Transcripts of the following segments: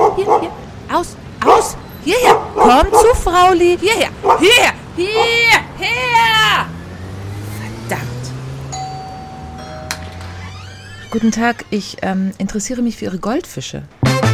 hier. Aus, aus. Hierher. Komm zu Frauli. Hierher. Hierher. Hierher. Verdammt. Guten Tag, ich interessiere mich für Ihre Goldfische.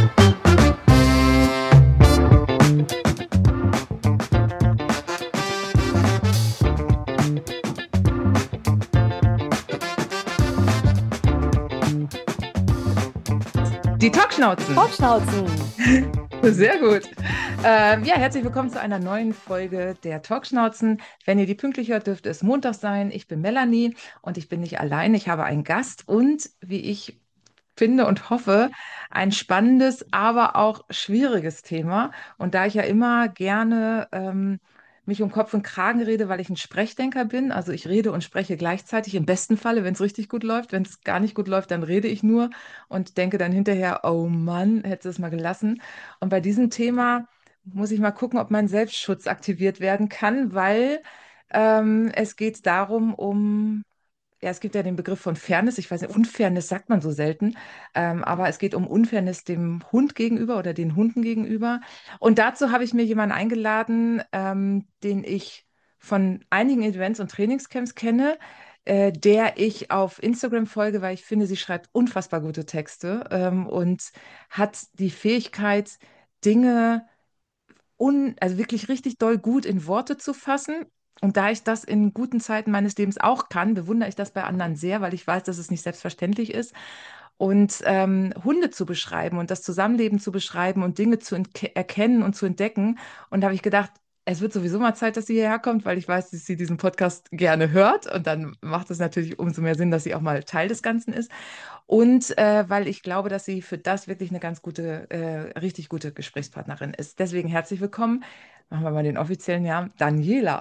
Die Talkschnauzen. Talkschnauzen. Sehr gut. Herzlich willkommen zu einer neuen Folge der Talkschnauzen. Wenn ihr die pünktlich hört, dürfte es Montag sein. Ich bin Melanie und ich bin nicht allein. Ich habe einen Gast und, wie ich finde und hoffe, ein spannendes, aber auch schwieriges Thema. Und da ich ja immer gerne mich um Kopf und Kragen rede, weil ich ein Sprechdenker bin, also ich rede und spreche gleichzeitig, im besten Falle, wenn es richtig gut läuft. Wenn es gar nicht gut läuft, dann rede ich nur und denke dann hinterher, oh Mann, hätte es mal gelassen. Und bei diesem Thema muss ich mal gucken, ob mein Selbstschutz aktiviert werden kann, weil es geht darum, ja, es gibt ja den Begriff von Fairness. Ich weiß nicht, Unfairness sagt man so selten, aber es geht um Unfairness dem Hund gegenüber oder den Hunden gegenüber. Und dazu habe ich mir jemanden eingeladen, den ich von einigen Events und Trainingscamps kenne, der ich auf Instagram folge, weil ich finde, sie schreibt unfassbar gute Texte, und hat die Fähigkeit, Dinge also wirklich richtig doll gut in Worte zu fassen. Und da ich das in guten Zeiten meines Lebens auch kann, bewundere ich das bei anderen sehr, weil ich weiß, dass es nicht selbstverständlich ist. Und Hunde zu beschreiben und das Zusammenleben zu beschreiben und Dinge zu erkennen und zu entdecken. Und da habe ich gedacht, es wird sowieso mal Zeit, dass sie hierher kommt, weil ich weiß, dass sie diesen Podcast gerne hört. Und dann macht es natürlich umso mehr Sinn, dass sie auch mal Teil des Ganzen ist. Und weil ich glaube, dass sie für das wirklich eine ganz gute, richtig gute Gesprächspartnerin ist. Deswegen herzlich willkommen. Machen wir mal den offiziellen Namen. Daniela.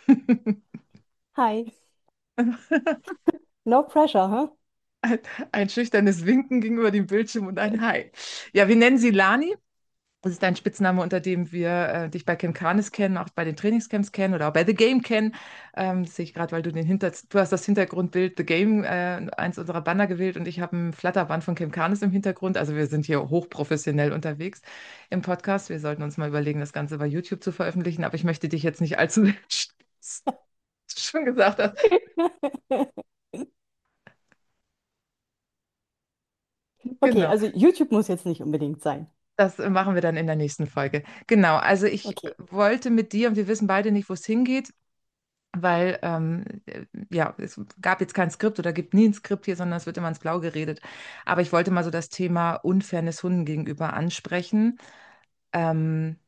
Hi. No pressure, huh? Ein, ein schüchternes Winken gegenüber dem Bildschirm und ein Hi. Ja, wir nennen sie Lani. Das ist dein Spitzname, unter dem wir dich bei Canis kennen, auch bei den Trainingscamps kennen oder auch bei The Game kennen. Das sehe ich gerade, weil du hast das Hintergrundbild The Game, eins unserer Banner gewählt und ich habe ein Flatterband von Canis im Hintergrund. Also wir sind hier hochprofessionell unterwegs im Podcast. Wir sollten uns mal überlegen, das Ganze bei YouTube zu veröffentlichen, aber ich möchte dich jetzt nicht allzu stressen, was du schon gesagt hast. Okay, Genau. also YouTube muss jetzt nicht unbedingt sein. Das machen wir dann in der nächsten Folge. Genau, also ich Okay. wollte mit dir, und wir wissen beide nicht, wo es hingeht, weil ja, es gab jetzt kein Skript oder gibt nie ein Skript hier, sondern es wird immer ins Blau geredet. Aber ich wollte mal so das Thema Unfairness Hunden gegenüber ansprechen. Ähm,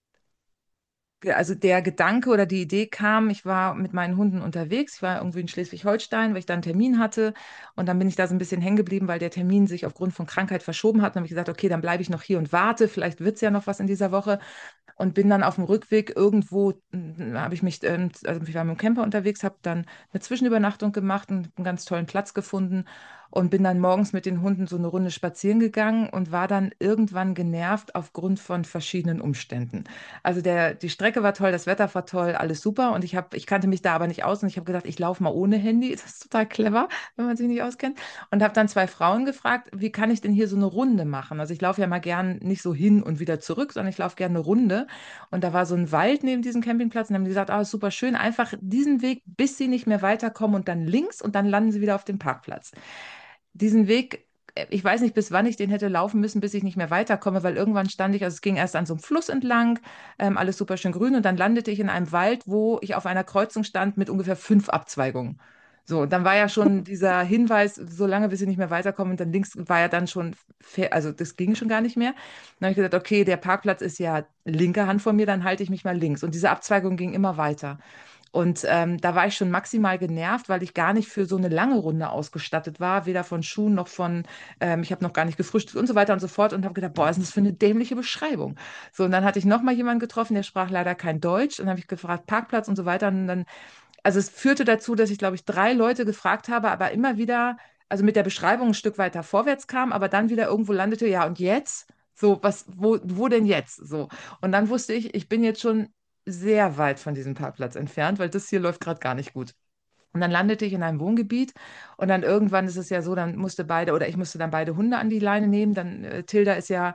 ja, also der Gedanke oder die Idee kam, ich war mit meinen Hunden unterwegs, ich war irgendwie in Schleswig-Holstein, weil ich da einen Termin hatte und dann bin ich da so ein bisschen hängen geblieben, weil der Termin sich aufgrund von Krankheit verschoben hat. Dann habe ich gesagt, okay, dann bleibe ich noch hier und warte, vielleicht wird es ja noch was in dieser Woche und bin dann auf dem Rückweg irgendwo, habe ich mich, also ich war mit dem Camper unterwegs, habe dann eine Zwischenübernachtung gemacht und einen ganz tollen Platz gefunden und bin dann morgens mit den Hunden so eine Runde spazieren gegangen und war dann irgendwann genervt aufgrund von verschiedenen Umständen. Also die Strecke war toll, das Wetter war toll, alles super und ich kannte mich da aber nicht aus und ich habe gedacht, ich laufe mal ohne Handy. Das ist total clever, wenn man sich nicht auskennt. Und habe dann zwei Frauen gefragt, wie kann ich denn hier so eine Runde machen? Also ich laufe ja mal gern nicht so hin und wieder zurück, sondern ich laufe gerne eine Runde. Und da war so ein Wald neben diesem Campingplatz und dann haben die gesagt, ah, ist super schön, einfach diesen Weg, bis sie nicht mehr weiterkommen und dann links und dann landen sie wieder auf dem Parkplatz. Diesen Weg, ich weiß nicht, bis wann ich den hätte laufen müssen, bis ich nicht mehr weiterkomme, weil irgendwann stand ich, also es ging erst an so einem Fluss entlang, alles super schön grün und dann landete ich in einem Wald, wo ich auf einer Kreuzung stand mit ungefähr 5 Abzweigungen. So, und dann war ja schon dieser Hinweis, so lange, bis ich nicht mehr weiterkomme, und dann links war ja dann schon, also das ging schon gar nicht mehr. Dann habe ich gesagt, okay, der Parkplatz ist ja linke Hand von mir, dann halte ich mich mal links. Und diese Abzweigung ging immer weiter. Und da war ich schon maximal genervt, weil ich gar nicht für so eine lange Runde ausgestattet war, weder von Schuhen noch ich habe noch gar nicht gefrühstückt und so weiter und so fort und habe gedacht, boah, was ist das für eine dämliche Beschreibung? So, und dann hatte ich noch mal jemanden getroffen, der sprach leider kein Deutsch und habe ich gefragt, Parkplatz und so weiter. Und dann, also es führte dazu, dass ich, glaube ich, 3 Leute gefragt habe, aber immer wieder, also mit der Beschreibung ein Stück weiter vorwärts kam, aber dann wieder irgendwo landete, ja, und jetzt? So, wo denn jetzt? So. Und dann wusste ich, ich bin jetzt schon sehr weit von diesem Parkplatz entfernt, weil das hier läuft gerade gar nicht gut. Und dann landete ich in einem Wohngebiet und dann irgendwann ist es ja so, dann musste beide oder ich musste dann beide Hunde an die Leine nehmen. Dann Tilda ist ja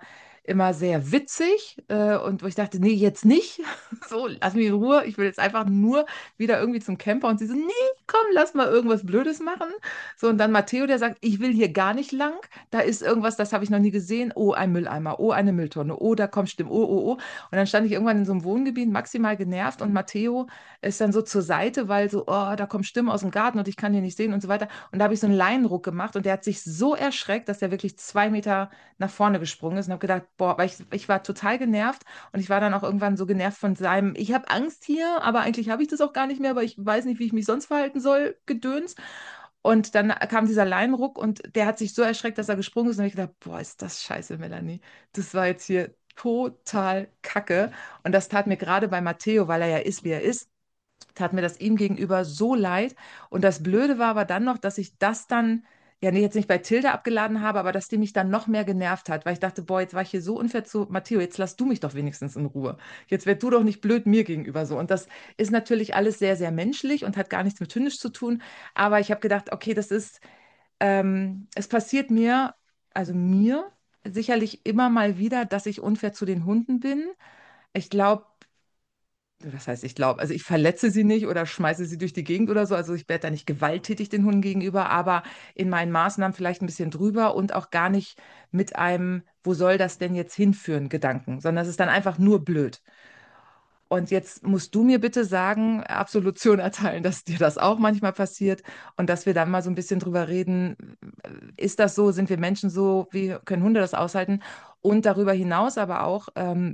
immer sehr witzig und wo ich dachte, nee, jetzt nicht. So, lass mich in Ruhe. Ich will jetzt einfach nur wieder irgendwie zum Camper. Und sie so, nee, komm, lass mal irgendwas Blödes machen. So, und dann Matteo, der sagt, ich will hier gar nicht lang. Da ist irgendwas, das habe ich noch nie gesehen. Oh, ein Mülleimer. Oh, eine Mülltonne. Oh, da kommt Stimmen. Oh, oh, oh. Und dann stand ich irgendwann in so einem Wohngebiet, maximal genervt. Und Matteo ist dann so zur Seite, weil so, oh, da kommen Stimmen aus dem Garten und ich kann hier nicht sehen und so weiter. Und da habe ich so einen Leinenruck gemacht und der hat sich so erschreckt, dass er wirklich 2 Meter nach vorne gesprungen ist und habe gedacht, boah, weil ich war total genervt und ich war dann auch irgendwann so genervt von seinem, ich habe Angst hier, aber eigentlich habe ich das auch gar nicht mehr, aber ich weiß nicht, wie ich mich sonst verhalten soll, Gedöns. Und dann kam dieser Leinenruck und der hat sich so erschreckt, dass er gesprungen ist und ich gedacht, boah, ist das scheiße, Melanie. Das war jetzt hier total kacke. Und das tat mir gerade bei Matteo, weil er ja ist, wie er ist, tat mir das ihm gegenüber so leid. Und das Blöde war aber dann noch, dass ich das dann, ja, nee, jetzt nicht bei Tilda abgeladen habe, aber dass die mich dann noch mehr genervt hat, weil ich dachte, boah, jetzt war ich hier so unfair zu Matteo, jetzt lass du mich doch wenigstens in Ruhe. Jetzt werd du doch nicht blöd mir gegenüber so. Und das ist natürlich alles sehr, sehr menschlich und hat gar nichts mit Hündisch zu tun. Aber ich habe gedacht, okay, es passiert mir, also mir, sicherlich immer mal wieder, dass ich unfair zu den Hunden bin. Ich glaube, das heißt, ich glaube, also ich verletze sie nicht oder schmeiße sie durch die Gegend oder so. Also ich werde da nicht gewalttätig den Hunden gegenüber, aber in meinen Maßnahmen vielleicht ein bisschen drüber und auch gar nicht mit einem, wo soll das denn jetzt hinführen, Gedanken, sondern es ist dann einfach nur blöd. Und jetzt musst du mir bitte sagen, Absolution erteilen, dass dir das auch manchmal passiert und dass wir dann mal so ein bisschen drüber reden, ist das so, sind wir Menschen so, wie können Hunde das aushalten? Und darüber hinaus aber auch,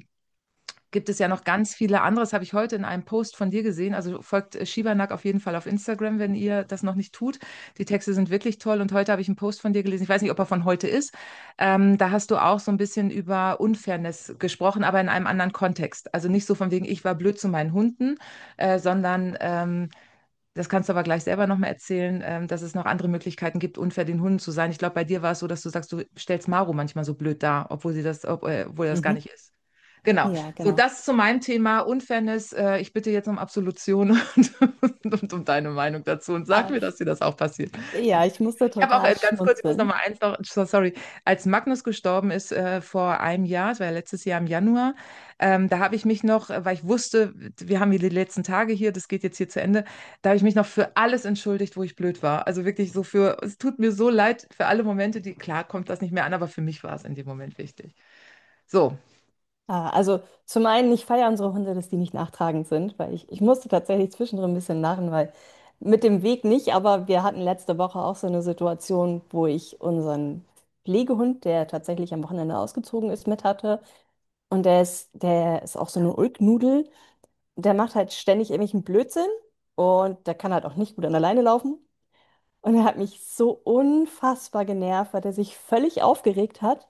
gibt es ja noch ganz viele andere. Das habe ich heute in einem Post von dir gesehen. Also folgt Shibanak auf jeden Fall auf Instagram, wenn ihr das noch nicht tut. Die Texte sind wirklich toll. Und heute habe ich einen Post von dir gelesen. Ich weiß nicht, ob er von heute ist. Da hast du auch so ein bisschen über Unfairness gesprochen, aber in einem anderen Kontext. Also nicht so von wegen, ich war blöd zu meinen Hunden, sondern das kannst du aber gleich selber nochmal erzählen, dass es noch andere Möglichkeiten gibt, unfair den Hunden zu sein. Ich glaube, bei dir war es so, dass du sagst, du stellst Maro manchmal so blöd dar, obwohl er das gar Mhm. nicht ist. Genau. Ja, So, genau. das zu meinem Thema Unfairness. Ich bitte jetzt um Absolution und um deine Meinung dazu und sag Ah, mir, dass dir das auch passiert. ja, ich musste Ich habe auch total ganz kurz, ich muss noch schmunzeln. mal eins noch, sorry, als Magnus gestorben ist vor einem Jahr, es war ja letztes Jahr im Januar, da habe ich mich noch, weil ich wusste, wir haben hier die letzten Tage hier, das geht jetzt hier zu Ende, da habe ich mich noch für alles entschuldigt, wo ich blöd war. Also wirklich so für, es tut mir so leid für alle Momente, die, klar kommt das nicht mehr an, aber für mich war es in dem Moment wichtig. So, Also zum einen, ich feiere unsere Hunde, dass die nicht nachtragend sind, weil ich musste tatsächlich zwischendrin ein bisschen lachen, weil mit dem Weg nicht, aber wir hatten letzte Woche auch so eine Situation, wo ich unseren Pflegehund, der tatsächlich am Wochenende ausgezogen ist, mit hatte. Und der ist auch so eine Ulknudel. Der macht halt ständig irgendwelchen Blödsinn und der kann halt auch nicht gut an der Leine laufen. Und er hat mich so unfassbar genervt, weil der sich völlig aufgeregt hat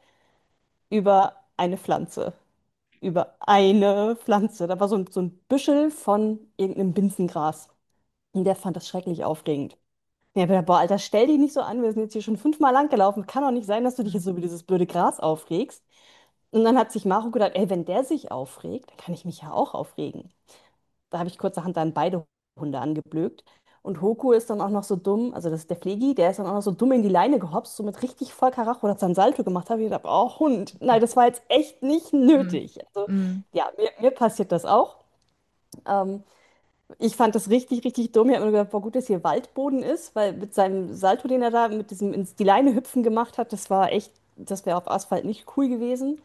über eine Pflanze. Über eine Pflanze. Da war so ein Büschel von irgendeinem Binzengras. Und der fand das schrecklich aufregend. Ja, aber boah, Alter, stell dich nicht so an, wir sind jetzt hier schon 5-mal lang gelaufen. Kann doch nicht sein, dass du dich jetzt so über dieses blöde Gras aufregst. Und dann hat sich Maro gedacht, ey, wenn der sich aufregt, dann kann ich mich ja auch aufregen. Da habe ich kurzerhand dann beide Hunde angeblökt. Und Hoku ist dann auch noch so dumm, also das ist der Pflegi, der ist dann auch noch so dumm in die Leine gehopst, so mit richtig voll Karacho, hat seinen Salto gemacht, habe ich gedacht, oh Hund, nein, das war jetzt echt nicht mm, nötig. Also mm. ja, mir passiert das auch. Ähm, Ich fand das richtig, richtig dumm. Ich habe mir gedacht, boah, gut, dass hier Waldboden ist, weil mit seinem Salto, den er da mit diesem ins die Leine hüpfen gemacht hat, das war echt, das wäre auf Asphalt nicht cool gewesen.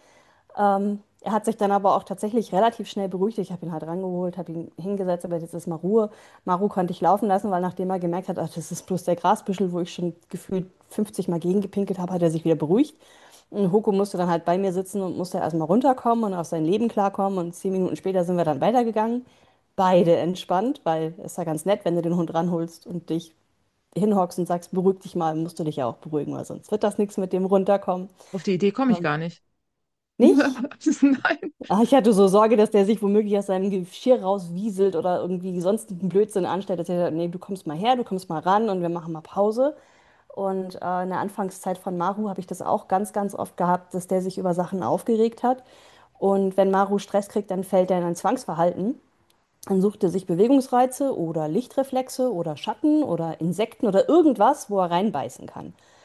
Er hat sich dann aber auch tatsächlich relativ schnell beruhigt. Ich habe ihn halt rangeholt, habe ihn hingesetzt, aber jetzt ist mal Ruhe. Maru konnte ich laufen lassen, weil nachdem er gemerkt hat, ach, das ist bloß der Grasbüschel, wo ich schon gefühlt 50 Mal gegengepinkelt habe, hat er sich wieder beruhigt. Und Hoko musste dann halt bei mir sitzen und musste erstmal runterkommen und auf sein Leben klarkommen. Und 10 Minuten später sind wir dann weitergegangen. Beide entspannt, weil es ist ja ganz nett, wenn du den Hund ranholst und dich hinhockst und sagst, beruhig dich mal, musst du dich ja auch beruhigen, weil sonst wird das nichts mit dem Runterkommen. Auf die Idee komme ich Ähm, gar nicht. nicht? Nein. Ah, ich hatte so Sorge, dass der sich womöglich aus seinem Geschirr rauswieselt oder irgendwie sonstigen Blödsinn anstellt. Dass er sagt, nee, du kommst mal her, du kommst mal ran und wir machen mal Pause. Und in der Anfangszeit von Maru habe ich das auch ganz, ganz oft gehabt, dass der sich über Sachen aufgeregt hat. Und wenn Maru Stress kriegt, dann fällt er in ein Zwangsverhalten. Dann sucht er sich Bewegungsreize oder Lichtreflexe oder Schatten oder Insekten oder irgendwas, wo er reinbeißen kann.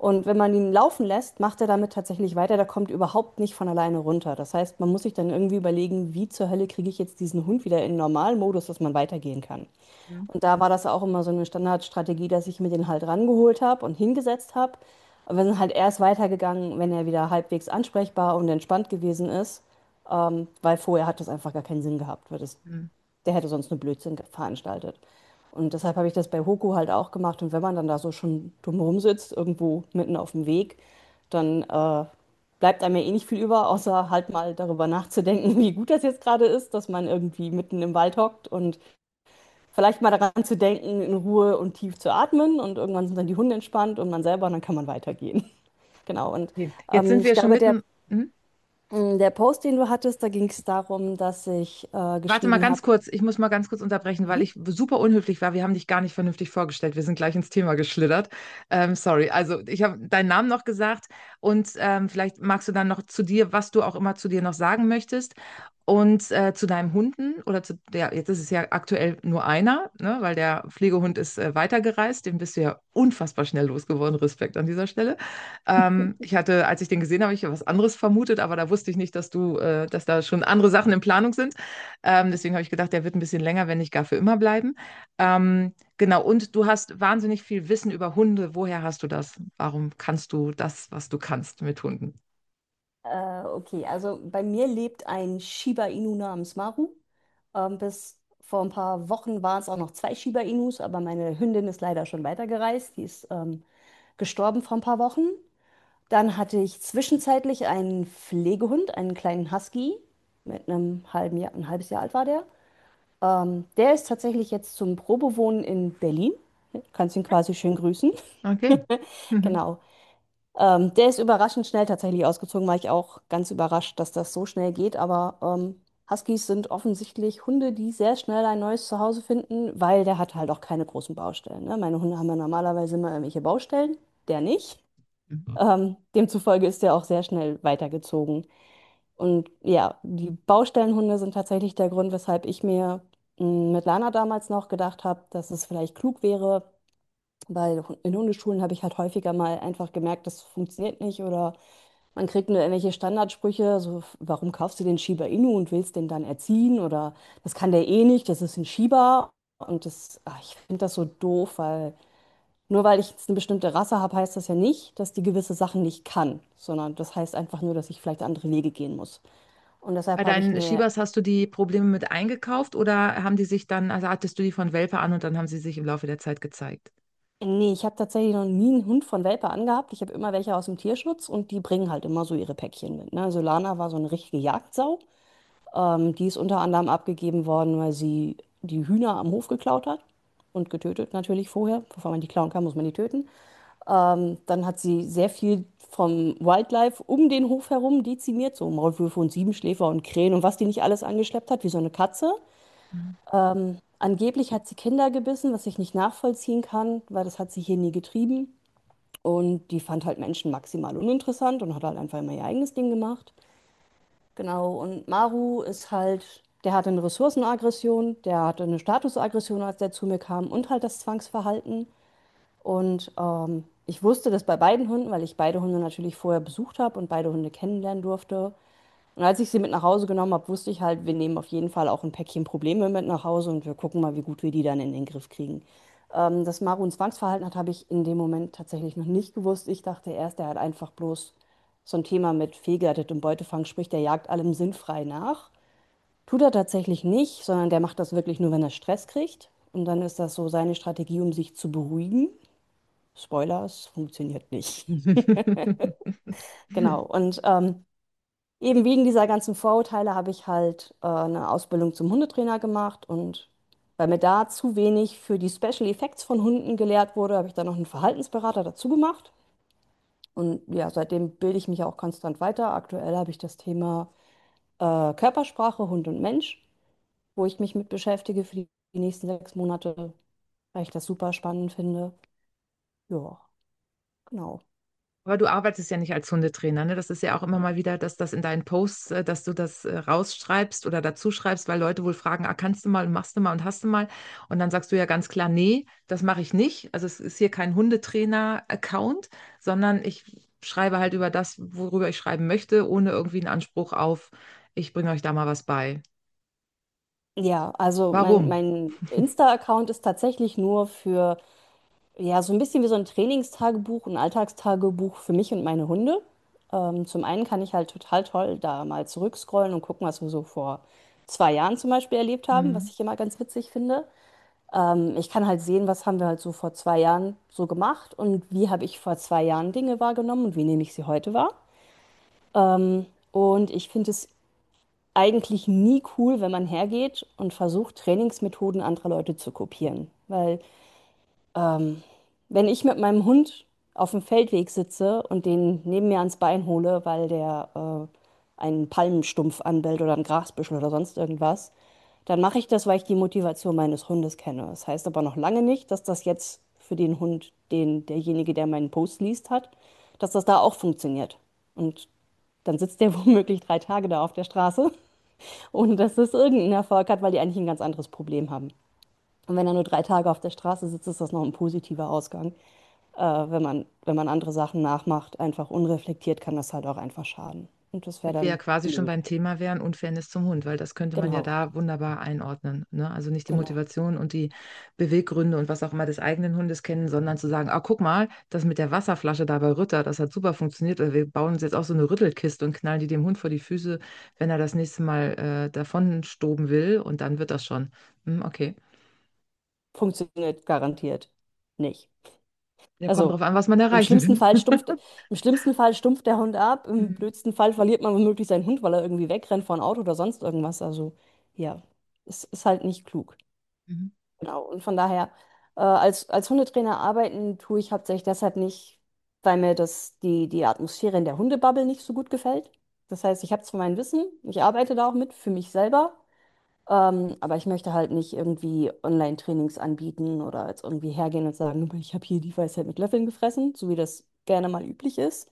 Und wenn man ihn laufen lässt, macht er damit tatsächlich weiter. Der kommt überhaupt nicht von alleine runter. Das heißt, man muss sich dann irgendwie überlegen, wie zur Hölle kriege ich jetzt diesen Hund wieder in den normalen Modus, dass man weitergehen kann. Mhm. Und da war das auch immer so eine Standardstrategie, dass ich mir den halt rangeholt habe und hingesetzt habe. Aber wir sind halt erst weitergegangen, wenn er wieder halbwegs ansprechbar und entspannt gewesen ist, weil vorher hat das einfach gar keinen Sinn gehabt, weil Mhm. der hätte sonst nur Blödsinn veranstaltet. Und deshalb habe ich das bei Hoku halt auch gemacht. Und wenn man dann da so schon drumherum sitzt, irgendwo mitten auf dem Weg, dann bleibt einem ja eh nicht viel über, außer halt mal darüber nachzudenken, wie gut das jetzt gerade ist, dass man irgendwie mitten im Wald hockt und vielleicht mal daran zu denken, in Ruhe und tief zu atmen. Und irgendwann sind dann die Hunde entspannt und man selber, und dann kann man weitergehen. Genau. Und Okay. Jetzt sind ich wir schon glaube, mitten. Mhm. der Post, den du hattest, da ging es darum, dass ich Warte mal geschrieben ganz habe. kurz, ich muss mal ganz kurz unterbrechen, weil ich super unhöflich war. Wir haben dich gar nicht vernünftig vorgestellt. Wir sind gleich ins Thema geschlittert. Sorry, also ich habe deinen Namen noch gesagt und vielleicht magst du dann noch zu dir, was du auch immer zu dir noch sagen möchtest. Und zu deinem Hunden oder zu der, jetzt ist es ja aktuell nur einer, ne, weil der Pflegehund ist weitergereist, den bist du ja unfassbar schnell losgeworden. Respekt an dieser Stelle. Ich hatte, als ich den gesehen habe, ich was anderes vermutet, aber da wusste ich nicht, dass da schon andere Sachen in Planung sind. Deswegen habe ich gedacht, der wird ein bisschen länger, wenn nicht gar für immer bleiben. Genau, und du hast wahnsinnig viel Wissen über Hunde. Woher hast du das? Warum kannst du das, was du kannst mit Hunden? Okay, also bei mir lebt ein Shiba Inu namens Maru. Bis vor ein paar Wochen waren es auch noch zwei Shiba Inus, aber meine Hündin ist leider schon weitergereist. Die ist gestorben vor ein paar Wochen. Dann hatte ich zwischenzeitlich einen Pflegehund, einen kleinen Husky mit einem halben Jahr, ein halbes Jahr alt war der. Der ist tatsächlich jetzt zum Probewohnen in Berlin. Kannst ihn quasi schön grüßen. Okay. Mhm. Genau. Der ist überraschend schnell tatsächlich ausgezogen, war ich auch ganz überrascht, dass das so schnell geht. Aber Huskies sind offensichtlich Hunde, die sehr schnell ein neues Zuhause finden, weil der hat halt auch keine großen Baustellen. Ne? Meine Hunde haben ja normalerweise immer irgendwelche Baustellen, der nicht. Demzufolge ist der auch sehr schnell weitergezogen. Und ja, die Baustellenhunde sind tatsächlich der Grund, weshalb ich mir mit Lana damals noch gedacht habe, dass es vielleicht klug wäre, weil in Hundeschulen habe ich halt häufiger mal einfach gemerkt, das funktioniert nicht oder man kriegt nur irgendwelche Standardsprüche, so warum kaufst du den Shiba Inu und willst den dann erziehen oder das kann der eh nicht, das ist ein Shiba und ich finde das so doof, weil nur weil ich jetzt eine bestimmte Rasse habe, heißt das ja nicht, dass die gewisse Sachen nicht kann, sondern das heißt einfach nur, dass ich vielleicht andere Wege gehen muss. Und deshalb Bei habe ich deinen mir Shibas hast du die Probleme mit eingekauft oder haben die sich dann, also hattest du die von Welpe an und dann haben sie sich im Laufe der Zeit gezeigt? Nee, ich habe tatsächlich noch nie einen Hund von Welpe angehabt. Ich habe immer welche aus dem Tierschutz und die bringen halt immer so ihre Päckchen mit. Ne? Also Lana war so eine richtige Jagdsau. Die ist unter anderem abgegeben worden, weil sie die Hühner am Hof geklaut hat und getötet natürlich vorher. Bevor man die klauen kann, muss man die töten. Dann hat sie sehr viel vom Wildlife um den Hof herum dezimiert, so Maulwürfe und Siebenschläfer und Krähen und was die nicht alles angeschleppt hat, wie so eine Katze. Mhm. Angeblich hat sie Kinder gebissen, was ich nicht nachvollziehen kann, weil das hat sie hier nie getrieben. Und die fand halt Menschen maximal uninteressant und hat halt einfach immer ihr eigenes Ding gemacht. Genau, und Maru ist halt, der hatte eine Ressourcenaggression, der hatte eine Statusaggression, als der zu mir kam und halt das Zwangsverhalten. Und ich wusste das bei beiden Hunden, weil ich beide Hunde natürlich vorher besucht habe und beide Hunde kennenlernen durfte. Und als ich sie mit nach Hause genommen habe, wusste ich halt, wir nehmen auf jeden Fall auch ein Päckchen Probleme mit nach Hause und wir gucken mal, wie gut wir die dann in den Griff kriegen. Dass Maru ein Zwangsverhalten hat, habe ich in dem Moment tatsächlich noch nicht gewusst. Ich dachte erst, er hat einfach bloß so ein Thema mit fehlgeleitetem Beutefang, sprich, der jagt allem sinnfrei nach. Tut er tatsächlich nicht, sondern der macht das wirklich nur, wenn er Stress kriegt. Und dann ist das so seine Strategie, um sich zu beruhigen. Spoiler, es funktioniert nicht. Genau. Und eben wegen dieser ganzen Vorurteile habe ich halt eine Ausbildung zum Hundetrainer gemacht und weil mir da zu wenig für die Special Effects von Hunden gelehrt wurde, habe ich dann noch einen Verhaltensberater dazu gemacht. Und ja, seitdem bilde ich mich auch konstant weiter. Aktuell habe ich das Thema Körpersprache, Hund und Mensch, wo ich mich mit beschäftige für die nächsten 6 Monate, weil ich das super spannend finde. Ja, genau. Aber du arbeitest ja nicht als Hundetrainer, ne? Das ist ja auch immer mal wieder, dass das in deinen Posts, dass du das rausschreibst oder dazu schreibst, weil Leute wohl fragen, ah, kannst du mal und machst du mal und hast du mal. Und dann sagst du ja ganz klar, nee, das mache ich nicht. Also es ist hier kein Hundetrainer-Account, sondern ich schreibe halt über das, worüber ich schreiben möchte, ohne irgendwie einen Anspruch auf, ich bringe euch da mal was bei. Ja, also Warum? mein Insta-Account ist tatsächlich nur für, ja, so ein bisschen wie so ein Trainingstagebuch, ein Alltagstagebuch für mich und meine Hunde. Zum einen kann ich halt total toll da mal zurückscrollen und gucken, was wir so vor 2 Jahren zum Beispiel erlebt haben, was Mhm. ich immer ganz witzig finde. Ich kann halt sehen, was haben wir halt so vor 2 Jahren so gemacht und wie habe ich vor 2 Jahren Dinge wahrgenommen und wie nehme ich sie heute wahr. Und ich finde es eigentlich nie cool, wenn man hergeht und versucht, Trainingsmethoden anderer Leute zu kopieren. Weil wenn ich mit meinem Hund auf dem Feldweg sitze und den neben mir ans Bein hole, weil der einen Palmenstumpf anbellt oder ein Grasbüschel oder sonst irgendwas, dann mache ich das, weil ich die Motivation meines Hundes kenne. Das heißt aber noch lange nicht, dass das jetzt für den Hund, den derjenige, der meinen Post liest, hat, dass das da auch funktioniert. Und dann sitzt der womöglich 3 Tage da auf der Straße, ohne dass das irgendeinen Erfolg hat, weil die eigentlich ein ganz anderes Problem haben. Und wenn er nur 3 Tage auf der Straße sitzt, ist das noch ein positiver Ausgang. Wenn man andere Sachen nachmacht, einfach unreflektiert, kann das halt auch einfach schaden. Und das wäre Damit wir ja dann quasi schon blöd. beim Thema wären, Unfairness zum Hund, weil das könnte man ja Genau, da wunderbar einordnen. Ne? Also nicht die genau. Motivation und die Beweggründe und was auch immer des eigenen Hundes kennen, sondern zu sagen, ah, guck mal, das mit der Wasserflasche da bei Rütter, das hat super funktioniert. Oder wir bauen uns jetzt auch so eine Rüttelkiste und knallen die dem Hund vor die Füße, wenn er das nächste Mal davon stoben will und dann wird das schon. Hm, okay. Funktioniert garantiert nicht. Ja, kommt Also drauf an, was man im erreichen schlimmsten will. Fall stumpft der Hund ab, im Mhm. blödsten Fall verliert man womöglich seinen Hund, weil er irgendwie wegrennt vor ein Auto oder sonst irgendwas. Also ja, es ist halt nicht klug. Mhm. Genau. Und von daher, als Hundetrainer arbeiten tue ich hauptsächlich deshalb nicht, weil mir die Atmosphäre in der Hundebubble nicht so gut gefällt. Das heißt, ich habe zwar mein Wissen, ich arbeite da auch mit für mich selber, aber ich möchte halt nicht irgendwie Online-Trainings anbieten oder jetzt irgendwie hergehen und sagen, ich habe hier die Weisheit mit Löffeln gefressen, so wie das gerne mal üblich ist.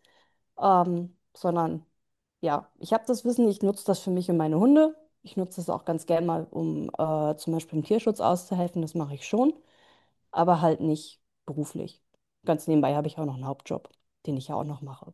Sondern ja, ich habe das Wissen, ich nutze das für mich und meine Hunde. Ich nutze das auch ganz gerne mal, um zum Beispiel im Tierschutz auszuhelfen. Das mache ich schon, aber halt nicht beruflich. Ganz nebenbei habe ich auch noch einen Hauptjob, den ich ja auch noch mache.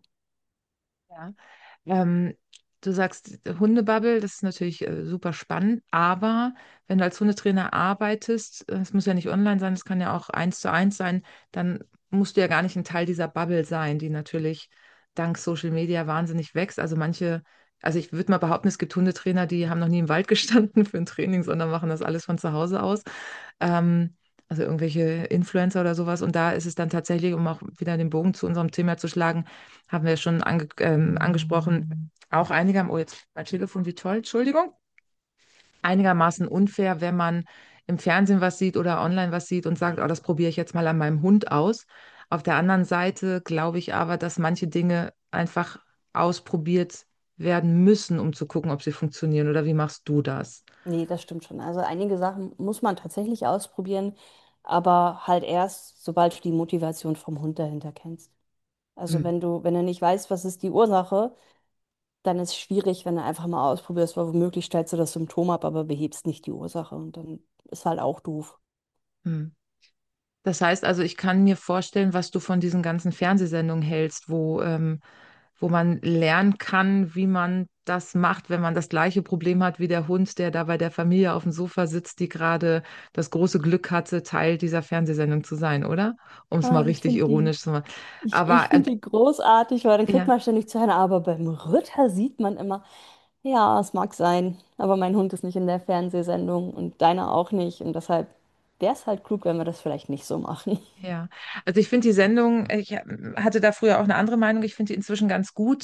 Ja. Ähm, Du sagst Hundebubble, das ist natürlich super spannend, aber wenn du als Hundetrainer arbeitest, es muss ja nicht online sein, es kann ja auch 1:1 sein, dann musst du ja gar nicht ein Teil dieser Bubble sein, die natürlich dank Social Media wahnsinnig wächst. Also manche, also ich würde mal behaupten, es gibt Hundetrainer, die haben noch nie im Wald gestanden für ein Training, sondern machen das alles von zu Hause aus. Ähm, also irgendwelche Influencer oder sowas. Und da ist es dann tatsächlich, um auch wieder den Bogen zu unserem Thema zu schlagen, haben wir schon angesprochen, auch oh jetzt mein Telefon, wie toll, Entschuldigung, einigermaßen unfair, wenn man im Fernsehen was sieht oder online was sieht und sagt, oh, das probiere ich jetzt mal an meinem Hund aus. Auf der anderen Seite glaube ich aber, dass manche Dinge einfach ausprobiert werden müssen, um zu gucken, ob sie funktionieren. Oder wie machst du das? Nee, das stimmt schon. Also einige Sachen muss man tatsächlich ausprobieren, aber halt erst, sobald du die Motivation vom Hund dahinter kennst. Also Hm. wenn du nicht weißt, was ist die Ursache, dann ist es schwierig, wenn du einfach mal ausprobierst, weil womöglich stellst du das Symptom ab, aber behebst nicht die Ursache und dann ist halt auch doof. Hm. Das heißt also, ich kann mir vorstellen, was du von diesen ganzen Fernsehsendungen hältst, wo man lernen kann, wie man das macht, wenn man das gleiche Problem hat wie der Hund, der da bei der Familie auf dem Sofa sitzt, die gerade das große Glück hatte, Teil dieser Fernsehsendung zu sein, oder? Um es mal Ah, richtig ironisch zu machen. ich Aber find die großartig, weil dann kriegt ja, man ständig zu hören, aber beim Ritter sieht man immer, ja, es mag sein, aber mein Hund ist nicht in der Fernsehsendung und deiner auch nicht und deshalb wäre es halt klug, wenn wir das vielleicht nicht so machen. ja, also ich finde die Sendung, ich hatte da früher auch eine andere Meinung, ich finde die inzwischen ganz gut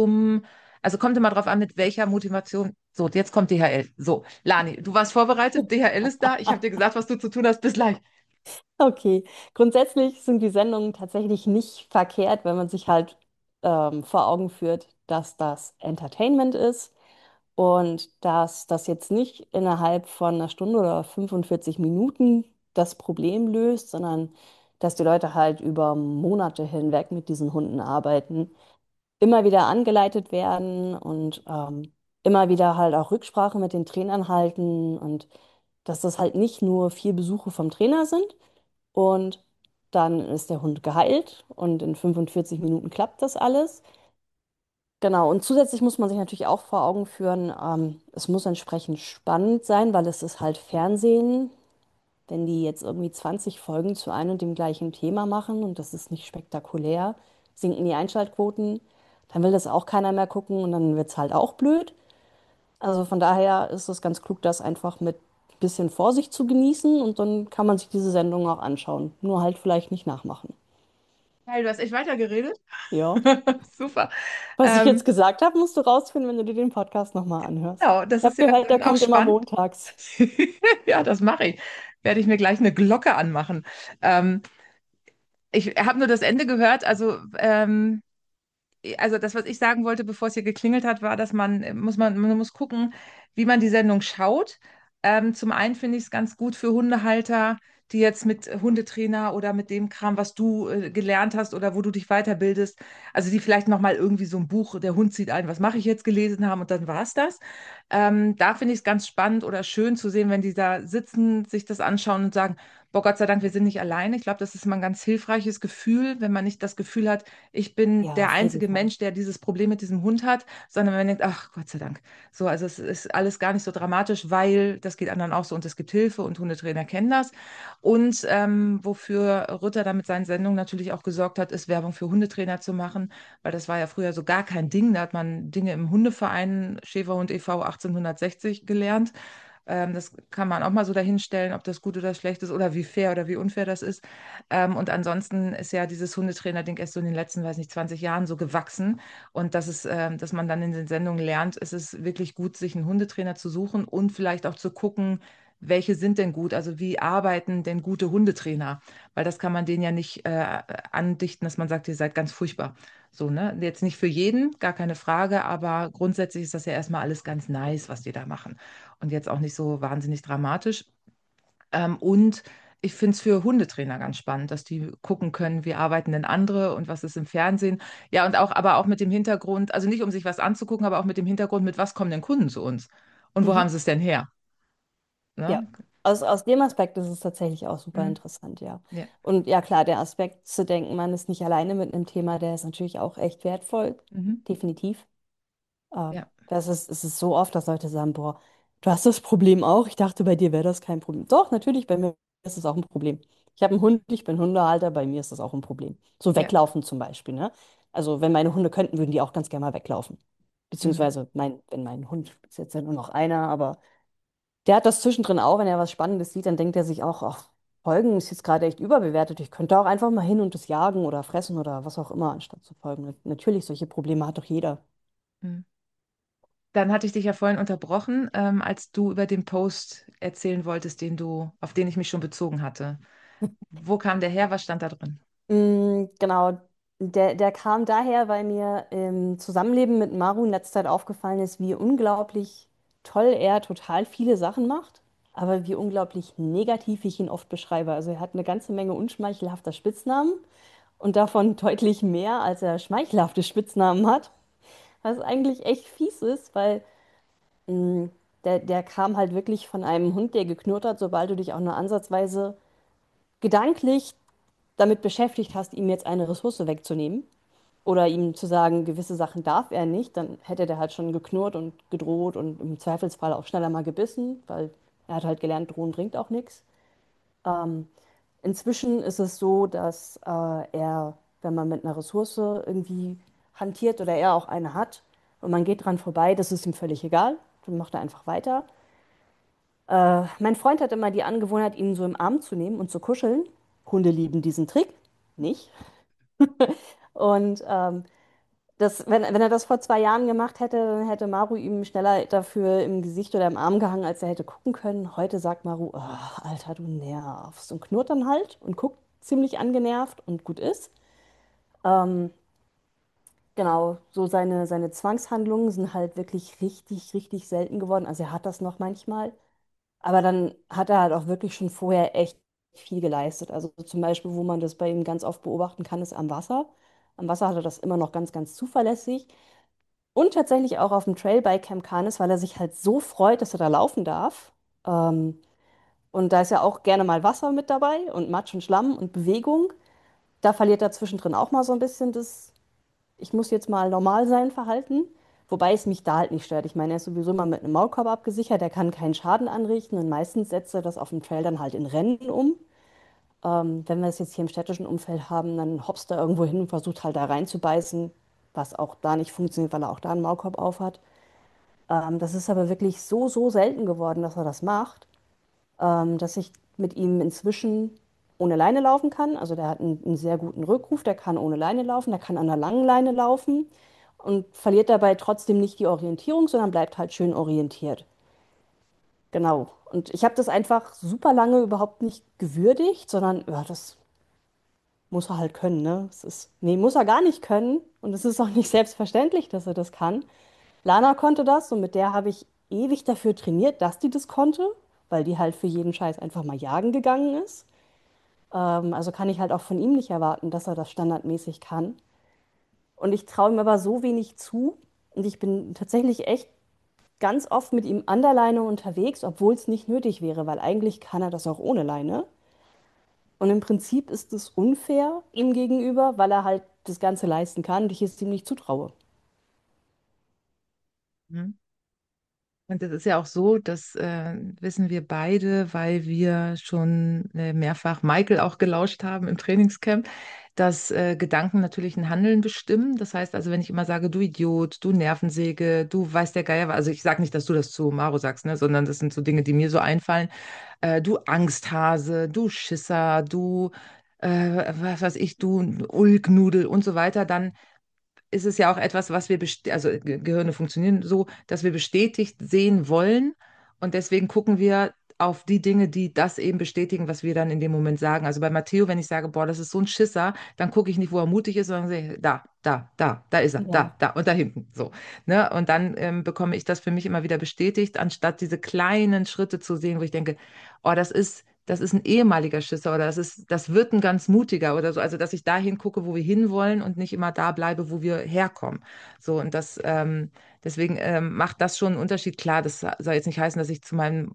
also kommt immer drauf an, mit welcher Motivation. So, jetzt kommt DHL. So, Lani, du warst vorbereitet, DHL ist da, ich habe dir gesagt, was du zu tun hast, bis gleich. Okay, grundsätzlich sind die Sendungen tatsächlich nicht verkehrt, wenn man sich halt vor Augen führt, dass das Entertainment ist und dass das jetzt nicht innerhalb von einer Stunde oder 45 Minuten das Problem löst, sondern dass die Leute halt über Monate hinweg mit diesen Hunden arbeiten, immer wieder angeleitet werden und immer wieder halt auch Rücksprache mit den Trainern halten und dass das halt nicht nur 4 Besuche vom Trainer sind und dann ist der Hund geheilt und in 45 Minuten klappt das alles. Genau, und zusätzlich muss man sich natürlich auch vor Augen führen, es muss entsprechend spannend sein, weil es ist halt Fernsehen. Wenn die jetzt irgendwie 20 Folgen zu einem und dem gleichen Thema machen und das ist nicht spektakulär, sinken die Einschaltquoten, dann will das auch keiner mehr gucken und dann wird es halt auch blöd. Also von daher ist es ganz klug, das einfach mit ein bisschen Vorsicht zu genießen und dann kann man sich diese Sendung auch anschauen. Nur halt vielleicht nicht nachmachen. Hey, du hast echt weitergeredet. Ja. Super. Was ich jetzt Ähm, gesagt habe, musst du rausfinden, wenn du dir den Podcast nochmal anhörst. genau, das Ich habe ist ja gehört, der dann auch kommt immer spannend. montags. Ja, das mache ich. Werde ich mir gleich eine Glocke anmachen. Ähm, ich habe nur das Ende gehört. Also das, was ich sagen wollte, bevor es hier geklingelt hat, war, dass man muss gucken, wie man die Sendung schaut. Zum einen finde ich es ganz gut für Hundehalter, die jetzt mit Hundetrainer oder mit dem Kram, was du gelernt hast oder wo du dich weiterbildest, also die vielleicht noch mal irgendwie so ein Buch, der Hund zieht ein, was mache ich jetzt, gelesen haben und dann war es das. Da finde ich es ganz spannend oder schön zu sehen, wenn die da sitzen, sich das anschauen und sagen, boah, Gott sei Dank, wir sind nicht alleine. Ich glaube, das ist immer ein ganz hilfreiches Gefühl, wenn man nicht das Gefühl hat, ich bin Ja, der auf jeden einzige Fall. Mensch, der dieses Problem mit diesem Hund hat, sondern man denkt, ach Gott sei Dank. So, also es ist alles gar nicht so dramatisch, weil das geht anderen auch so und es gibt Hilfe und Hundetrainer kennen das. Und wofür Rütter da mit seinen Sendungen natürlich auch gesorgt hat, ist Werbung für Hundetrainer zu machen, weil das war ja früher so gar kein Ding. Da hat man Dinge im Hundeverein Schäferhund e.V. 1860 gelernt. Das kann man auch mal so dahinstellen, ob das gut oder schlecht ist oder wie fair oder wie unfair das ist. Und ansonsten ist ja dieses Hundetrainer-Ding erst so in den letzten, weiß nicht, 20 Jahren so gewachsen. Und dass man dann in den Sendungen lernt, ist es wirklich gut, sich einen Hundetrainer zu suchen und vielleicht auch zu gucken, welche sind denn gut? Also wie arbeiten denn gute Hundetrainer? Weil das kann man denen ja nicht andichten, dass man sagt, ihr seid ganz furchtbar. So, ne? Jetzt nicht für jeden, gar keine Frage, aber grundsätzlich ist das ja erstmal alles ganz nice, was die da machen. Und jetzt auch nicht so wahnsinnig dramatisch. Und ich finde es für Hundetrainer ganz spannend, dass die gucken können, wie arbeiten denn andere und was ist im Fernsehen. Ja, und auch, aber auch mit dem Hintergrund, also nicht um sich was anzugucken, aber auch mit dem Hintergrund, mit was kommen denn Kunden zu uns? Und wo Mhm. haben sie es denn her? Ja, Ne? aus dem Aspekt ist es tatsächlich auch super Hm, interessant, ja. ja. Und ja, klar, der Aspekt zu denken, man ist nicht alleine mit einem Thema, der ist natürlich auch echt wertvoll, Mhm. definitiv. Ja. Es ist so oft, dass Leute sagen, boah, du hast das Problem auch. Ich dachte, bei dir wäre das kein Problem. Doch, natürlich, bei mir ist es auch ein Problem. Ich habe einen Hund, ich bin Hundehalter, bei mir ist das auch ein Problem. So Ja. weglaufen zum Beispiel, ne? Also wenn meine Hunde könnten, würden die auch ganz gerne mal weglaufen. Hm. Beziehungsweise, wenn mein Hund, ist jetzt ja nur noch einer, aber der hat das zwischendrin auch, wenn er was Spannendes sieht, dann denkt er sich auch, ach, Folgen ist jetzt gerade echt überbewertet. Ich könnte auch einfach mal hin und das jagen oder fressen oder was auch immer, anstatt zu folgen. Natürlich, solche Probleme hat doch jeder. Hm. Dann hatte ich dich ja vorhin unterbrochen, als du über den Post erzählen wolltest, auf den ich mich schon bezogen hatte. Wo kam der her? Was stand da drin? Genau, der kam daher, weil mir im Zusammenleben mit Maru in letzter Zeit aufgefallen ist, wie unglaublich toll er total viele Sachen macht, aber wie unglaublich negativ ich ihn oft beschreibe. Also er hat eine ganze Menge unschmeichelhafter Spitznamen und davon deutlich mehr, als er schmeichelhafte Spitznamen hat. Was eigentlich echt fies ist, weil der kam halt wirklich von einem Hund, der geknurrt hat, sobald du dich auch nur ansatzweise gedanklich damit beschäftigt hast, ihm jetzt eine Ressource wegzunehmen oder ihm zu sagen, gewisse Sachen darf er nicht, dann hätte der halt schon geknurrt und gedroht und im Zweifelsfall auch schneller mal gebissen, weil er hat halt gelernt, drohen bringt auch nichts. Inzwischen ist es so, dass er, wenn man mit einer Ressource irgendwie hantiert oder er auch eine hat und man geht dran vorbei, das ist ihm völlig egal, dann macht er einfach weiter. Mein Freund hat immer die Angewohnheit, ihn so im Arm zu nehmen und zu kuscheln. Hunde lieben diesen Trick, nicht? Und wenn er das vor 2 Jahren gemacht hätte, dann hätte Maru ihm schneller dafür im Gesicht oder im Arm gehangen, als er hätte gucken können. Heute sagt Maru, oh, Alter, du nervst und knurrt dann halt und guckt ziemlich angenervt und gut ist. Ähm, genau, so seine Zwangshandlungen sind halt wirklich richtig, richtig selten geworden. Also er hat das noch manchmal. Aber dann hat er halt auch wirklich schon vorher echt viel geleistet. Also zum Beispiel, wo man das bei ihm ganz oft beobachten kann, ist am Wasser. Am Wasser hat er das immer noch ganz, ganz zuverlässig. Und tatsächlich auch auf dem Trail bei Camp Canis, weil er sich halt so freut, dass er da laufen darf. Ähm, und da ist ja auch gerne mal Wasser mit dabei und Matsch und Schlamm und Bewegung. Da verliert er zwischendrin auch mal so ein bisschen das, ich muss jetzt mal normal sein, Verhalten. Wobei es mich da halt nicht stört. Ich meine, er ist sowieso mal mit einem Maulkorb abgesichert, der kann keinen Schaden anrichten und meistens setzt er das auf dem Trail dann halt in Rennen um. Wenn wir es jetzt hier im städtischen Umfeld haben, dann hopst er irgendwo hin und versucht halt da reinzubeißen, was auch da nicht funktioniert, weil er auch da einen Maulkorb auf hat. Das ist aber wirklich so, so selten geworden, dass er das macht, dass ich mit ihm inzwischen ohne Leine laufen kann. Also der hat einen sehr guten Rückruf, der kann ohne Leine laufen, der kann an einer langen Leine laufen und verliert dabei trotzdem nicht die Orientierung, sondern bleibt halt schön orientiert. Genau. Und ich habe das einfach super lange überhaupt nicht gewürdigt, sondern ja, das muss er halt können, ne? Es ist, nee, muss er gar nicht können. Und es ist auch nicht selbstverständlich, dass er das kann. Lana konnte das und mit der habe ich ewig dafür trainiert, dass die das konnte, weil die halt für jeden Scheiß einfach mal jagen gegangen ist. Also kann ich halt auch von ihm nicht erwarten, dass er das standardmäßig kann. Und ich traue ihm aber so wenig zu. Und ich bin tatsächlich echt ganz oft mit ihm an der Leine unterwegs, obwohl es nicht nötig wäre, weil eigentlich kann er das auch ohne Leine. Und im Prinzip ist es unfair ihm gegenüber, weil er halt das Ganze leisten kann und ich es ihm nicht zutraue. Mhm. Und das ist ja auch so, das wissen wir beide, weil wir schon mehrfach Michael auch gelauscht haben im Trainingscamp, dass Gedanken natürlich ein Handeln bestimmen. Das heißt also, wenn ich immer sage, du Idiot, du Nervensäge, du weißt der Geier, also ich sage nicht, dass du das zu Maro sagst, ne, sondern das sind so Dinge, die mir so einfallen. Du Angsthase, du Schisser, du, was weiß ich, du Ulknudel und so weiter, dann ist es ja auch etwas, was wir, also Gehirne funktionieren so, dass wir bestätigt sehen wollen. Und deswegen gucken wir auf die Dinge, die das eben bestätigen, was wir dann in dem Moment sagen. Also bei Matteo, wenn ich sage, boah, das ist so ein Schisser, dann gucke ich nicht, wo er mutig ist, sondern sehe, da ist er, Ja. da und da hinten. So. Ne? Und dann bekomme ich das für mich immer wieder bestätigt, anstatt diese kleinen Schritte zu sehen, wo ich denke, oh, das ist ein ehemaliger Schisser oder das wird ein ganz mutiger oder so. Also, dass ich da hingucke, wo wir hinwollen und nicht immer da bleibe, wo wir herkommen. So, und deswegen macht das schon einen Unterschied. Klar, das soll jetzt nicht heißen, dass ich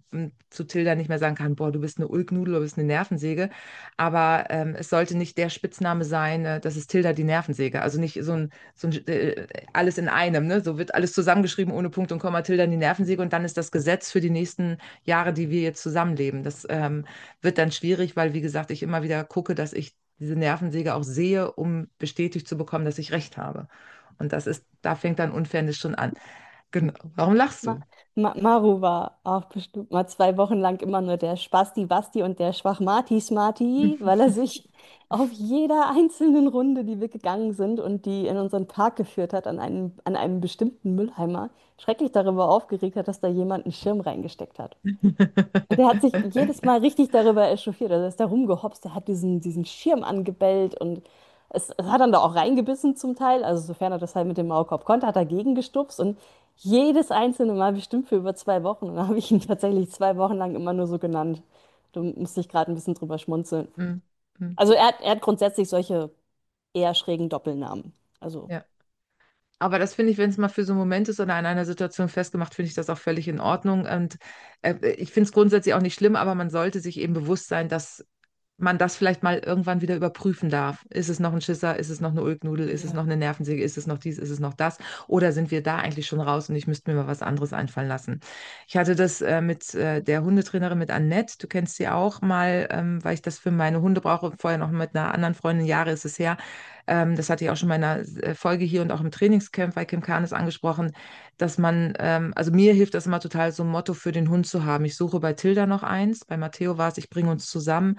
zu Tilda nicht mehr sagen kann, boah, du bist eine Ulknudel, du bist eine Nervensäge. Aber es sollte nicht der Spitzname sein, das ist Tilda die Nervensäge. Also nicht so ein alles in einem, ne? So wird alles zusammengeschrieben ohne Punkt und Komma, Tilda die Nervensäge und dann ist das Gesetz für die nächsten Jahre, die wir jetzt zusammenleben. Das wird dann schwierig, weil, wie gesagt, ich immer wieder gucke, dass ich diese Nervensäge auch sehe, um bestätigt zu bekommen, dass ich recht habe. Und da fängt dann Unfairness schon an. Genau. Warum lachst Ma du? Maru war auch bestimmt mal 2 Wochen lang immer nur der Spasti-Basti und der Schwachmati-Smarty, weil er sich auf jeder einzelnen Runde, die wir gegangen sind und die in unseren Park geführt hat, an einem bestimmten Mülleimer, schrecklich darüber aufgeregt hat, dass da jemand einen Schirm reingesteckt hat. Und der hat sich jedes Mal richtig darüber echauffiert. Also er ist da rumgehopst, der hat diesen Schirm angebellt und es hat dann da auch reingebissen zum Teil. Also sofern er das halt mit dem Maulkorb konnte, hat er gegengestupst und jedes einzelne Mal bestimmt für über 2 Wochen. Und dann habe ich ihn tatsächlich 2 Wochen lang immer nur so genannt. Da musste ich gerade ein bisschen drüber schmunzeln. Hm, hm, Also er hat grundsätzlich solche eher schrägen Doppelnamen. Also ja. Aber das finde ich, wenn es mal für so einen Moment ist oder in einer Situation festgemacht, finde ich das auch völlig in Ordnung. Und ich finde es grundsätzlich auch nicht schlimm, aber man sollte sich eben bewusst sein, dass man das vielleicht mal irgendwann wieder überprüfen darf. Ist es noch ein Schisser? Ist es noch eine Ulknudel? Ist es ja. noch eine Nervensäge? Ist es noch dies? Ist es noch das? Oder sind wir da eigentlich schon raus und ich müsste mir mal was anderes einfallen lassen? Ich hatte das mit der Hundetrainerin, mit Annette, du kennst sie auch mal, weil ich das für meine Hunde brauche, vorher noch mit einer anderen Freundin, Jahre ist es her. Das hatte ich auch schon in meiner Folge hier und auch im Trainingscamp bei Kim Kahnes angesprochen, dass man, also mir hilft das immer total, so ein Motto für den Hund zu haben. Ich suche bei Tilda noch eins, bei Matteo war es, ich bringe uns zusammen.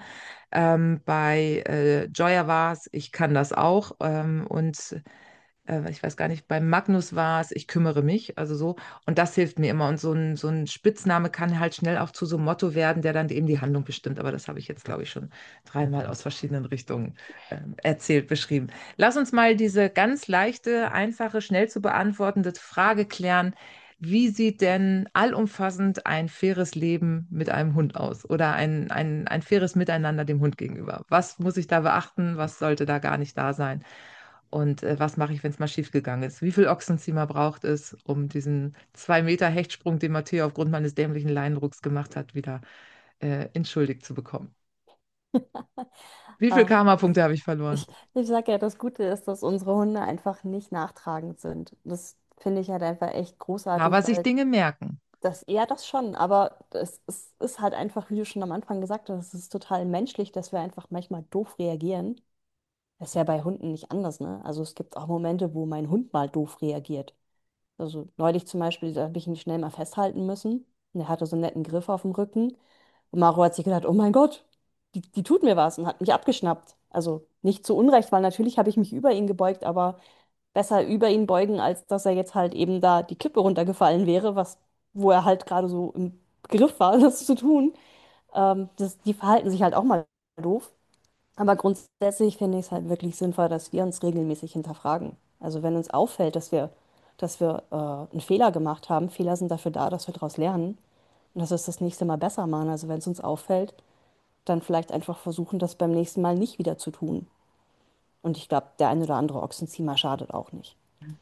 Bei Joya war es, ich kann das auch. Und ich weiß gar nicht, bei Magnus war es, ich kümmere mich. Also so. Und das hilft mir immer. Und so ein Spitzname kann halt schnell auch zu so einem Motto werden, der dann eben die Handlung bestimmt. Aber das habe ich jetzt, glaube ich, schon dreimal aus verschiedenen Richtungen erzählt, beschrieben. Lass uns mal diese ganz leichte, einfache, schnell zu beantwortende Frage klären. wie sieht denn allumfassend ein faires Leben mit einem Hund aus oder ein faires Miteinander dem Hund gegenüber? Was muss ich da beachten? Was sollte da gar nicht da sein? Und was mache ich, wenn es mal schiefgegangen ist? Wie viel Ochsenziemer braucht es, um diesen 2 Meter Hechtsprung, den Matteo aufgrund meines dämlichen Leinenrucks gemacht hat, wieder entschuldigt zu bekommen? Wie viele Ähm, Karma-Punkte habe ich verloren? ich ich sage ja, das Gute ist, dass unsere Hunde einfach nicht nachtragend sind. Das finde ich halt einfach echt großartig, Aber sich weil Dinge merken. das, ja, das schon, aber es ist halt einfach, wie du schon am Anfang gesagt hast, es ist total menschlich, dass wir einfach manchmal doof reagieren. Das ist ja bei Hunden nicht anders, ne? Also es gibt auch Momente, wo mein Hund mal doof reagiert. Also neulich zum Beispiel, da habe ich ihn schnell mal festhalten müssen. Und er hatte so einen netten Griff auf dem Rücken. Und Maro hat sich gedacht, oh mein Gott, die tut mir was und hat mich abgeschnappt. Also nicht zu Unrecht, weil natürlich habe ich mich über ihn gebeugt, aber besser über ihn beugen, als dass er jetzt halt eben da die Klippe runtergefallen wäre, wo er halt gerade so im Griff war, das zu tun. Die verhalten sich halt auch mal doof. Aber grundsätzlich finde ich es halt wirklich sinnvoll, dass wir uns regelmäßig hinterfragen. Also wenn uns auffällt, dass wir einen Fehler gemacht haben, Fehler sind dafür da, dass wir daraus lernen und dass wir es das nächste Mal besser machen. Also wenn es uns auffällt, dann vielleicht einfach versuchen, das beim nächsten Mal nicht wieder zu tun. Und ich glaube, der ein oder andere Ochsenziemer schadet auch nicht.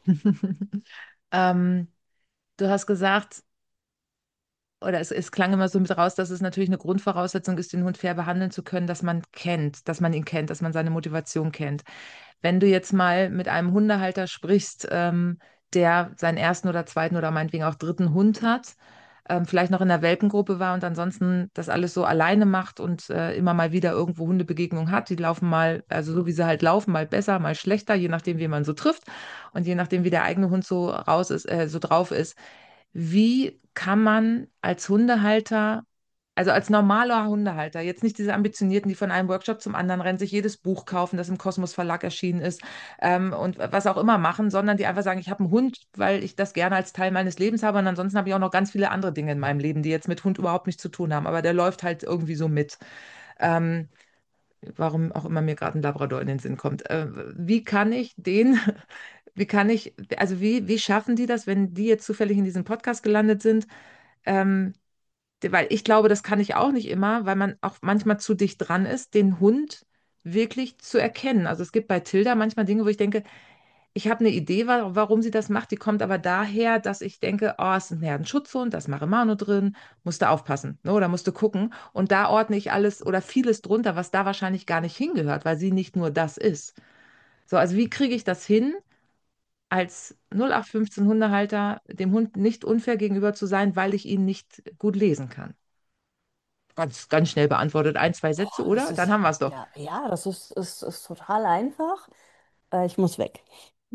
ähm, Du hast gesagt, oder es klang immer so mit raus, dass es natürlich eine Grundvoraussetzung ist, den Hund fair behandeln zu können, dass man kennt, dass man ihn kennt, dass man seine Motivation kennt. Wenn du jetzt mal mit einem Hundehalter sprichst, der seinen ersten oder zweiten oder meinetwegen auch dritten Hund hat, vielleicht noch in der Welpengruppe war und ansonsten das alles so alleine macht und immer mal wieder irgendwo Hundebegegnungen hat, die laufen mal, also so wie sie halt laufen, mal besser, mal schlechter, je nachdem, wie man so trifft und je nachdem, wie der eigene Hund so raus ist, so drauf ist. Wie kann man als Hundehalter, also als normaler Hundehalter, jetzt nicht diese Ambitionierten, die von einem Workshop zum anderen rennen, sich jedes Buch kaufen, das im Kosmos Verlag erschienen ist, und was auch immer machen, sondern die einfach sagen, ich habe einen Hund, weil ich das gerne als Teil meines Lebens habe und ansonsten habe ich auch noch ganz viele andere Dinge in meinem Leben, die jetzt mit Hund überhaupt nichts zu tun haben, aber der läuft halt irgendwie so mit. Ähm, Warum auch immer mir gerade ein Labrador in den Sinn kommt. Wie kann ich den, wie kann ich, also wie schaffen die das, wenn die jetzt zufällig in diesem Podcast gelandet sind? Ähm, Weil ich glaube, das kann ich auch nicht immer, weil man auch manchmal zu dicht dran ist, den Hund wirklich zu erkennen. Also es gibt bei Tilda manchmal Dinge, wo ich denke, ich habe eine Idee, warum sie das macht. Die kommt aber daher, dass ich denke, oh, es ist ein Herdenschutzhund, da ist Marimano drin, musst du aufpassen, ne? Oder musst du gucken. Und da ordne ich alles oder vieles drunter, was da wahrscheinlich gar nicht hingehört, weil sie nicht nur das ist. So, also wie kriege ich das hin, als 0815 Hundehalter dem Hund nicht unfair gegenüber zu sein, weil ich ihn nicht gut lesen kann? Ganz, ganz schnell beantwortet. Ein, zwei Sätze, Boah, das oder? Dann ist, haben wir es doch. ja, ja, das ist total einfach. Ich muss weg.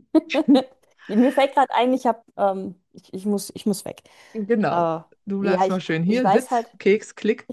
Mir fällt gerade ein, ich muss weg. Genau. Du Ja, bleibst ich, mal schön ich hier, weiß Sitz, halt, Keks, Klick.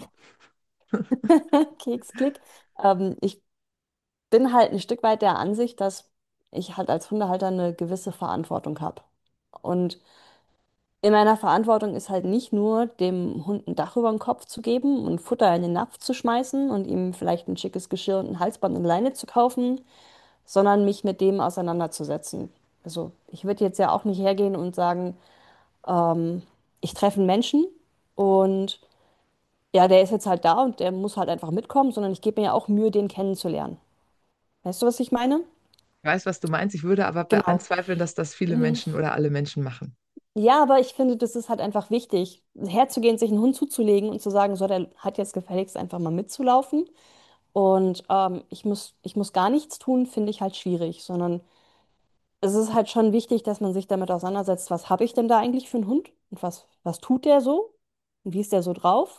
Keks, Klick. Ich bin halt ein Stück weit der Ansicht, dass ich halt als Hundehalter eine gewisse Verantwortung habe. Und in meiner Verantwortung ist halt nicht nur, dem Hund ein Dach über den Kopf zu geben und Futter in den Napf zu schmeißen und ihm vielleicht ein schickes Geschirr und ein Halsband und Leine zu kaufen, sondern mich mit dem auseinanderzusetzen. Also ich würde jetzt ja auch nicht hergehen und sagen, ähm, ich treffe einen Menschen und ja, der ist jetzt halt da und der muss halt einfach mitkommen, sondern ich gebe mir ja auch Mühe, den kennenzulernen. Weißt du, was ich meine? Ich weiß, was du meinst. Ich würde aber Genau. anzweifeln, dass das viele Mhm. Menschen oder alle Menschen machen. Ja, aber ich finde, das ist halt einfach wichtig, herzugehen, sich einen Hund zuzulegen und zu sagen, so, der hat jetzt gefälligst einfach mal mitzulaufen. Und ich muss gar nichts tun, finde ich halt schwierig, sondern es ist halt schon wichtig, dass man sich damit auseinandersetzt, was habe ich denn da eigentlich für einen Hund und was tut der so und wie ist der so drauf?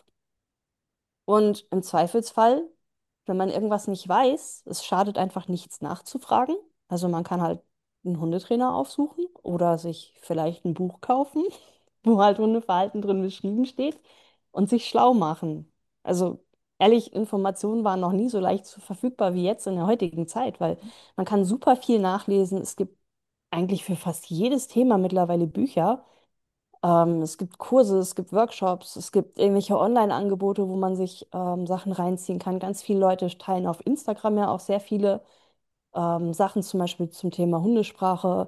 Und im Zweifelsfall, wenn man irgendwas nicht weiß, es schadet einfach nichts nachzufragen. Also man kann halt einen Hundetrainer aufsuchen oder sich vielleicht ein Buch kaufen, wo halt Hundeverhalten drin beschrieben steht und sich schlau machen. Also ehrlich, Informationen waren noch nie so leicht verfügbar wie jetzt in der heutigen Zeit, weil man kann super viel nachlesen. Es gibt eigentlich für fast jedes Thema mittlerweile Bücher. Es gibt Kurse, es gibt Workshops, es gibt irgendwelche Online-Angebote, wo man sich Sachen reinziehen kann. Ganz viele Leute teilen auf Instagram ja auch sehr viele Sachen, zum Beispiel zum Thema Hundesprache.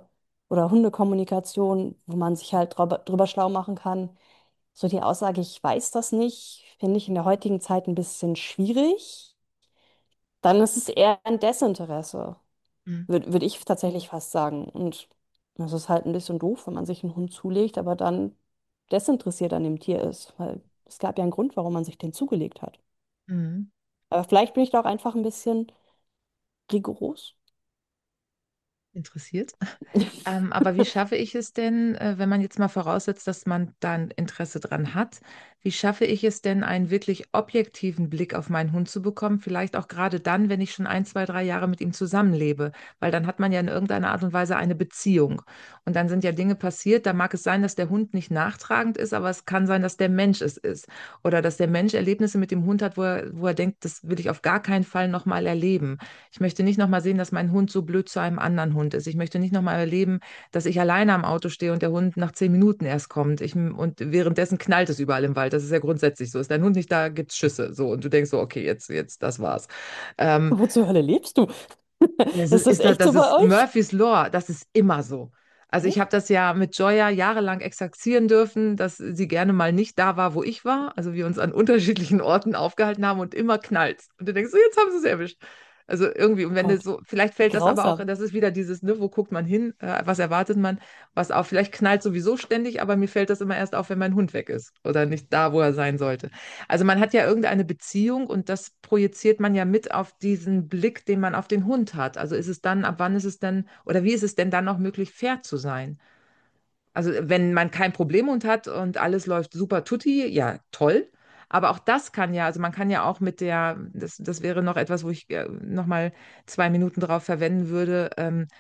oder Hundekommunikation, wo man sich halt drüber schlau machen kann. So die Aussage, ich weiß das nicht, finde ich in der heutigen Zeit ein bisschen schwierig. Dann ist es eher ein Desinteresse, Mhm. würd ich tatsächlich fast sagen. Und das ist halt ein bisschen doof, wenn man sich einen Hund zulegt, aber dann desinteressiert an dem Tier ist, weil es gab ja einen Grund, warum man sich den zugelegt hat. Mhm. Aber vielleicht bin ich da auch einfach ein bisschen rigoros. Interessiert. Aber wie schaffe ich es denn, wenn man jetzt mal voraussetzt, dass man da ein Interesse dran hat, wie schaffe ich es denn, einen wirklich objektiven Blick auf meinen Hund zu bekommen? Vielleicht auch gerade dann, wenn ich schon 1, 2, 3 Jahre mit ihm zusammenlebe, weil dann hat man ja in irgendeiner Art und Weise eine Beziehung. Und dann sind ja Dinge passiert, da mag es sein, dass der Hund nicht nachtragend ist, aber es kann sein, dass der Mensch es ist. Oder dass der Mensch Erlebnisse mit dem Hund hat, wo er denkt, das will ich auf gar keinen Fall nochmal erleben. Ich möchte nicht nochmal sehen, dass mein Hund so blöd zu einem anderen Hund ist. Ich möchte nicht nochmal erleben, dass ich alleine am Auto stehe und der Hund nach 10 Minuten erst kommt. Und währenddessen knallt es überall im Wald. Das ist ja grundsätzlich so. Ist dein Hund nicht da, gibt es Schüsse. So, und du denkst so, okay, jetzt, das war's. Ähm, Wo zur Hölle lebst du? das Ist das echt so das bei ist euch? Murphy's Law. Das ist immer so. Also ich habe Echt? das ja mit Joya jahrelang exerzieren dürfen, dass sie gerne mal nicht da war, wo ich war. Also wir uns an unterschiedlichen Orten aufgehalten haben und immer knallt. Und du denkst so, jetzt haben sie es erwischt. Also irgendwie, und wenn du Gott, so, vielleicht wie fällt das aber auch, grausam. das ist wieder dieses, ne, wo guckt man hin, was erwartet man, was auch, vielleicht knallt sowieso ständig, aber mir fällt das immer erst auf, wenn mein Hund weg ist oder nicht da, wo er sein sollte. Also man hat ja irgendeine Beziehung und das projiziert man ja mit auf diesen Blick, den man auf den Hund hat. Also ist es dann, ab wann ist es denn, oder wie ist es denn dann noch möglich, fair zu sein? Also wenn man kein Problemhund hat und alles läuft super tutti, ja, toll. Aber auch das kann ja, also man kann ja auch mit der, das wäre noch etwas, wo ich noch mal 2 Minuten drauf verwenden würde.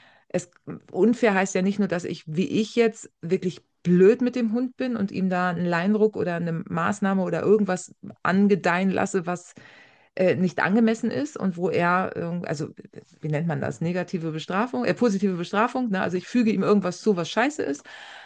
Unfair heißt ja nicht nur, dass ich, wie ich jetzt, wirklich blöd mit dem Hund bin und ihm da einen Leinruck oder eine Maßnahme oder irgendwas angedeihen lasse, was nicht angemessen ist und wo er, also wie nennt man das, negative Bestrafung, positive Bestrafung, ne? Also ich füge ihm irgendwas zu, was scheiße ist,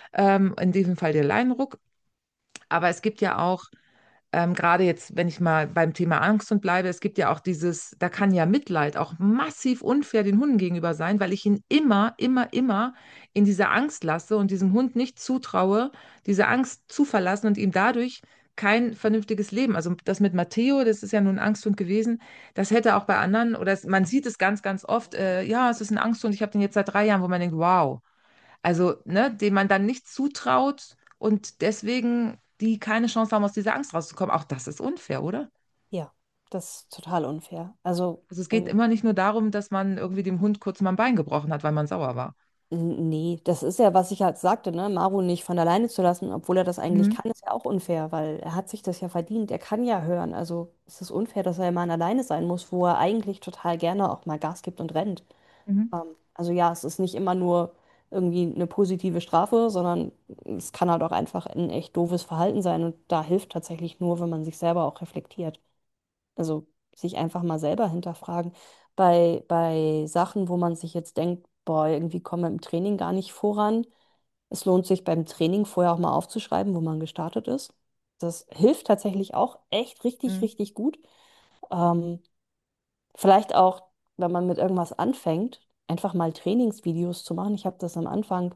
in diesem Fall der Leinenruck. Aber es gibt ja auch, gerade jetzt, wenn ich mal beim Thema Angst und bleibe, es gibt ja auch dieses, da kann ja Mitleid auch massiv unfair den Hunden gegenüber sein, weil ich ihn immer, immer, immer in diese Angst lasse und diesem Hund nicht zutraue, diese Angst zu verlassen und ihm dadurch kein vernünftiges Leben. Also das mit Matteo, das ist ja nun ein Angsthund gewesen, das hätte auch bei anderen, oder man sieht es ganz, ganz oft, ja, es ist ein Angsthund, ich habe den jetzt seit 3 Jahren, wo man denkt, wow. Also, ne, dem man dann nicht zutraut und deswegen die keine Chance haben, aus dieser Angst rauszukommen. Auch das ist unfair, oder? Ja, das ist total unfair. Also, Also es geht immer nicht nur darum, dass man irgendwie dem Hund kurz mal ein Bein gebrochen hat, weil man sauer war. nee, das ist ja, was ich halt sagte, ne? Maru nicht von alleine zu lassen, obwohl er das eigentlich Mhm. kann, ist ja auch unfair, weil er hat sich das ja verdient. Er kann ja hören. Also es ist unfair, dass er immer alleine sein muss, wo er eigentlich total gerne auch mal Gas gibt und rennt. Mhm. Also ja, es ist nicht immer nur irgendwie eine positive Strafe, sondern es kann halt auch einfach ein echt doofes Verhalten sein. Und da hilft tatsächlich nur, wenn man sich selber auch reflektiert. Also sich einfach mal selber hinterfragen. Bei Sachen, wo man sich jetzt denkt, boah, irgendwie kommen wir im Training gar nicht voran. Es lohnt sich beim Training vorher auch mal aufzuschreiben, wo man gestartet ist. Das hilft tatsächlich auch echt richtig, Mhm. richtig gut. Ähm, Vielleicht auch, wenn man mit irgendwas anfängt, einfach mal Trainingsvideos zu machen. Ich habe das am Anfang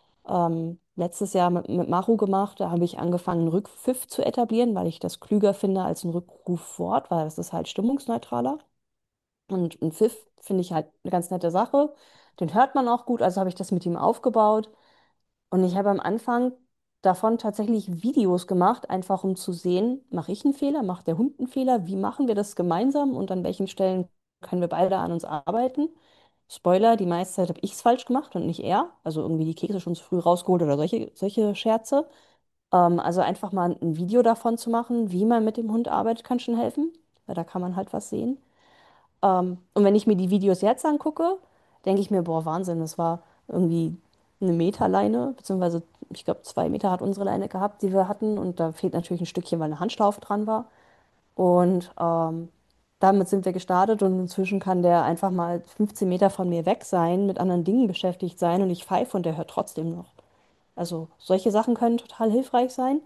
letztes Jahr mit Maru gemacht. Da habe ich angefangen, einen Rückpfiff zu etablieren, weil ich das klüger finde als ein Rückrufwort, weil das ist halt stimmungsneutraler. Und ein Pfiff finde ich halt eine ganz nette Sache. Den hört man auch gut, also habe ich das mit ihm aufgebaut. Und ich habe am Anfang davon tatsächlich Videos gemacht, einfach um zu sehen, mache ich einen Fehler, macht der Hund einen Fehler, wie machen wir das gemeinsam und an welchen Stellen können wir beide an uns arbeiten. Spoiler, die meiste Zeit habe ich es falsch gemacht und nicht er. Also irgendwie die Kekse schon zu früh rausgeholt oder solche Scherze. Also einfach mal ein Video davon zu machen, wie man mit dem Hund arbeitet, kann schon helfen, weil da kann man halt was sehen. Und wenn ich mir die Videos jetzt angucke, denke ich mir, boah, Wahnsinn, das war irgendwie eine Meterleine, beziehungsweise ich glaube 2 Meter hat unsere Leine gehabt, die wir hatten. Und da fehlt natürlich ein Stückchen, weil eine Handschlaufe dran war. Und damit sind wir gestartet und inzwischen kann der einfach mal 15 Meter von mir weg sein, mit anderen Dingen beschäftigt sein und ich pfeife und der hört trotzdem noch. Also solche Sachen können total hilfreich sein.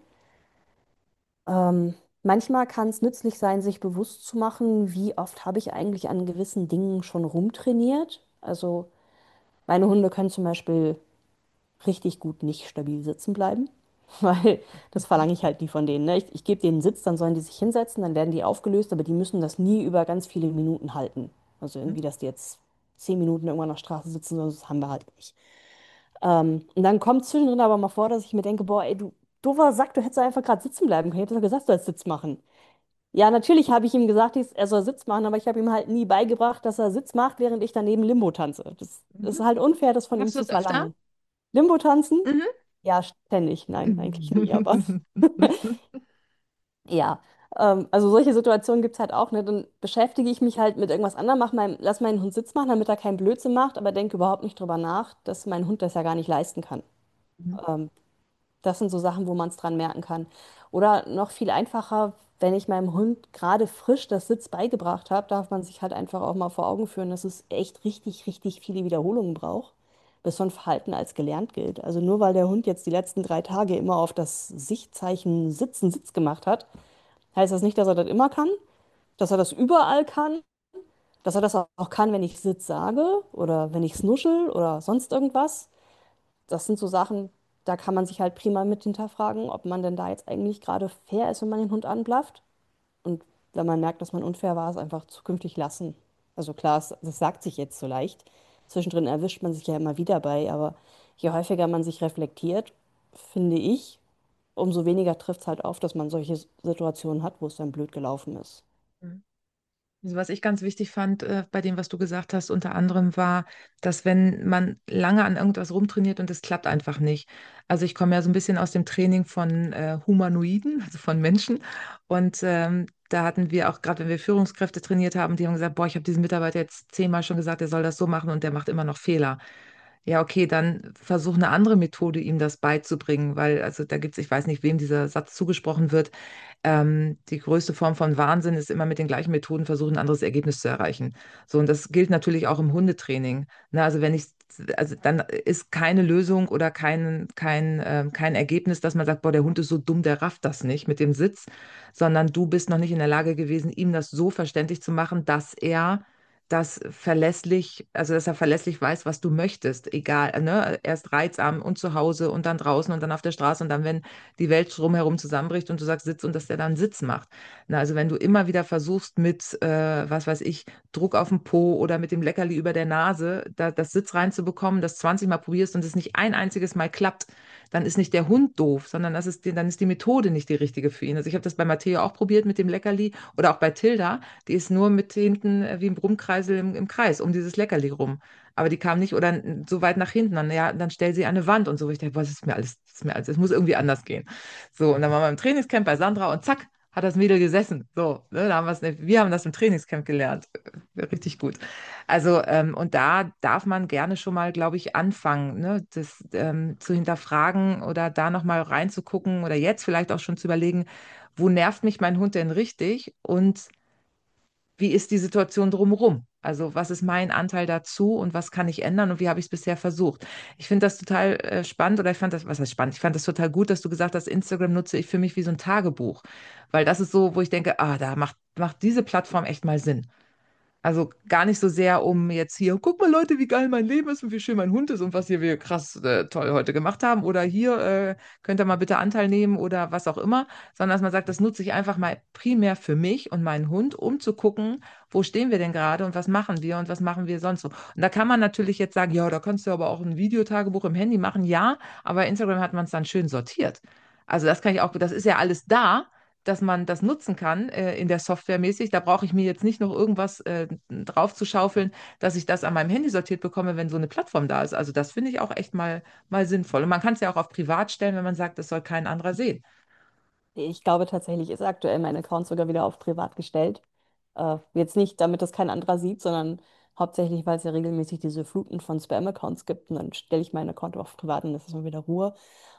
Manchmal kann es nützlich sein, sich bewusst zu machen, wie oft habe ich eigentlich an gewissen Dingen schon rumtrainiert. Also meine Hunde können zum Beispiel richtig gut nicht stabil sitzen bleiben, weil das verlange ich halt nie von denen. Ne? Ich gebe denen einen Sitz, dann sollen die sich hinsetzen, dann werden die aufgelöst, aber die müssen das nie über ganz viele Minuten halten. Also Mhm. irgendwie, dass die jetzt 10 Minuten irgendwann auf der Straße sitzen, das haben wir halt nicht. Und dann kommt zwischendrin aber mal vor, dass ich mir denke, boah, ey, du doofer Sack, du hättest einfach gerade sitzen bleiben können. Ich hätte doch gesagt, du sollst Sitz machen. Ja, natürlich habe ich ihm gesagt, er soll Sitz machen, aber ich habe ihm halt nie beigebracht, dass er Sitz macht, während ich daneben Limbo tanze. Das ist Mhm. halt unfair, das von ihm Machst du zu das öfter? verlangen. Limbo tanzen? Mhm. Ja, ständig. Nein, eigentlich nie, aber ja. Also solche Situationen gibt es halt auch, ne? Dann beschäftige ich mich halt mit irgendwas anderem, lass meinen Hund Sitz machen, damit er keinen Blödsinn macht, aber denke überhaupt nicht drüber nach, dass mein Hund das ja gar nicht leisten kann. Mhm. Ähm, Das sind so Sachen, wo man es dran merken kann. Oder noch viel einfacher, wenn ich meinem Hund gerade frisch das Sitz beigebracht habe, darf man sich halt einfach auch mal vor Augen führen, dass es echt richtig, richtig viele Wiederholungen braucht, bis so ein Verhalten als gelernt gilt. Also nur weil der Hund jetzt die letzten 3 Tage immer auf das Sichtzeichen Sitzen, Sitz gemacht hat, heißt das nicht, dass er das immer kann, dass er das überall kann, dass er das auch kann, wenn ich Sitz sage oder wenn ich snuschel oder sonst irgendwas. Das sind so Sachen, da kann man sich halt prima mit hinterfragen, ob man denn da jetzt eigentlich gerade fair ist, wenn man den Hund anblafft. Und wenn man merkt, dass man unfair war, es einfach zukünftig lassen. Also klar, das sagt sich jetzt so leicht. Zwischendrin erwischt man sich ja immer wieder bei, aber je häufiger man sich reflektiert, finde ich, umso weniger trifft es halt auf, dass man solche Situationen hat, wo es dann blöd gelaufen ist. Mhm. Also was ich ganz wichtig fand bei dem, was du gesagt hast, unter anderem war, dass wenn man lange an irgendwas rumtrainiert und es klappt einfach nicht. Also ich komme ja so ein bisschen aus dem Training von Humanoiden, also von Menschen. Und da hatten wir auch, gerade wenn wir Führungskräfte trainiert haben, die haben gesagt, boah, ich habe diesem Mitarbeiter jetzt 10-mal schon gesagt, er soll das so machen und der macht immer noch Fehler. Ja, okay, dann versuch eine andere Methode, ihm das beizubringen, weil also da gibt's, ich weiß nicht, wem dieser Satz zugesprochen wird, die größte Form von Wahnsinn ist immer mit den gleichen Methoden versuchen, ein anderes Ergebnis zu erreichen. So, und das gilt natürlich auch im Hundetraining. Ne, also wenn ich, also dann ist keine Lösung oder kein Ergebnis, dass man sagt, boah, der Hund ist so dumm, der rafft das nicht mit dem Sitz, sondern du bist noch nicht in der Lage gewesen, ihm das so verständlich zu machen, dass er das verlässlich, also dass er verlässlich weiß, was du möchtest, egal, ne? Erst reizarm und zu Hause und dann draußen und dann auf der Straße und dann, wenn die Welt drumherum zusammenbricht und du sagst Sitz und dass der dann Sitz macht. Na, also wenn du immer wieder versuchst mit, was weiß ich, Druck auf dem Po oder mit dem Leckerli über der Nase, das Sitz reinzubekommen, das 20 Mal probierst und es nicht ein einziges Mal klappt, dann ist nicht der Hund doof, sondern dann ist die Methode nicht die richtige für ihn. Also ich habe das bei Matteo auch probiert mit dem Leckerli oder auch bei Tilda, die ist nur mit hinten wie im Brummkreisel im Kreis um dieses Leckerli rum. Aber die kam nicht oder so weit nach hinten. Dann, ja, dann stell sie an eine Wand und so. Ich dachte, boah, das ist mir alles, das muss irgendwie anders gehen. So, und dann waren wir im Trainingscamp bei Sandra und zack, hat das Mädel gesessen. So, ne, da haben wir haben das im Trainingscamp gelernt. Richtig gut. Also, und da darf man gerne schon mal, glaube ich, anfangen, ne, das zu hinterfragen oder da nochmal reinzugucken oder jetzt vielleicht auch schon zu überlegen, wo nervt mich mein Hund denn richtig und wie ist die Situation drumherum? Also was ist mein Anteil dazu und was kann ich ändern und wie habe ich es bisher versucht? Ich finde das total spannend oder ich fand das, was heißt spannend? Ich fand das total gut, dass du gesagt hast, Instagram nutze ich für mich wie so ein Tagebuch, weil das ist so, wo ich denke, da macht diese Plattform echt mal Sinn. Also gar nicht so sehr um jetzt hier, guck mal Leute, wie geil mein Leben ist und wie schön mein Hund ist und was hier wir krass toll heute gemacht haben oder hier könnt ihr mal bitte Anteil nehmen oder was auch immer, sondern dass man sagt, das nutze ich einfach mal primär für mich und meinen Hund, um zu gucken, wo stehen wir denn gerade und was machen wir und was machen wir sonst so. Und da kann man natürlich jetzt sagen, ja, da kannst du aber auch ein Videotagebuch im Handy machen, ja, aber Instagram hat man es dann schön sortiert. Also das kann ich auch, das ist ja alles da, dass man das nutzen kann in der Software mäßig. Da brauche ich mir jetzt nicht noch irgendwas drauf zu schaufeln, dass ich das an meinem Handy sortiert bekomme, wenn so eine Plattform da ist. Also das finde ich auch echt mal sinnvoll. Und man kann es ja auch auf privat stellen, wenn man sagt, das soll kein anderer sehen. Ich glaube tatsächlich ist aktuell mein Account sogar wieder auf privat gestellt. Jetzt nicht, damit das kein anderer sieht, sondern hauptsächlich, weil es ja regelmäßig diese Fluten von Spam-Accounts gibt. Und dann stelle ich meinen Account auf privat und das ist mal wieder Ruhe.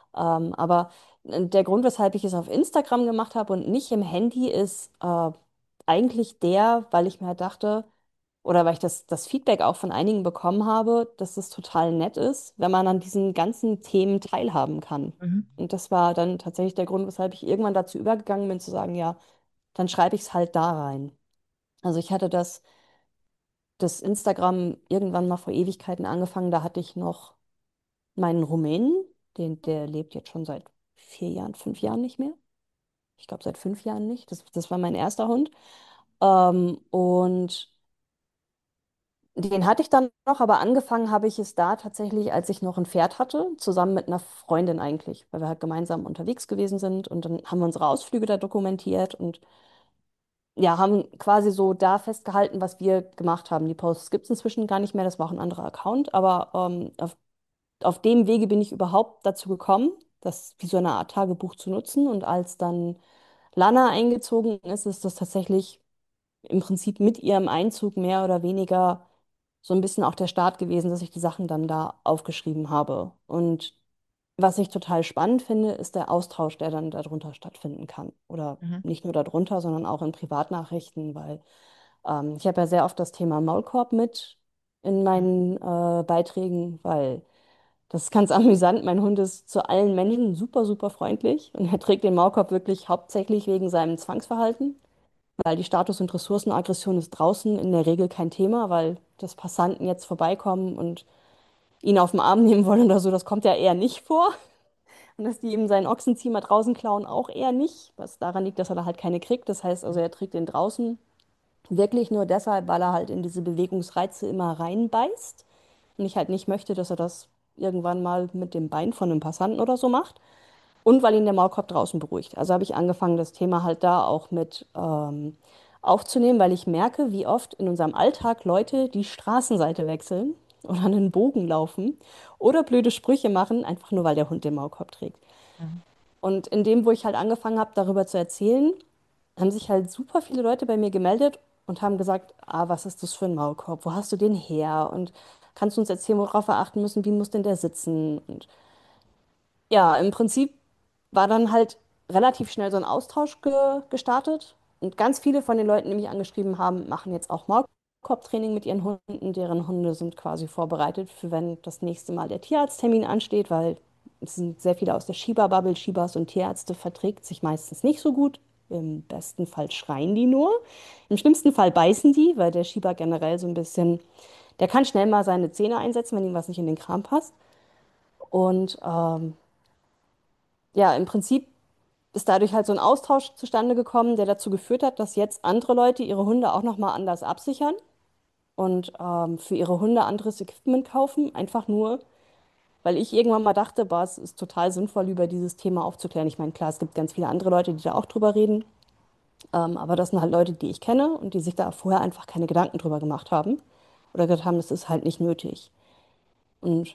Aber der Grund, weshalb ich es auf Instagram gemacht habe und nicht im Handy, ist eigentlich der, weil ich mir halt dachte, oder weil ich das Feedback auch von einigen bekommen habe, dass es total nett ist, wenn man an diesen ganzen Themen teilhaben kann. Mhm. Und das war dann tatsächlich der Grund, weshalb ich irgendwann dazu übergegangen bin, zu sagen, ja, dann schreibe ich es halt da rein. Also ich hatte das Instagram irgendwann mal vor Ewigkeiten angefangen, da hatte ich noch meinen Rumänen, der lebt jetzt schon seit 4 Jahren, 5 Jahren nicht mehr. Ich glaube, seit 5 Jahren nicht. Das war mein erster Hund. Und den hatte ich dann noch, aber angefangen habe ich es da tatsächlich, als ich noch ein Pferd hatte, zusammen mit einer Freundin eigentlich, weil wir halt gemeinsam unterwegs gewesen sind und dann haben wir unsere Ausflüge da dokumentiert und ja, haben quasi so da festgehalten, was wir gemacht haben. Die Posts gibt es inzwischen gar nicht mehr, das war auch ein anderer Account, aber auf dem Wege bin ich überhaupt dazu gekommen, das wie so eine Art Tagebuch zu nutzen und als dann Lana eingezogen ist, ist das tatsächlich im Prinzip mit ihrem Einzug mehr oder weniger so ein bisschen auch der Start gewesen, dass ich die Sachen dann da aufgeschrieben habe. Und was ich total spannend finde, ist der Austausch, der dann darunter stattfinden kann. Oder Mhm. nicht nur darunter, sondern auch in Privatnachrichten, weil ich habe ja sehr oft das Thema Maulkorb mit in meinen Beiträgen, weil das ist ganz amüsant. Mein Hund ist zu allen Menschen super, super freundlich und er trägt den Maulkorb wirklich hauptsächlich wegen seinem Zwangsverhalten. Weil die Status- und Ressourcenaggression ist draußen in der Regel kein Thema, weil das Passanten jetzt vorbeikommen und ihn auf den Arm nehmen wollen oder so, das kommt ja eher nicht vor. Und dass die ihm seinen Ochsenzieher mal draußen klauen, auch eher nicht, was daran liegt, dass er da halt keine kriegt. Das heißt also, er trägt den draußen wirklich nur deshalb, weil er halt in diese Bewegungsreize immer reinbeißt. Und ich halt nicht möchte, dass er das irgendwann mal mit dem Bein von einem Passanten oder so macht. Und weil ihn der Maulkorb draußen beruhigt. Also habe ich angefangen, das Thema halt da auch mit aufzunehmen, weil ich merke, wie oft in unserem Alltag Leute die Straßenseite wechseln oder einen Bogen laufen oder blöde Sprüche machen, einfach nur weil der Hund den Maulkorb trägt. Mhm. Und in dem, wo ich halt angefangen habe, darüber zu erzählen, haben sich halt super viele Leute bei mir gemeldet und haben gesagt, ah, was ist das für ein Maulkorb? Wo hast du den her? Und kannst du uns erzählen, worauf wir achten müssen? Wie muss denn der sitzen? Und ja, im Prinzip war dann halt relativ schnell so ein Austausch gestartet. Und ganz viele von den Leuten, die mich angeschrieben haben, machen jetzt auch Maulkorbtraining mit ihren Hunden. Deren Hunde sind quasi vorbereitet für, wenn das nächste Mal der Tierarzttermin ansteht, weil es sind sehr viele aus der Shiba-Bubble. Shibas und Tierärzte verträgt sich meistens nicht so gut. Im besten Fall schreien die nur. Im schlimmsten Fall beißen die, weil der Shiba generell so ein bisschen, der kann schnell mal seine Zähne einsetzen, wenn ihm was nicht in den Kram passt. Und ja, im Prinzip ist dadurch halt so ein Austausch zustande gekommen, der dazu geführt hat, dass jetzt andere Leute ihre Hunde auch nochmal anders absichern und für ihre Hunde anderes Equipment kaufen. Einfach nur, weil ich irgendwann mal dachte, boah, es ist total sinnvoll, über dieses Thema aufzuklären. Ich meine, klar, es gibt ganz viele andere Leute, die da auch drüber reden, aber das sind halt Leute, die ich kenne und die sich da vorher einfach keine Gedanken drüber gemacht haben oder gesagt haben, das ist halt nicht nötig. Und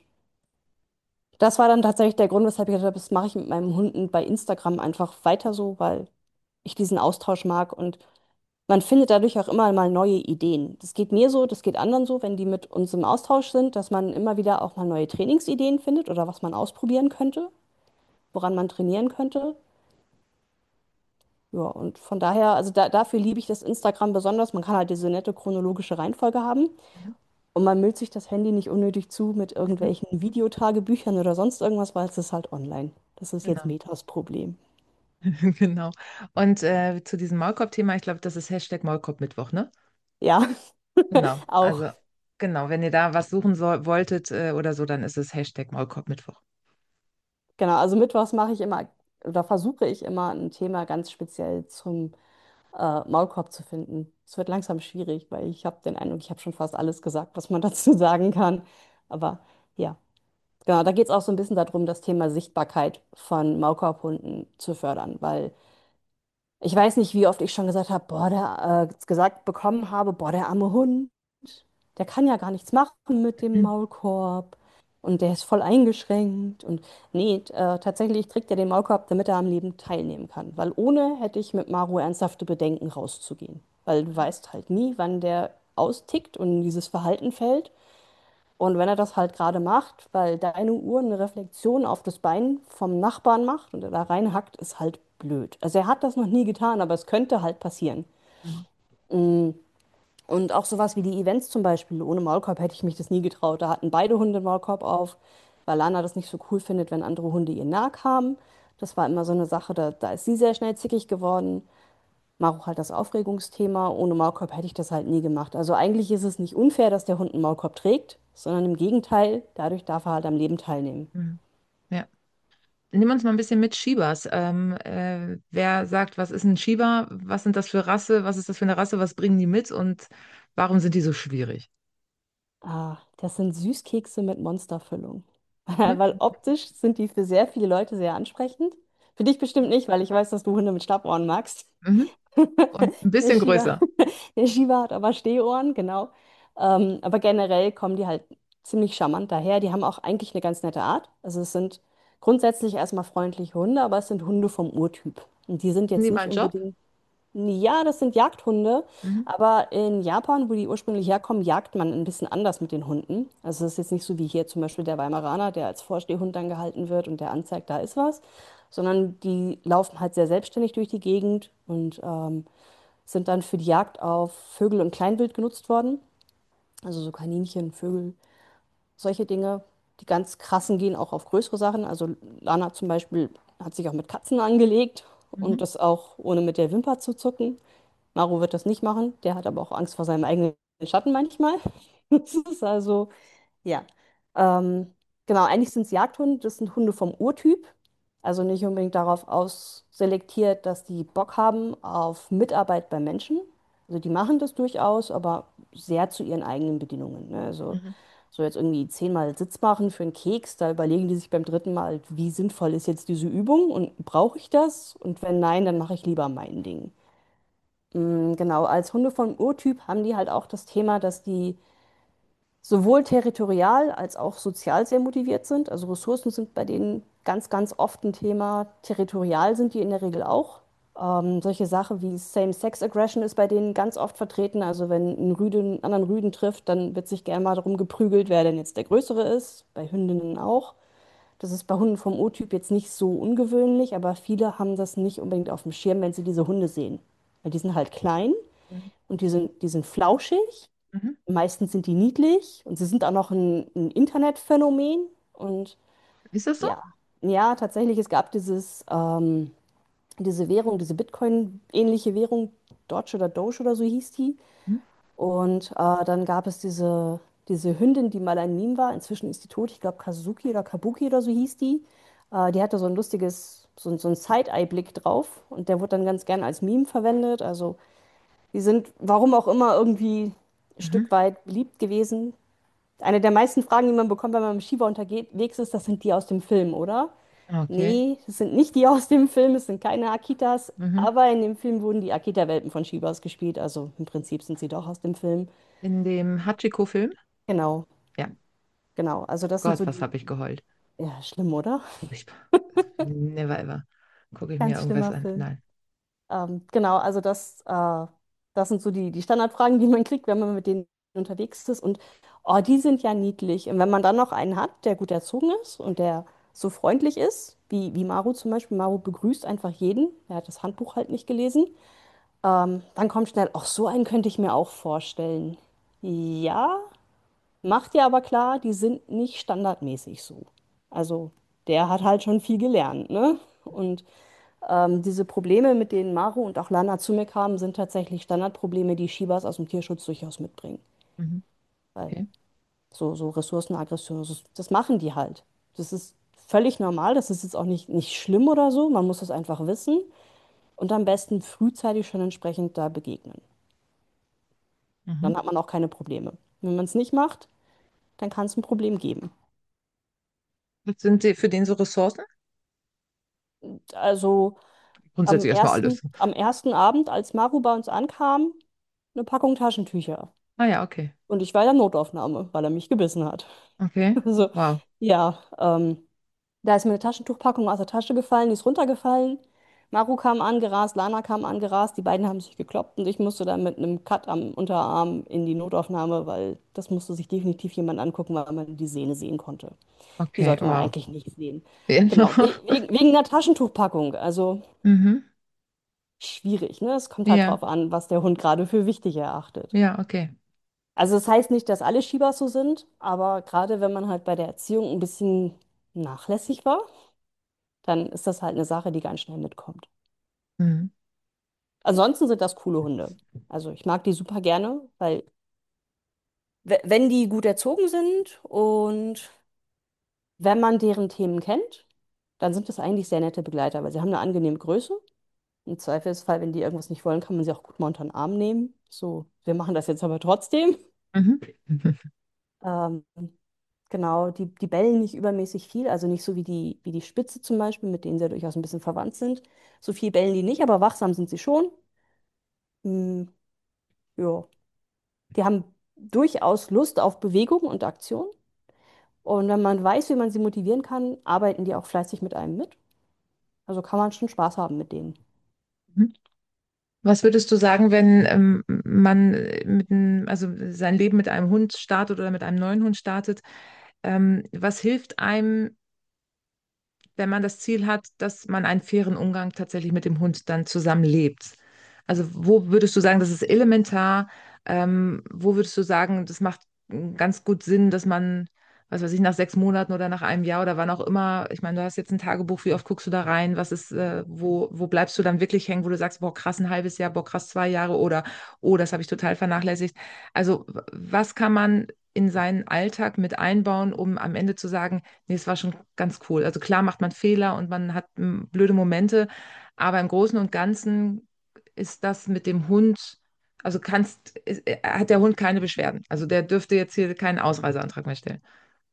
das war dann tatsächlich der Grund, weshalb ich gesagt habe, das mache ich mit meinem Hunden bei Instagram einfach weiter so, weil ich diesen Austausch mag und man findet dadurch auch immer mal neue Ideen. Das geht mir so, das geht anderen so, wenn die mit uns im Austausch sind, dass man immer wieder auch mal neue Trainingsideen findet oder was man ausprobieren könnte, woran man trainieren könnte. Ja, und von daher, also dafür liebe ich das Instagram besonders. Man kann halt diese nette chronologische Reihenfolge haben Mhm. und man müllt sich das Handy nicht unnötig zu mit Mhm. irgendwelchen Videotagebüchern oder sonst irgendwas, weil es ist halt online. Das ist jetzt Genau. Metas Problem. Genau. Und zu diesem Maulkorb-Thema, ich glaube, das ist Hashtag Maulkorb-Mittwoch, ne? Ja, Genau. auch. Also, genau, wenn ihr da was suchen wolltet oder so, dann ist es Hashtag Maulkorb-Mittwoch. Genau, also mittwochs mache ich immer oder versuche ich immer ein Thema ganz speziell zum Maulkorb zu finden. Es wird langsam schwierig, weil ich habe den Eindruck, ich habe schon fast alles gesagt, was man dazu sagen kann. Aber ja, genau, da geht es auch so ein bisschen darum, das Thema Sichtbarkeit von Maulkorbhunden zu fördern, weil ich weiß nicht, wie oft ich schon gesagt habe, boah, gesagt bekommen habe, boah, der arme Hund, der kann ja gar nichts machen mit dem Mhm. Maulkorb und der ist voll eingeschränkt und nee, tatsächlich trägt er den Maulkorb, damit er am Leben teilnehmen kann, weil ohne hätte ich mit Maru ernsthafte Bedenken rauszugehen, weil du weißt halt nie, wann der austickt und in dieses Verhalten fällt und wenn er das halt gerade macht, weil deine Uhr eine Reflexion auf das Bein vom Nachbarn macht und er da reinhackt, ist halt blöd. Also er hat das noch nie getan, aber es könnte halt passieren. Mhm. Mm. Und auch sowas wie die Events zum Beispiel. Ohne Maulkorb hätte ich mich das nie getraut. Da hatten beide Hunde einen Maulkorb auf, weil Lana das nicht so cool findet, wenn andere Hunde ihr nahe kamen. Das war immer so eine Sache, da ist sie sehr schnell zickig geworden. Maro halt das Aufregungsthema. Ohne Maulkorb hätte ich das halt nie gemacht. Also eigentlich ist es nicht unfair, dass der Hund einen Maulkorb trägt. sondern im Gegenteil, dadurch darf er halt am Leben teilnehmen. Mhm. Ja. Nimm uns mal ein bisschen mit Shibas. Wer sagt, was ist ein Shiba? Was sind das für Rasse? Was ist das für eine Rasse? Was bringen die mit? Und warum sind die so schwierig? Ah, das sind Süßkekse mit Monsterfüllung. Hm? Weil optisch sind die für sehr viele Leute sehr ansprechend. Für dich bestimmt nicht, weil ich weiß, dass du Hunde mit Stabbohren magst. Mhm. Und ein Der bisschen Shiba, größer. der Shiba hat aber Stehohren, genau. Aber generell kommen die halt ziemlich charmant daher. Die haben auch eigentlich eine ganz nette Art. Also es sind grundsätzlich erstmal freundliche Hunde, aber es sind Hunde vom Urtyp. Und die sind Haben jetzt die mal nicht einen Job? unbedingt. Ja, das sind Jagdhunde, Mhm. aber in Japan, wo die ursprünglich herkommen, jagt man ein bisschen anders mit den Hunden. Also es ist jetzt nicht so wie hier zum Beispiel der Weimaraner, der als Vorstehhund dann gehalten wird und der anzeigt, da ist was, sondern die laufen halt sehr selbstständig durch die Gegend und sind dann für die Jagd auf Vögel und Kleinwild genutzt worden. Also so Kaninchen, Vögel, solche Dinge. Die ganz krassen gehen auch auf größere Sachen. Also Lana zum Beispiel hat sich auch mit Katzen angelegt und Mhm. das auch ohne mit der Wimper zu zucken. Maro wird das nicht machen. Der hat aber auch Angst vor seinem eigenen Schatten manchmal. Das ist also, ja. Ähm, genau, eigentlich sind es Jagdhunde. Das sind Hunde vom Urtyp. Also nicht unbedingt darauf ausselektiert, dass die Bock haben auf Mitarbeit beim Menschen. Also die machen das durchaus, aber sehr zu ihren eigenen Bedingungen. Ne? Also Mhm. so jetzt irgendwie 10-mal Sitz machen für einen Keks, da überlegen die sich beim dritten Mal, wie sinnvoll ist jetzt diese Übung und brauche ich das? Und wenn nein, dann mache ich lieber mein Ding. Genau, als Hunde vom Urtyp haben die halt auch das Thema, dass die sowohl territorial als auch sozial sehr motiviert sind. Also Ressourcen sind bei denen ganz, ganz oft ein Thema. Territorial sind die in der Regel auch. Solche Sachen wie Same-Sex-Aggression ist bei denen ganz oft vertreten. Also wenn ein Rüde einen anderen Rüden trifft, dann wird sich gerne mal darum geprügelt, wer denn jetzt der Größere ist. Bei Hündinnen auch. Das ist bei Hunden vom O-Typ jetzt nicht so ungewöhnlich, aber viele haben das nicht unbedingt auf dem Schirm, wenn sie diese Hunde sehen. Weil die sind halt klein Mhm. und die sind flauschig. Mhm. Meistens sind die niedlich und sie sind auch noch ein Internetphänomen. Und Ist das so? ja, ja, tatsächlich, es gab diese Währung, diese Bitcoin-ähnliche Währung, Dodge oder Doge oder so hieß die. Mhm. Und dann gab es diese Hündin, die mal ein Meme war. Inzwischen ist die tot. Ich glaube, Kazuki oder Kabuki oder so hieß die. Die hatte so ein lustiges, so ein Side-Eye-Blick drauf. Und der wurde dann ganz gern als Meme verwendet. Also, die sind, warum auch immer, irgendwie ein Mhm. Stück weit beliebt gewesen. Eine der meisten Fragen, die man bekommt, wenn man mit Shiba unterwegs ist, das sind die aus dem Film, oder? Okay. Nee, das sind nicht die aus dem Film, es sind keine Akitas. Mhm. Aber in dem Film wurden die Akita-Welpen von Shibas gespielt. Also im Prinzip sind sie doch aus dem Film. In dem Hachiko-Film? Genau, Ja. genau. Also das sind Gott, so was die. habe ich geheult. Ja, schlimm, oder? Furchtbar. Never ever. Gucke ich mir Ganz irgendwas schlimmer an. Film. Nein. Genau, also das sind so die Standardfragen, die man kriegt, wenn man mit denen unterwegs ist. Und oh, die sind ja niedlich. Und wenn man dann noch einen hat, der gut erzogen ist und der so freundlich ist, wie Maru zum Beispiel, Maru begrüßt einfach jeden, er hat das Handbuch halt nicht gelesen, dann kommt schnell, ach, so einen könnte ich mir auch vorstellen. Ja, macht dir aber klar, die sind nicht standardmäßig so. Also der hat halt schon viel gelernt, ne? Und diese Probleme, mit denen Maru und auch Lana zu mir kamen, sind tatsächlich Standardprobleme, die Shibas aus dem Tierschutz durchaus mitbringen. Mhm. Weil Okay. so Ressourcenaggression, das machen die halt. Das ist völlig normal, das ist jetzt auch nicht schlimm oder so, man muss es einfach wissen und am besten frühzeitig schon entsprechend da begegnen. Mhm. Dann hat man auch keine Probleme. Wenn man es nicht macht, dann kann es ein Problem geben. Was sind für den so Ressourcen? Also Grundsätzlich erstmal alles. am ersten Abend, als Maru bei uns ankam, eine Packung Taschentücher. Ah ja, okay. Und ich war in der Notaufnahme, weil er mich gebissen hat. Okay. Also, Wow. ja, da ist mir eine Taschentuchpackung aus der Tasche gefallen, die ist runtergefallen. Maru kam angerast, Lana kam angerast, die beiden haben sich gekloppt und ich musste dann mit einem Cut am Unterarm in die Notaufnahme, weil das musste sich definitiv jemand angucken, weil man die Sehne sehen konnte. Die Okay, sollte man wow. eigentlich nicht sehen. Genau, Genau. wegen einer Taschentuchpackung. Also Mhm. schwierig, ne? Es kommt halt Ja, drauf an, was der Hund gerade für wichtig erachtet. ja, okay. Also das heißt nicht, dass alle Shibas so sind, aber gerade wenn man halt bei der Erziehung ein bisschen nachlässig war, dann ist das halt eine Sache, die ganz schnell mitkommt. Mhm. Ansonsten sind das coole Hunde. Also ich mag die super gerne, weil Wenn die gut erzogen sind und wenn man deren Themen kennt, dann sind das eigentlich sehr nette Begleiter, weil sie haben eine angenehme Größe. Im Zweifelsfall, wenn die irgendwas nicht wollen, kann man sie auch gut mal unter den Arm nehmen. So, wir machen das jetzt aber trotzdem. Mhm. Ähm, genau, die bellen nicht übermäßig viel, also nicht so wie die Spitze zum Beispiel, mit denen sie ja durchaus ein bisschen verwandt sind. So viel bellen die nicht, aber wachsam sind sie schon. Hm, ja, die haben durchaus Lust auf Bewegung und Aktion. Und wenn man weiß, wie man sie motivieren kann, arbeiten die auch fleißig mit einem mit. Also kann man schon Spaß haben mit denen. Was würdest du sagen, wenn man also sein Leben mit einem Hund startet oder mit einem neuen Hund startet? Was hilft einem, wenn man das Ziel hat, dass man einen fairen Umgang tatsächlich mit dem Hund dann zusammenlebt? Also wo würdest du sagen, das ist elementar? Wo würdest du sagen, das macht ganz gut Sinn, dass man, was weiß ich, nach 6 Monaten oder nach einem Jahr oder wann auch immer, ich meine, du hast jetzt ein Tagebuch, wie oft guckst du da rein? Was ist, wo bleibst du dann wirklich hängen, wo du sagst, boah, krass, ein halbes Jahr, boah, krass, 2 Jahre oder, oh, das habe ich total vernachlässigt. Also was kann man in seinen Alltag mit einbauen, um am Ende zu sagen, nee, es war schon ganz cool. Also klar macht man Fehler und man hat blöde Momente, aber im Großen und Ganzen ist das mit dem Hund, also hat der Hund keine Beschwerden. Also der dürfte jetzt hier keinen Ausreiseantrag mehr stellen.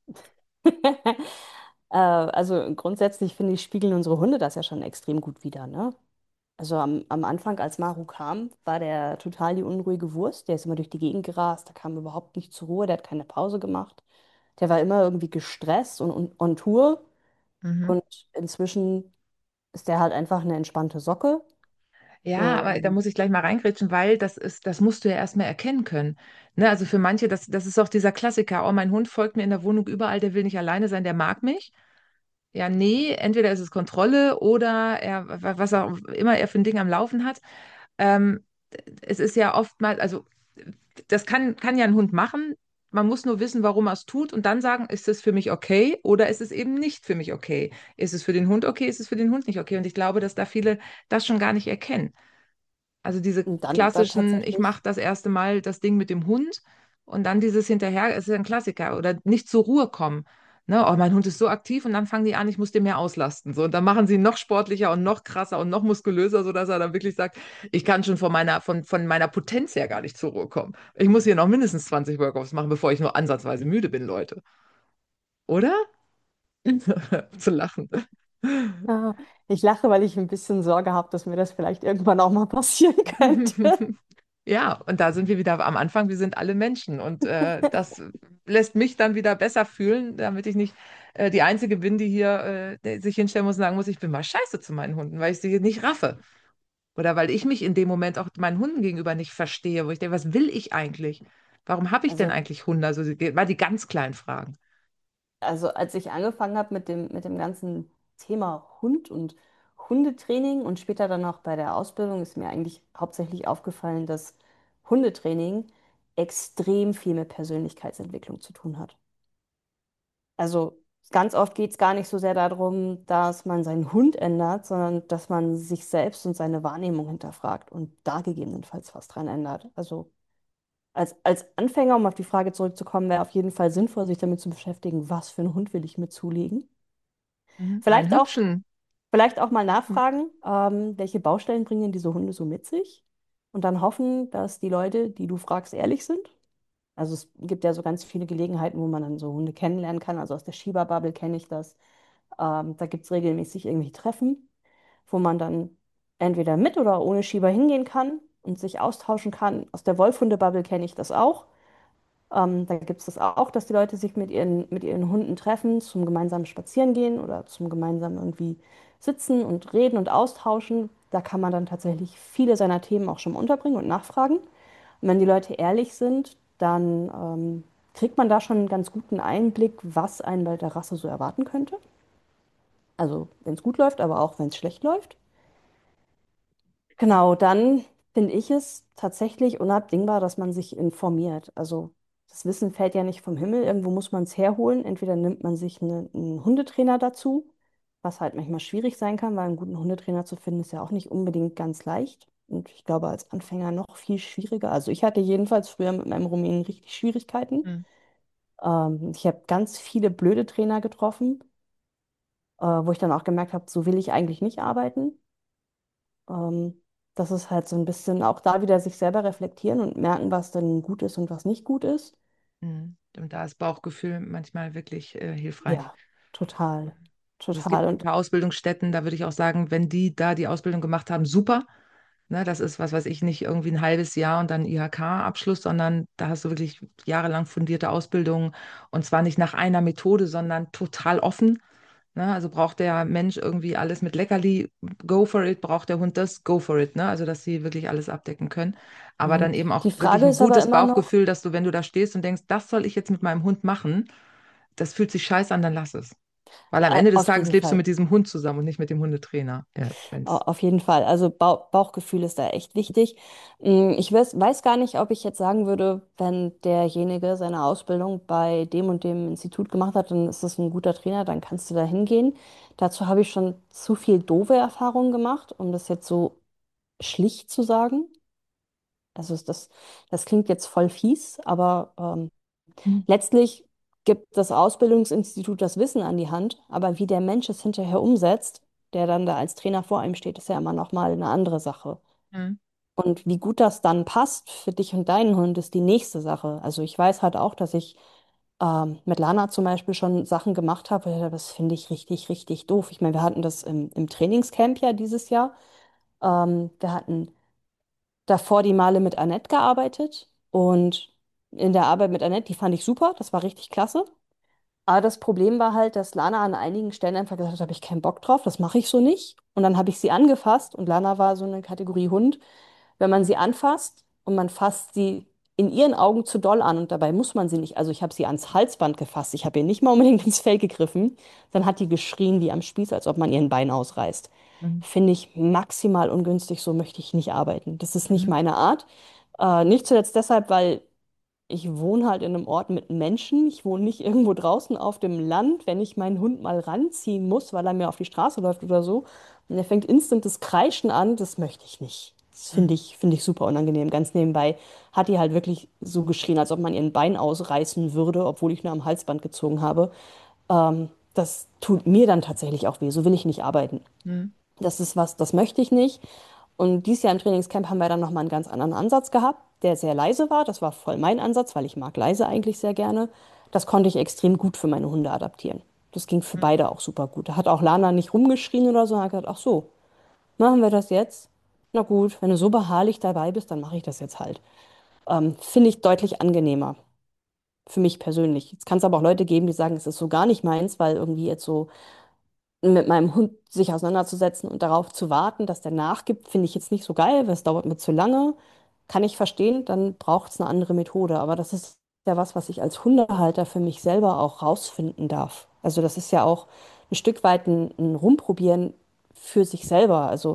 Also grundsätzlich finde ich, spiegeln unsere Hunde das ja schon extrem gut wider, ne? Also am Anfang, als Maru kam, war der total die unruhige Wurst. Der ist immer durch die Gegend gerast, der kam überhaupt nicht zur Ruhe, der hat keine Pause gemacht. Der war immer irgendwie gestresst und on Tour. Mhm. Und inzwischen ist der halt einfach eine entspannte Socke. Ja, aber da Ähm, muss ich gleich mal reingrätschen, weil das musst du ja erstmal erkennen können. Ne, also für manche, das ist auch dieser Klassiker, oh, mein Hund folgt mir in der Wohnung überall, der will nicht alleine sein, der mag mich. Ja, nee, entweder ist es Kontrolle oder was auch immer er für ein Ding am Laufen hat. Ähm, Es ist ja oftmals, also das kann ja ein Hund machen. Man muss nur wissen, warum er es tut und dann sagen, ist es für mich okay oder ist es eben nicht für mich okay? Ist es für den Hund okay, ist es für den Hund nicht okay? Und ich glaube, dass da viele das schon gar nicht erkennen. Also diese und dann klassischen, ich tatsächlich. mache das erste Mal das Ding mit dem Hund und dann dieses hinterher, es ist ein Klassiker. Oder nicht zur Ruhe kommen. Ne? Oh, mein Hund ist so aktiv und dann fangen die an, ich muss den mehr auslasten. So, und dann machen sie ihn noch sportlicher und noch krasser und noch muskulöser, sodass er dann wirklich sagt, ich kann schon von meiner Potenz her gar nicht zur Ruhe kommen. Ich muss hier noch mindestens 20 Workouts machen, bevor ich nur ansatzweise müde bin, Leute. Oder? Zu lachen. Ja, ich lache, weil ich ein bisschen Sorge habe, dass mir das vielleicht irgendwann auch mal passieren könnte. Ja, und da sind wir wieder am Anfang, wir sind alle Menschen und das lässt mich dann wieder besser fühlen, damit ich nicht die Einzige bin, die hier sich hinstellen muss und sagen muss, ich bin mal scheiße zu meinen Hunden, weil ich sie nicht raffe. Oder weil ich mich in dem Moment auch meinen Hunden gegenüber nicht verstehe, wo ich denke, was will ich eigentlich? Warum habe ich denn Also eigentlich Hunde? Also war die ganz kleinen Fragen. Also als ich angefangen habe mit dem ganzen Thema Hund und Hundetraining und später dann auch bei der Ausbildung ist mir eigentlich hauptsächlich aufgefallen, dass Hundetraining extrem viel mit Persönlichkeitsentwicklung zu tun hat. Also ganz oft geht es gar nicht so sehr darum, dass man seinen Hund ändert, sondern dass man sich selbst und seine Wahrnehmung hinterfragt und da gegebenenfalls was dran ändert. Also als Anfänger, um auf die Frage zurückzukommen, wäre auf jeden Fall sinnvoll, sich damit zu beschäftigen, was für einen Hund will ich mir zulegen. Mhm. Einen Vielleicht auch, hübschen. vielleicht auch mal nachfragen, welche Baustellen bringen denn diese Hunde so mit sich? Und dann hoffen, dass die Leute, die du fragst, ehrlich sind. Also es gibt ja so ganz viele Gelegenheiten, wo man dann so Hunde kennenlernen kann. Also aus der Shiba-Bubble kenne ich das. Da gibt es regelmäßig irgendwie Treffen, wo man dann entweder mit oder ohne Shiba hingehen kann und sich austauschen kann. Aus der Wolfhunde-Bubble kenne ich das auch. Da gibt es das auch, dass die Leute sich mit ihren Hunden treffen, zum gemeinsamen Spazierengehen oder zum gemeinsamen irgendwie sitzen und reden und austauschen. Da kann man dann tatsächlich viele seiner Themen auch schon mal unterbringen und nachfragen. Und wenn die Leute ehrlich sind, dann kriegt man da schon einen ganz guten Einblick, was einen bei der Rasse so erwarten könnte. Also wenn es gut läuft, aber auch wenn es schlecht läuft. Genau, dann finde ich es tatsächlich unabdingbar, dass man sich informiert. Also das Wissen fällt ja nicht vom Himmel, irgendwo muss man es herholen. Entweder nimmt man sich einen Hundetrainer dazu, was halt manchmal schwierig sein kann, weil einen guten Hundetrainer zu finden ist ja auch nicht unbedingt ganz leicht. Und ich glaube, als Anfänger noch viel schwieriger. Also ich hatte jedenfalls früher mit meinem Rumänen richtig Schwierigkeiten. Hm. Ich habe ganz viele blöde Trainer getroffen, wo ich dann auch gemerkt habe, so will ich eigentlich nicht arbeiten. Das ist halt so ein bisschen auch da wieder sich selber reflektieren und merken, was denn gut ist und was nicht gut ist. Hm. Und da ist Bauchgefühl manchmal wirklich hilfreich. Ja, total, Also es gibt total. ein Und paar Ausbildungsstätten, da würde ich auch sagen, wenn die da die Ausbildung gemacht haben, super. Ne, das ist, was weiß ich, nicht irgendwie ein halbes Jahr und dann IHK-Abschluss, sondern da hast du wirklich jahrelang fundierte Ausbildung und zwar nicht nach einer Methode, sondern total offen. Ne, also braucht der Mensch irgendwie alles mit Leckerli, go for it, braucht der Hund das, go for it. Ne? Also dass sie wirklich alles abdecken können. Aber mhm. dann eben auch Die wirklich Frage ein ist aber gutes immer noch, Bauchgefühl, dass du, wenn du da stehst und denkst, das soll ich jetzt mit meinem Hund machen, das fühlt sich scheiße an, dann lass es. Weil am Ende des auf Tages jeden lebst du Fall. mit diesem Hund zusammen und nicht mit dem Hundetrainer. Ja, wenn's. Auf jeden Fall. Also Bauchgefühl ist da echt wichtig. Ich weiß gar nicht, ob ich jetzt sagen würde, wenn derjenige seine Ausbildung bei dem und dem Institut gemacht hat, dann ist das ein guter Trainer, dann kannst du da hingehen. Dazu habe ich schon zu viel doofe Erfahrungen gemacht, um das jetzt so schlicht zu sagen. Also das klingt jetzt voll fies, aber Mhm. letztlich gibt das Ausbildungsinstitut das Wissen an die Hand, aber wie der Mensch es hinterher umsetzt, der dann da als Trainer vor einem steht, ist ja immer noch mal eine andere Sache. Mhm. Und wie gut das dann passt für dich und deinen Hund, ist die nächste Sache. Also ich weiß halt auch, dass ich mit Lana zum Beispiel schon Sachen gemacht habe, das finde ich richtig, richtig doof. Ich meine, wir hatten das im Trainingscamp ja dieses Jahr. Wir hatten davor die Male mit Annette gearbeitet und in der Arbeit mit Annette, die fand ich super, das war richtig klasse. Aber das Problem war halt, dass Lana an einigen Stellen einfach gesagt hat, da habe ich keinen Bock drauf, das mache ich so nicht. Und dann habe ich sie angefasst und Lana war so eine Kategorie Hund. Wenn man sie anfasst und man fasst sie in ihren Augen zu doll an und dabei muss man sie nicht, also ich habe sie ans Halsband gefasst, ich habe ihr nicht mal unbedingt ins Fell gegriffen, dann hat die geschrien wie am Spieß, als ob man ihren Bein ausreißt. Mhm. Finde ich maximal ungünstig, so möchte ich nicht arbeiten. Das ist nicht Mhm. meine Art. Nicht zuletzt deshalb, weil ich wohne halt in einem Ort mit Menschen. Ich wohne nicht irgendwo draußen auf dem Land, wenn ich meinen Hund mal ranziehen muss, weil er mir auf die Straße läuft oder so. Und er fängt instant das Kreischen an, das möchte ich nicht. Das Mhm. finde ich super unangenehm. Ganz nebenbei hat die halt wirklich so geschrien, als ob man ihren Bein ausreißen würde, obwohl ich nur am Halsband gezogen habe. Das tut mir dann tatsächlich auch weh. So will ich nicht arbeiten. Mhm. Das ist was, das möchte ich nicht. Und dieses Jahr im Trainingscamp haben wir dann nochmal einen ganz anderen Ansatz gehabt, der sehr leise war. Das war voll mein Ansatz, weil ich mag leise eigentlich sehr gerne. Das konnte ich extrem gut für meine Hunde adaptieren. Das ging für Mhm. beide auch super gut. Da hat auch Lana nicht rumgeschrien oder so, hat gesagt, ach so, machen wir das jetzt? Na gut, wenn du so beharrlich dabei bist, dann mache ich das jetzt halt. Finde ich deutlich angenehmer. Für mich persönlich. Jetzt kann es aber auch Leute geben, die sagen, es ist so gar nicht meins, weil irgendwie jetzt so mit meinem Hund sich auseinanderzusetzen und darauf zu warten, dass der nachgibt, finde ich jetzt nicht so geil, weil es dauert mir zu lange. Kann ich verstehen, dann braucht es eine andere Methode. Aber das ist ja was, was ich als Hundehalter für mich selber auch rausfinden darf. Also das ist ja auch ein Stück weit ein Rumprobieren für sich selber. Also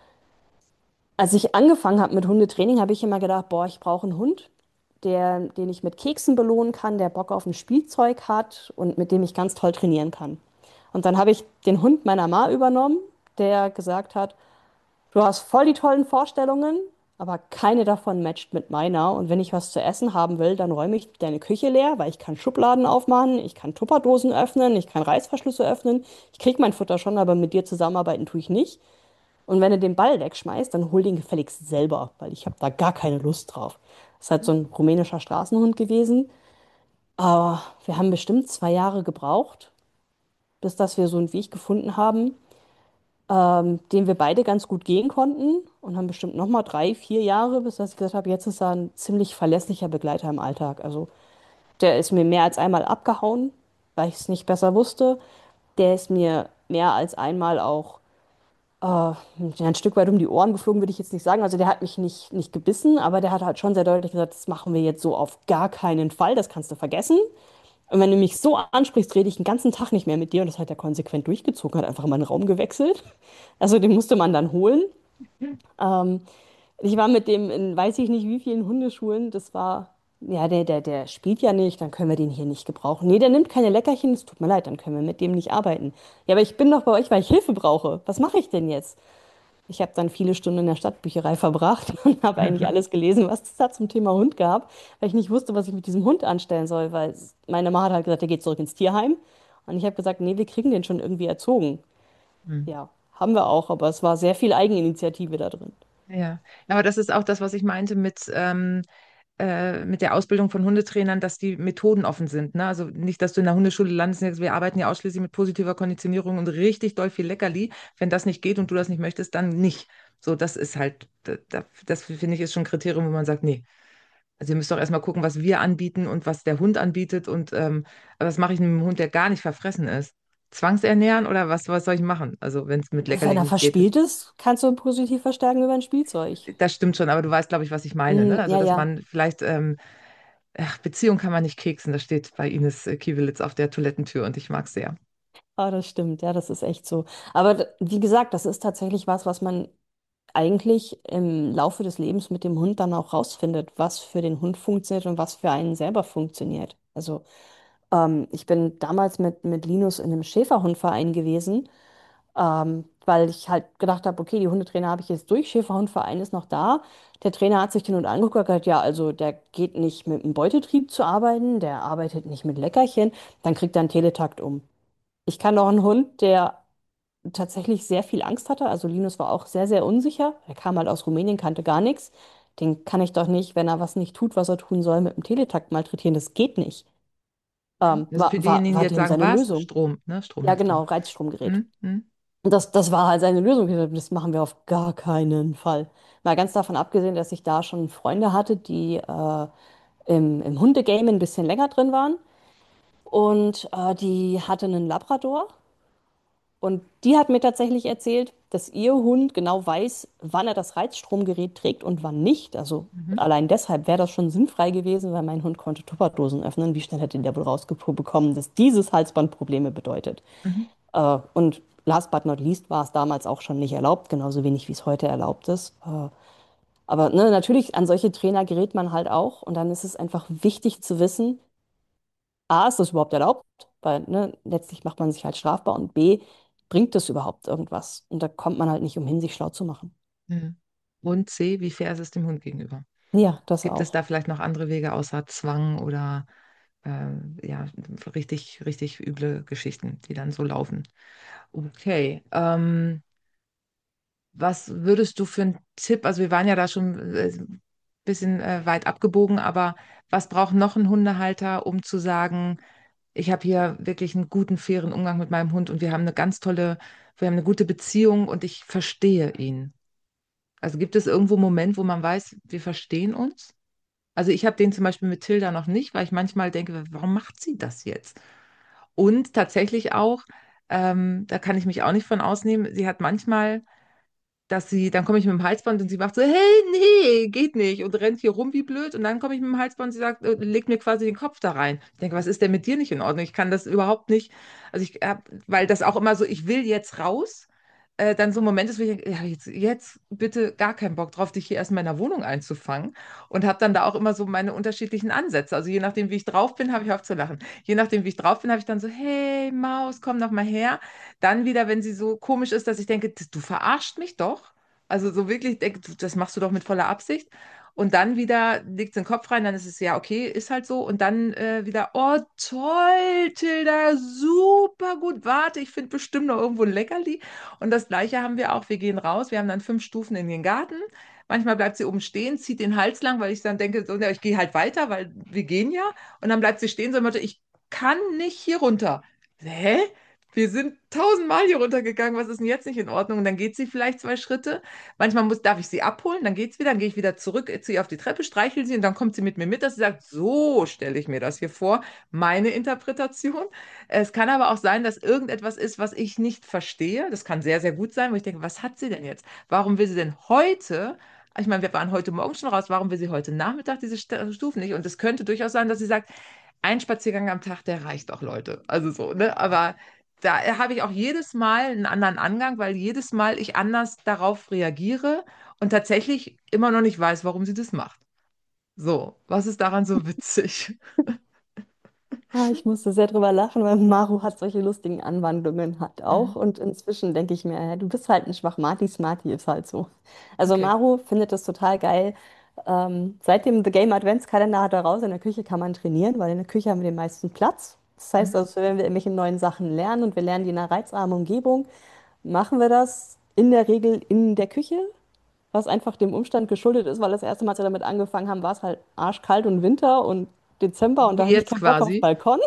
als ich angefangen habe mit Hundetraining, habe ich immer gedacht, boah, ich brauche einen Hund, den ich mit Keksen belohnen kann, der Bock auf ein Spielzeug hat und mit dem ich ganz toll trainieren kann. Und dann habe ich den Hund meiner Ma übernommen, der gesagt hat, du hast voll die tollen Vorstellungen, aber keine davon matcht mit meiner. Und wenn ich was zu essen haben will, dann räume ich deine Küche leer, weil ich kann Schubladen aufmachen, ich kann Tupperdosen öffnen, ich kann Reißverschlüsse öffnen. Ich kriege mein Futter schon, aber mit dir zusammenarbeiten tue ich nicht. Und wenn du den Ball wegschmeißt, dann hol den gefälligst selber, weil ich habe da gar keine Lust drauf. Das ist halt so ein rumänischer Straßenhund gewesen. Aber wir haben bestimmt 2 Jahre gebraucht, bis dass wir so einen Weg gefunden haben, den wir beide ganz gut gehen konnten. Und haben bestimmt nochmal 3, 4 Jahre, bis dass ich gesagt habe, jetzt ist er ein ziemlich verlässlicher Begleiter im Alltag. Also der ist mir mehr als einmal abgehauen, weil ich es nicht besser wusste. Der ist mir mehr als einmal auch ja, ein Stück weit um die Ohren geflogen, würde ich jetzt nicht sagen. Also der hat mich nicht gebissen, aber der hat halt schon sehr deutlich gesagt, das machen wir jetzt so auf gar keinen Fall, das kannst du vergessen. Und wenn du mich so ansprichst, rede ich den ganzen Tag nicht mehr mit dir. Und das hat er konsequent durchgezogen, hat einfach immer den Raum gewechselt. Also den musste man dann holen. Ähm, Ich war mit dem in weiß ich nicht wie vielen Hundeschulen. Das war, ja, der spielt ja nicht, dann können wir den hier nicht gebrauchen. Nee, der nimmt keine Leckerchen, es tut mir leid, dann können wir mit dem nicht arbeiten. Ja, aber ich bin doch bei euch, weil ich Hilfe brauche. Was mache ich denn jetzt? Ich habe dann viele Stunden in der Stadtbücherei verbracht und habe eigentlich alles gelesen, was es da zum Thema Hund gab, weil ich nicht wusste, was ich mit diesem Hund anstellen soll, weil meine Mama hat halt gesagt, der geht zurück ins Tierheim. Und ich habe gesagt, nee, wir kriegen den schon irgendwie erzogen. Hm. Ja, haben wir auch, aber es war sehr viel Eigeninitiative da drin. Ja, aber das ist auch das, was ich meinte mit der Ausbildung von Hundetrainern, dass die Methoden offen sind. Ne? Also nicht, dass du in der Hundeschule landest und sagst, wir arbeiten ja ausschließlich mit positiver Konditionierung und richtig doll viel Leckerli. Wenn das nicht geht und du das nicht möchtest, dann nicht. So, das ist halt, das finde ich ist schon ein Kriterium, wo man sagt, nee. Also ihr müsst doch erstmal gucken, was wir anbieten und was der Hund anbietet und aber was mache ich mit einem Hund, der gar nicht verfressen ist? Zwangsernähren oder was soll ich machen? Also wenn es mit Wenn Leckerli er nicht geht. verspielt ist, kannst du ihn positiv verstärken über ein Spielzeug. Das stimmt schon, aber du weißt, glaube ich, was ich meine, ne? Also, Ja, dass ja. man vielleicht, Beziehung kann man nicht keksen, das steht bei Ines Kiewelitz auf der Toilettentür und ich mag es sehr. Ah, das stimmt, ja, das ist echt so. Aber wie gesagt, das ist tatsächlich was, was man eigentlich im Laufe des Lebens mit dem Hund dann auch rausfindet, was für den Hund funktioniert und was für einen selber funktioniert. Also ich bin damals mit Linus in einem Schäferhundverein gewesen, weil ich halt gedacht habe, okay, die Hundetrainer habe ich jetzt durch, Schäferhundverein ist noch da. Der Trainer hat sich den Hund angeguckt und hat gesagt, ja, also der geht nicht mit einem Beutetrieb zu arbeiten, der arbeitet nicht mit Leckerchen, dann kriegt er einen Teletakt um. Ich kann doch einen Hund, der tatsächlich sehr viel Angst hatte. Also Linus war auch sehr, sehr unsicher. Er kam halt aus Rumänien, kannte gar nichts. Den kann ich doch nicht, wenn er was nicht tut, was er tun soll, mit dem Teletakt malträtieren. Das geht nicht. Also für diejenigen, die War jetzt dem sagen, seine was? Lösung. Strom, ne? Ja, genau, Stromnetzdruck. Reizstromgerät. Hm? Hm? Und das war halt seine Lösung. Ich hab gesagt, das machen wir auf gar keinen Fall. Mal ganz davon abgesehen, dass ich da schon Freunde hatte, die im Hundegame ein bisschen länger drin waren. Und die hatte einen Labrador. Und die hat mir tatsächlich erzählt, dass ihr Hund genau weiß, wann er das Reizstromgerät trägt und wann nicht. Also Mhm. allein deshalb wäre das schon sinnfrei gewesen, weil mein Hund konnte Tupperdosen öffnen. Wie schnell hätte der wohl rausbekommen, dass dieses Halsband Probleme bedeutet? Mhm. Und last but not least war es damals auch schon nicht erlaubt, genauso wenig wie es heute erlaubt ist. Aber ne, natürlich, an solche Trainer gerät man halt auch. Und dann ist es einfach wichtig zu wissen, A, ist das überhaupt erlaubt? Weil ne, letztlich macht man sich halt strafbar. Und B, bringt das überhaupt irgendwas? Und da kommt man halt nicht umhin, sich schlau zu machen. Mhm. Und C, wie fair ist es dem Hund gegenüber? Ja, das Gibt es auch. da vielleicht noch andere Wege außer Zwang oder ja, richtig, richtig üble Geschichten, die dann so laufen? Okay. Was würdest du für einen Tipp, also wir waren ja da schon ein bisschen weit abgebogen, aber was braucht noch ein Hundehalter, um zu sagen, ich habe hier wirklich einen guten, fairen Umgang mit meinem Hund und wir haben eine ganz tolle, wir haben eine gute Beziehung und ich verstehe ihn. Also gibt es irgendwo einen Moment, wo man weiß, wir verstehen uns? Also ich habe den zum Beispiel mit Tilda noch nicht, weil ich manchmal denke, warum macht sie das jetzt? Und tatsächlich auch, da kann ich mich auch nicht von ausnehmen, sie hat manchmal dann komme ich mit dem Halsband und sie macht so, hey, nee, geht nicht und rennt hier rum wie blöd und dann komme ich mit dem Halsband und sie sagt, legt mir quasi den Kopf da rein. Ich denke, was ist denn mit dir nicht in Ordnung? Ich kann das überhaupt nicht, also weil das auch immer so, ich will jetzt raus, dann so ein Moment ist, wo ich denke, ja, jetzt bitte gar keinen Bock drauf, dich hier erstmal in der Wohnung einzufangen und habe dann da auch immer so meine unterschiedlichen Ansätze. Also je nachdem, wie ich drauf bin, habe ich auf zu lachen. Je nachdem, wie ich drauf bin, habe ich dann so, hey, Maus, komm noch mal her. Dann wieder, wenn sie so komisch ist, dass ich denke, du verarscht mich doch. Also so wirklich, denke, das machst du doch mit voller Absicht. Und dann wieder legt sie den Kopf rein, dann ist es ja okay, ist halt so. Und dann wieder, oh toll, Tilda, super gut, warte, ich finde bestimmt noch irgendwo ein Leckerli. Und das Gleiche haben wir auch. Wir gehen raus, wir haben dann 5 Stufen in den Garten. Manchmal bleibt sie oben stehen, zieht den Hals lang, weil ich dann denke, so, ja, ich gehe halt weiter, weil wir gehen ja. Und dann bleibt sie stehen, so, ich kann nicht hier runter. Hä? Wir sind 1000-mal hier runtergegangen, was ist denn jetzt nicht in Ordnung? Und dann geht sie vielleicht 2 Schritte. Manchmal darf ich sie abholen, dann geht's wieder, dann gehe ich wieder zurück zu ihr auf die Treppe, streichel sie und dann kommt sie mit mir mit, dass sie sagt, so stelle ich mir das hier vor, meine Interpretation. Es kann aber auch sein, dass irgendetwas ist, was ich nicht verstehe. Das kann sehr, sehr gut sein, wo ich denke, was hat sie denn jetzt? Warum will sie denn heute? Ich meine, wir waren heute Morgen schon raus. Warum will sie heute Nachmittag diese Stufen nicht? Und es könnte durchaus sein, dass sie sagt, ein Spaziergang am Tag, der reicht doch, Leute. Also so, ne? Aber da habe ich auch jedes Mal einen anderen Angang, weil jedes Mal ich anders darauf reagiere und tatsächlich immer noch nicht weiß, warum sie das macht. So, was ist daran so witzig? Ich musste sehr drüber lachen, weil Maru hat solche lustigen Anwandlungen hat auch. Mhm. Und inzwischen denke ich mir, ja, du bist halt ein Schwachmati, Smarty ist halt so. Also Okay. Maru findet das total geil. Seit dem The Game Adventskalender hat er raus, in der Küche kann man trainieren, weil in der Küche haben wir den meisten Platz. Das heißt Mhm. also, wenn wir irgendwelche neuen Sachen lernen und wir lernen die in einer reizarmen Umgebung, machen wir das in der Regel in der Küche, was einfach dem Umstand geschuldet ist, weil das erste Mal, als wir damit angefangen haben, war es halt arschkalt und Winter und Dezember und So da wie hatte ich jetzt keinen Bock auf quasi. Balkon.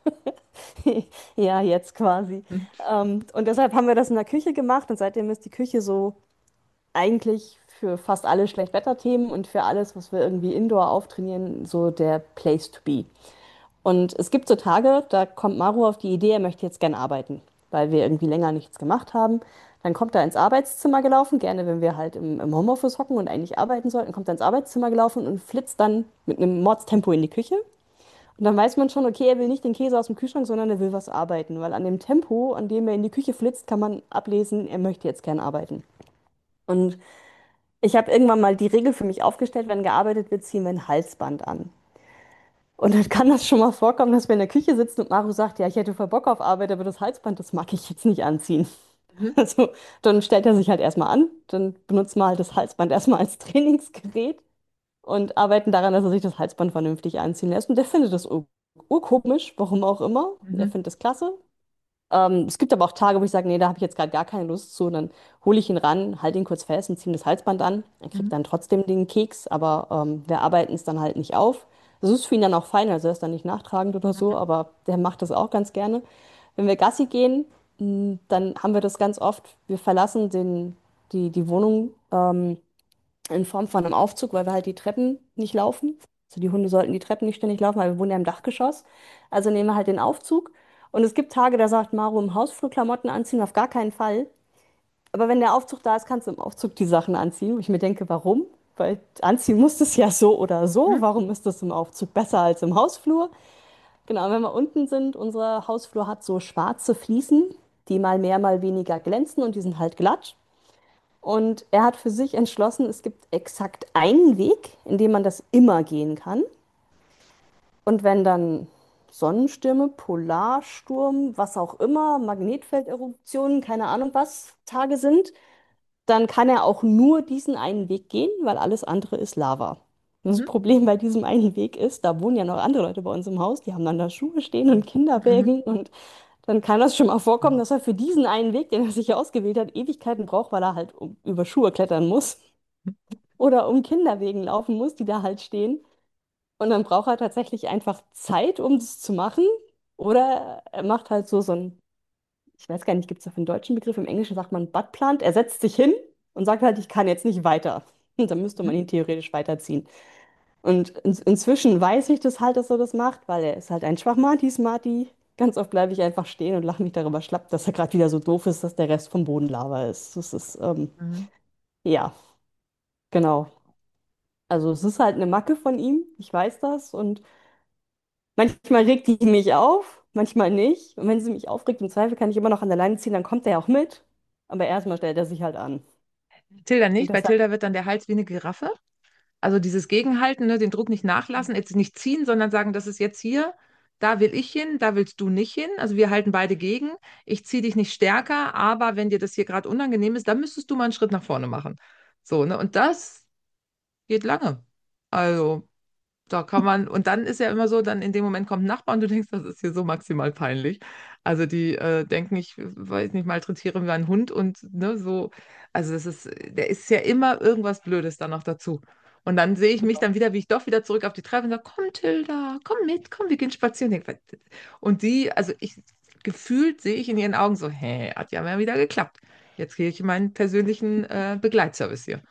Ja, jetzt quasi. Mhm. Und deshalb haben wir das in der Küche gemacht und seitdem ist die Küche so eigentlich für fast alle Schlechtwetterthemen und für alles, was wir irgendwie indoor auftrainieren, so der Place to be. Und es gibt so Tage, da kommt Maru auf die Idee, er möchte jetzt gern arbeiten, weil wir irgendwie länger nichts gemacht haben. Dann kommt er ins Arbeitszimmer gelaufen, gerne wenn wir halt im Homeoffice hocken und eigentlich arbeiten sollten, kommt er ins Arbeitszimmer gelaufen und flitzt dann mit einem Mordstempo in die Küche. Und dann weiß man schon, okay, er will nicht den Käse aus dem Kühlschrank, sondern er will was arbeiten, weil an dem Tempo, an dem er in die Küche flitzt, kann man ablesen, er möchte jetzt gern arbeiten. Und ich habe irgendwann mal die Regel für mich aufgestellt, wenn gearbeitet wird, ziehen wir ein Halsband an. Und dann kann das schon mal vorkommen, dass wir in der Küche sitzen und Maru sagt, ja, ich hätte voll Bock auf Arbeit, aber das Halsband, das mag ich jetzt nicht anziehen. Mhm. Also dann stellt er sich halt erstmal an, dann benutzt man halt das Halsband erstmal als Trainingsgerät und arbeiten daran, dass er sich das Halsband vernünftig anziehen lässt. Und der findet das urkomisch, warum auch immer. Er Mhm. findet das klasse. Es gibt aber auch Tage, wo ich sage, nee, da habe ich jetzt gerade gar keine Lust zu. Dann hole ich ihn ran, halte ihn kurz fest und ziehe ihm das Halsband an. Er kriegt Mhm. dann trotzdem den Keks, aber wir arbeiten es dann halt nicht auf. Das ist für ihn dann auch fein, also er ist dann nicht nachtragend oder so, aber der macht das auch ganz gerne. Wenn wir Gassi gehen, dann haben wir das ganz oft. Wir verlassen die Wohnung in Form von einem Aufzug, weil wir halt die Treppen nicht laufen. Also die Hunde sollten die Treppen nicht ständig laufen, weil wir wohnen ja im Dachgeschoss. Also nehmen wir halt den Aufzug. Und es gibt Tage, da sagt Maro, im Hausflur Klamotten anziehen, auf gar keinen Fall. Aber wenn der Aufzug da ist, kannst du im Aufzug die Sachen anziehen. Wo ich mir denke, warum? Weil anziehen musst du es ja so oder so. Mhm. Warum ist das im Aufzug besser als im Hausflur? Genau, wenn wir unten sind, unser Hausflur hat so schwarze Fliesen, die mal mehr, mal weniger glänzen und die sind halt glatt. Und er hat für sich entschlossen, es gibt exakt einen Weg, in dem man das immer gehen kann. Und wenn dann Sonnenstürme, Polarsturm, was auch immer, Magnetfelderuptionen, keine Ahnung was, Tage sind, dann kann er auch nur diesen einen Weg gehen, weil alles andere ist Lava. Und das Mhm. Problem bei diesem einen Weg ist, da wohnen ja noch andere Leute bei uns im Haus, die haben dann da Schuhe stehen und Mhm. Kinderwägen und dann kann das schon mal vorkommen, dass er für diesen einen Weg, den er sich ausgewählt hat, Ewigkeiten braucht, weil er halt über Schuhe klettern muss oder um Kinderwegen laufen muss, die da halt stehen. Und dann braucht er tatsächlich einfach Zeit, um das zu machen. Oder er macht halt so ein, ich weiß gar nicht, gibt es dafür einen deutschen Begriff? Im Englischen sagt man Buttplant. Er setzt sich hin und sagt halt, ich kann jetzt nicht weiter. Und dann müsste man ihn theoretisch weiterziehen. Und inzwischen weiß ich das halt, dass er das macht, weil er ist halt ein Schwachmati-Smarty. Ganz oft bleibe ich einfach stehen und lache mich darüber schlapp, dass er gerade wieder so doof ist, dass der Rest vom Boden Lava ist. Das ist, Mhm. ja, genau. Also es ist halt eine Macke von ihm, ich weiß das. Und manchmal regt die mich auf, manchmal nicht. Und wenn sie mich aufregt, im Zweifel kann ich immer noch an der Leine ziehen, dann kommt er auch mit. Aber erstmal stellt er sich halt an. Tilda Und nicht. Bei deshalb, Tilda wird dann der Hals wie eine Giraffe. Also dieses Gegenhalten, ne, den Druck nicht nachlassen, jetzt nicht ziehen, sondern sagen, das ist jetzt hier, da will ich hin, da willst du nicht hin. Also wir halten beide gegen. Ich ziehe dich nicht stärker, aber wenn dir das hier gerade unangenehm ist, dann müsstest du mal einen Schritt nach vorne machen. So, ne? Und das geht lange. Also da kann man, und dann ist ja immer so, dann in dem Moment kommt ein Nachbar und du denkst, das ist hier so maximal peinlich. Also die denken, ich weiß nicht, malträtiere wie ein Hund und ne, so, also das ist, der ist ja immer irgendwas Blödes dann noch dazu. Und dann sehe ich mich dann wieder, wie ich doch wieder zurück auf die Treppe und sage, komm Tilda, komm mit, komm, wir gehen spazieren. Und die, also ich, gefühlt sehe ich in ihren Augen so, hä, hat ja mal wieder geklappt. Jetzt kriege ich meinen persönlichen Begleitservice hier.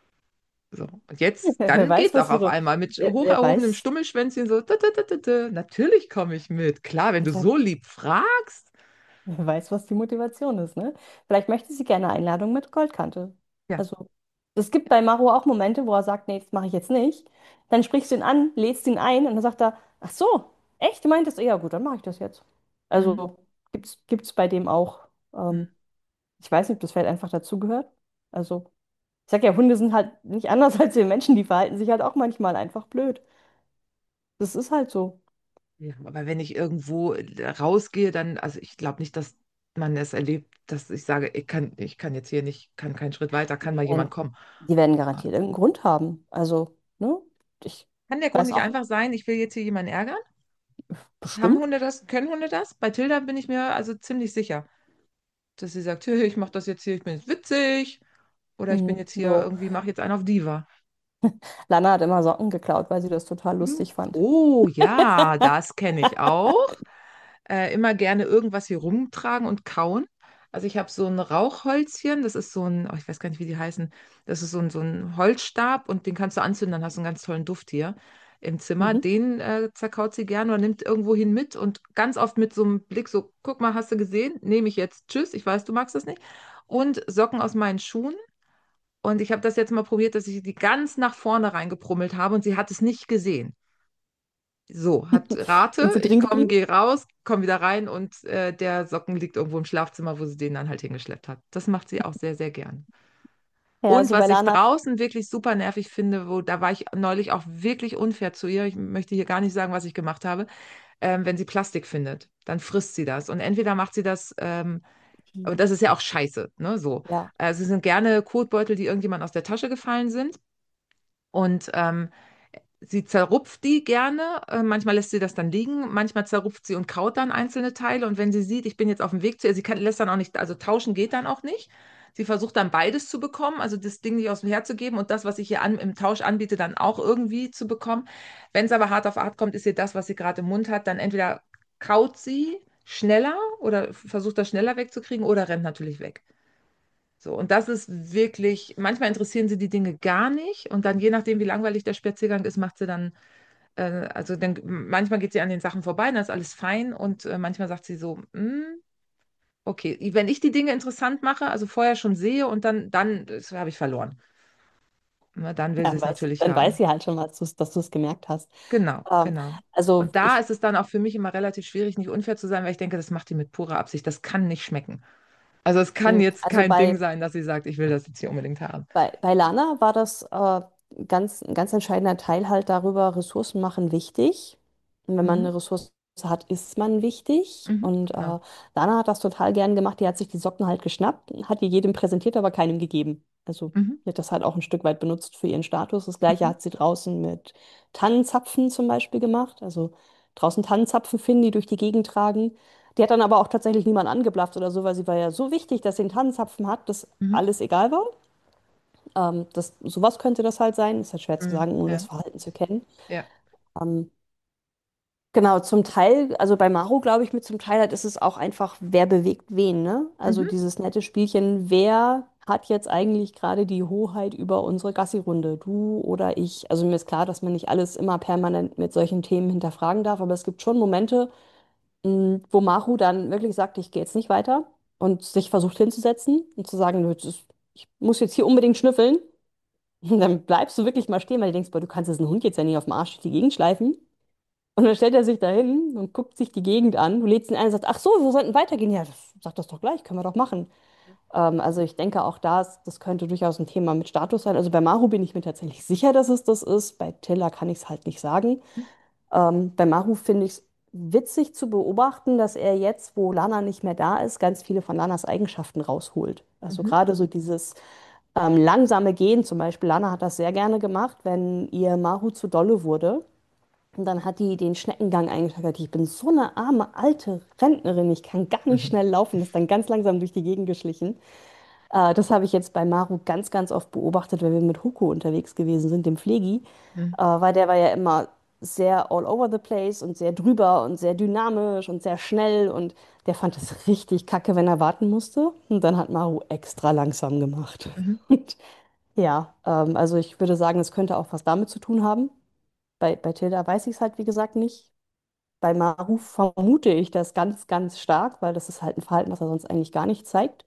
So, und jetzt, wer dann weiß, geht's auch was auf ihre, einmal mit wer, hoch wer erhobenem weiß, Stummelschwänzchen so. Da, da, da, da, da. Natürlich komme ich mit. Klar, wenn du wer, so lieb fragst. wer weiß, was die Motivation ist, ne? Vielleicht möchte sie gerne eine Einladung mit Goldkante. Ja. Also, es gibt bei Maro auch Momente, wo er sagt, nee, das mache ich jetzt nicht. Dann sprichst du ihn an, lädst ihn ein und dann sagt er, ach so, echt, du meintest, ja gut, dann mache ich das jetzt. Mhm. Also, gibt's bei dem auch. Mhm. Ich weiß nicht, ob das vielleicht einfach dazugehört. Also, ich sag ja, Hunde sind halt nicht anders als wir Menschen, die verhalten sich halt auch manchmal einfach blöd. Das ist halt so. Ja, aber wenn ich irgendwo rausgehe, dann, also ich glaube nicht, dass man es erlebt, dass ich sage, ich kann jetzt hier nicht, kann keinen Schritt weiter, kann mal Die jemand werden, kommen. die werden garantiert irgendeinen Grund haben. Also, ne? Ich Kann der Grund weiß nicht auch einfach sein, ich will jetzt hier jemanden ärgern? Haben bestimmt. Hunde das? Können Hunde das? Bei Tilda bin ich mir also ziemlich sicher, dass sie sagt, "Hey, ich mache das jetzt hier, ich bin jetzt witzig oder ich bin jetzt hier So. irgendwie, mache jetzt einen auf Diva." Lana hat immer Socken geklaut, weil sie das total Hm. lustig fand. Oh ja, das kenne ich auch. Immer gerne irgendwas hier rumtragen und kauen. Also ich habe so ein Rauchholzchen, das ist so ein, oh, ich weiß gar nicht, wie die heißen, das ist so ein Holzstab und den kannst du anzünden, dann hast du einen ganz tollen Duft hier im Zimmer. Mhm. Den zerkaut sie gerne oder nimmt irgendwo hin mit und ganz oft mit so einem Blick so, guck mal, hast du gesehen? Nehme ich jetzt, tschüss, ich weiß, du magst das nicht. Und Socken aus meinen Schuhen. Und ich habe das jetzt mal probiert, dass ich die ganz nach vorne reingepummelt habe und sie hat es nicht gesehen. So, hat Sind Rate, sie ich drin komme, geblieben? gehe raus, komme wieder rein und der Socken liegt irgendwo im Schlafzimmer, wo sie den dann halt hingeschleppt hat. Das macht sie auch sehr, sehr gern. Ja, Und also bei was ich Lana, draußen wirklich super nervig finde, da war ich neulich auch wirklich unfair zu ihr. Ich möchte hier gar nicht sagen, was ich gemacht habe. Wenn sie Plastik findet, dann frisst sie das. Und entweder macht sie das, und das ist ja auch scheiße, ne, so. ja, Sie sind gerne Kotbeutel, die irgendjemand aus der Tasche gefallen sind. Und sie zerrupft die gerne, manchmal lässt sie das dann liegen, manchmal zerrupft sie und kaut dann einzelne Teile. Und wenn sie sieht, ich bin jetzt auf dem Weg zu ihr, lässt dann auch nicht, also tauschen geht dann auch nicht. Sie versucht dann beides zu bekommen, also das Ding nicht aus dem Herd zu geben und das, was ich ihr im Tausch anbiete, dann auch irgendwie zu bekommen. Wenn es aber hart auf hart kommt, ist ihr das, was sie gerade im Mund hat, dann entweder kaut sie schneller oder versucht das schneller wegzukriegen oder rennt natürlich weg. So, und das ist wirklich, manchmal interessieren sie die Dinge gar nicht und dann, je nachdem, wie langweilig der Spaziergang ist, macht sie dann, also dann, manchmal geht sie an den Sachen vorbei, dann ist alles fein und manchmal sagt sie so, okay, wenn ich die Dinge interessant mache, also vorher schon sehe und dann das habe ich verloren. Na, dann will sie es natürlich dann weiß haben. sie halt schon, dass du es gemerkt hast. Genau, Ähm, genau. also Und da ich ist es dann auch für mich immer relativ schwierig, nicht unfair zu sein, weil ich denke, das macht die mit purer Absicht. Das kann nicht schmecken. Also es kann jetzt Also kein Ding sein, dass sie sagt, ich will das jetzt hier unbedingt haben. bei Lana war das ein ganz entscheidender Teil halt darüber, Ressourcen machen wichtig. Und wenn man Mhm. eine Ressource hat, ist man wichtig. Mhm. Und Genau. Lana hat das total gern gemacht. Die hat sich die Socken halt geschnappt, hat die jedem präsentiert, aber keinem gegeben. Also Mhm. die hat das halt auch ein Stück weit benutzt für ihren Status. Das Gleiche Mhm. hat sie draußen mit Tannenzapfen zum Beispiel gemacht. Also draußen Tannenzapfen finden, die durch die Gegend tragen. Die hat dann aber auch tatsächlich niemand angeblafft oder so, weil sie war ja so wichtig, dass sie einen Tannenzapfen hat, dass Mhm. alles egal war. Sowas könnte das halt sein. Ist halt schwer zu Mhm. sagen, ohne das Ja, Verhalten zu kennen. ja. Ähm, genau, zum Teil, also bei Maru glaube ich mit zum Teil halt ist es auch einfach, wer bewegt wen, ne? Also Mhm. dieses nette Spielchen, wer hat jetzt eigentlich gerade die Hoheit über unsere Gassi-Runde? Du oder ich? Also mir ist klar, dass man nicht alles immer permanent mit solchen Themen hinterfragen darf, aber es gibt schon Momente, wo Maru dann wirklich sagt, ich gehe jetzt nicht weiter und sich versucht hinzusetzen und zu sagen, "Nö, ich muss jetzt hier unbedingt schnüffeln. Und dann bleibst du wirklich mal stehen, weil du denkst, boah, du kannst diesen Hund jetzt ja nicht auf dem Arsch durch die Gegend schleifen. Und dann stellt er sich da hin und guckt sich die Gegend an. Du lädst ihn ein und sagst, ach so, wir sollten weitergehen. Ja, sag das doch gleich, können wir doch machen. Also ich denke auch das könnte durchaus ein Thema mit Status sein. Also bei Maru bin ich mir tatsächlich sicher, dass es das ist. Bei Tilla kann ich es halt nicht sagen. Bei Maru finde ich es witzig zu beobachten, dass er jetzt, wo Lana nicht mehr da ist, ganz viele von Lanas Eigenschaften rausholt. Also Mhm. gerade so dieses langsame Gehen zum Beispiel. Lana hat das sehr gerne gemacht, wenn ihr Maru zu dolle wurde. Und dann hat die den Schneckengang eingeschaltet. Ich bin so eine arme alte Rentnerin, ich kann gar nicht Mhm. schnell laufen. Das ist dann ganz langsam durch die Gegend geschlichen. Das habe ich jetzt bei Maru ganz, ganz oft beobachtet, wenn wir mit Huko unterwegs gewesen sind, dem Pflegi, Mhm. weil der war ja immer sehr all over the place und sehr drüber und sehr dynamisch und sehr schnell und der fand es richtig kacke, wenn er warten musste. Und dann hat Maru extra langsam gemacht. Mhm. Und ja, also ich würde sagen, es könnte auch was damit zu tun haben. Bei Tilda weiß ich es halt, wie gesagt, nicht. Bei Maru vermute ich das ganz, ganz stark, weil das ist halt ein Verhalten, was er sonst eigentlich gar nicht zeigt.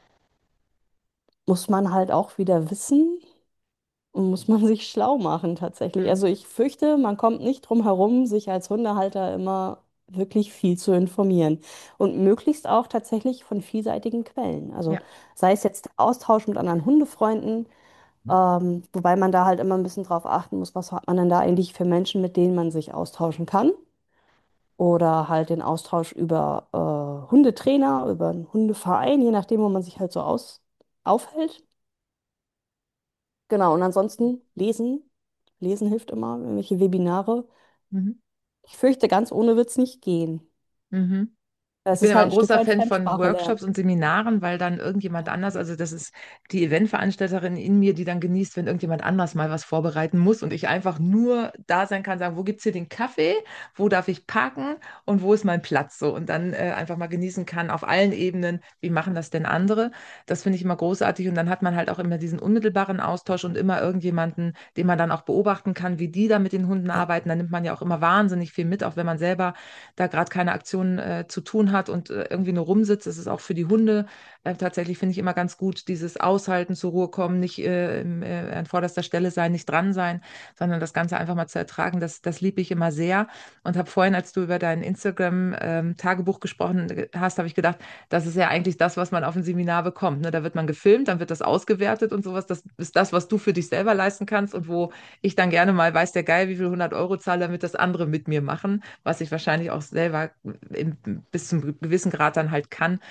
Muss man halt auch wieder wissen und muss man sich schlau machen tatsächlich. Mhm. Also ich fürchte, man kommt nicht drum herum, sich als Hundehalter immer wirklich viel zu informieren und möglichst auch tatsächlich von vielseitigen Quellen. Also Ja. sei es jetzt der Austausch mit anderen Hundefreunden, wobei man da halt immer ein bisschen drauf achten muss, was hat man denn da eigentlich für Menschen, mit denen man sich austauschen kann. oder halt den Austausch über Hundetrainer, über einen Hundeverein, je nachdem, wo man sich halt so aufhält. Genau, und ansonsten lesen. Lesen hilft immer, irgendwelche Webinare. Mhm. Ich fürchte, ganz ohne wird es nicht gehen. Mhm. Ich Es bin ist immer halt ein ein Stück großer weit Fan von Fremdsprache lernen. Workshops und Seminaren, weil dann irgendjemand anders, also das ist die Eventveranstalterin in mir, die dann genießt, wenn irgendjemand anders mal was vorbereiten muss und ich einfach nur da sein kann, sagen, wo gibt es hier den Kaffee, wo darf ich parken und wo ist mein Platz so und dann einfach mal genießen kann auf allen Ebenen, wie machen das denn andere? Das finde ich immer großartig und dann hat man halt auch immer diesen unmittelbaren Austausch und immer irgendjemanden, den man dann auch beobachten kann, wie die da mit den Hunden arbeiten. Da nimmt man ja auch immer wahnsinnig viel mit, auch wenn man selber da gerade keine Aktion zu tun hat und irgendwie nur rumsitzt. Das ist auch für die Hunde tatsächlich, finde ich, immer ganz gut, dieses Aushalten, zur Ruhe kommen, nicht an vorderster Stelle sein, nicht dran sein, sondern das Ganze einfach mal zu ertragen. Das liebe ich immer sehr und habe vorhin, als du über dein Instagram-Tagebuch gesprochen hast, habe ich gedacht, das ist ja eigentlich das, was man auf dem Seminar bekommt. Ne? Da wird man gefilmt, dann wird das ausgewertet und sowas. Das ist das, was du für dich selber leisten kannst und wo ich dann gerne mal, weiß der Geil, wie viel 100 € zahle, damit das andere mit mir machen, was ich wahrscheinlich auch selber bis zum gewissen Grad dann halt kann.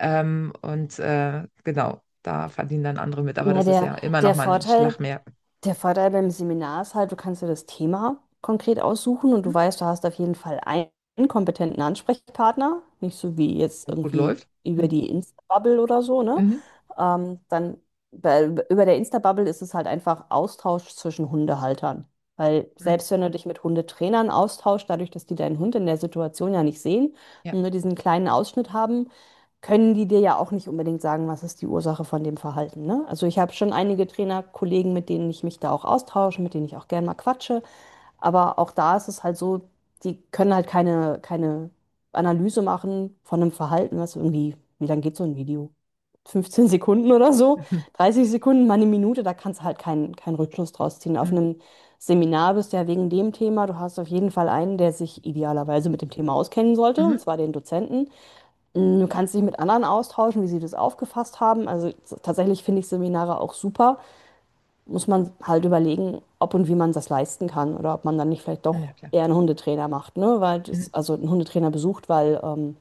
Genau, da verdienen dann andere mit. Aber Ja, das ist ja immer noch der mal ein Vorteil, Schlag mehr. der Vorteil beim Seminar ist halt, du kannst dir das Thema konkret aussuchen und du weißt, du hast auf jeden Fall einen kompetenten Ansprechpartner, nicht so wie jetzt Und gut irgendwie läuft. über Mhm. die Insta-Bubble oder so, ne? Mhm. Dann über der Insta-Bubble ist es halt einfach Austausch zwischen Hundehaltern. Weil Mhm. selbst wenn du dich mit Hundetrainern austauschst, dadurch, dass die deinen Hund in der Situation ja nicht sehen Ja. und nur diesen kleinen Ausschnitt haben, können die dir ja auch nicht unbedingt sagen, was ist die Ursache von dem Verhalten, ne? Also ich habe schon einige Trainerkollegen, mit denen ich mich da auch austausche, mit denen ich auch gerne mal quatsche. Aber auch da ist es halt so, die können halt keine Analyse machen von einem Verhalten, was irgendwie, wie lang geht so ein Video? 15 Sekunden oder so, 30 Sekunden, mal eine Minute, da kannst du halt keinen Rückschluss draus ziehen. Auf Mhm. einem Seminar bist du ja wegen dem Thema, du hast auf jeden Fall einen, der sich idealerweise mit dem Thema auskennen sollte, und Mhm. zwar den Dozenten. Du kannst dich mit anderen austauschen, wie sie das aufgefasst haben. Also tatsächlich finde ich Seminare auch super. Muss man halt überlegen, ob und wie man das leisten kann oder ob man dann nicht vielleicht Ja, doch ja, klar. eher einen Hundetrainer macht, ne? Weil Mhm. also einen Hundetrainer besucht, weil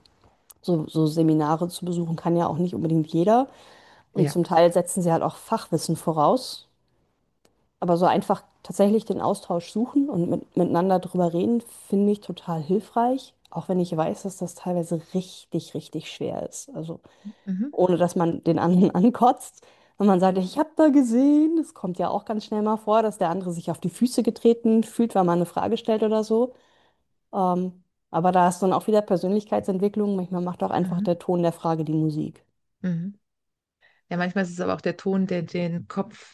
so Seminare zu besuchen kann ja auch nicht unbedingt jeder. Und Ja. zum Teil setzen sie halt auch Fachwissen voraus. Aber so einfach tatsächlich den Austausch suchen und miteinander drüber reden, finde ich total hilfreich. Auch wenn ich weiß, dass das teilweise richtig, richtig schwer ist. Also Mhm. ohne dass man den anderen ankotzt. Wenn man sagt, ich habe da gesehen, das kommt ja auch ganz schnell mal vor, dass der andere sich auf die Füße getreten fühlt, weil man eine Frage stellt oder so. Aber da ist dann auch wieder Persönlichkeitsentwicklung. Manchmal macht auch einfach Mhm. der Ton der Frage die Musik. Mhm. Ja, manchmal ist es aber auch der Ton, der den Kopf,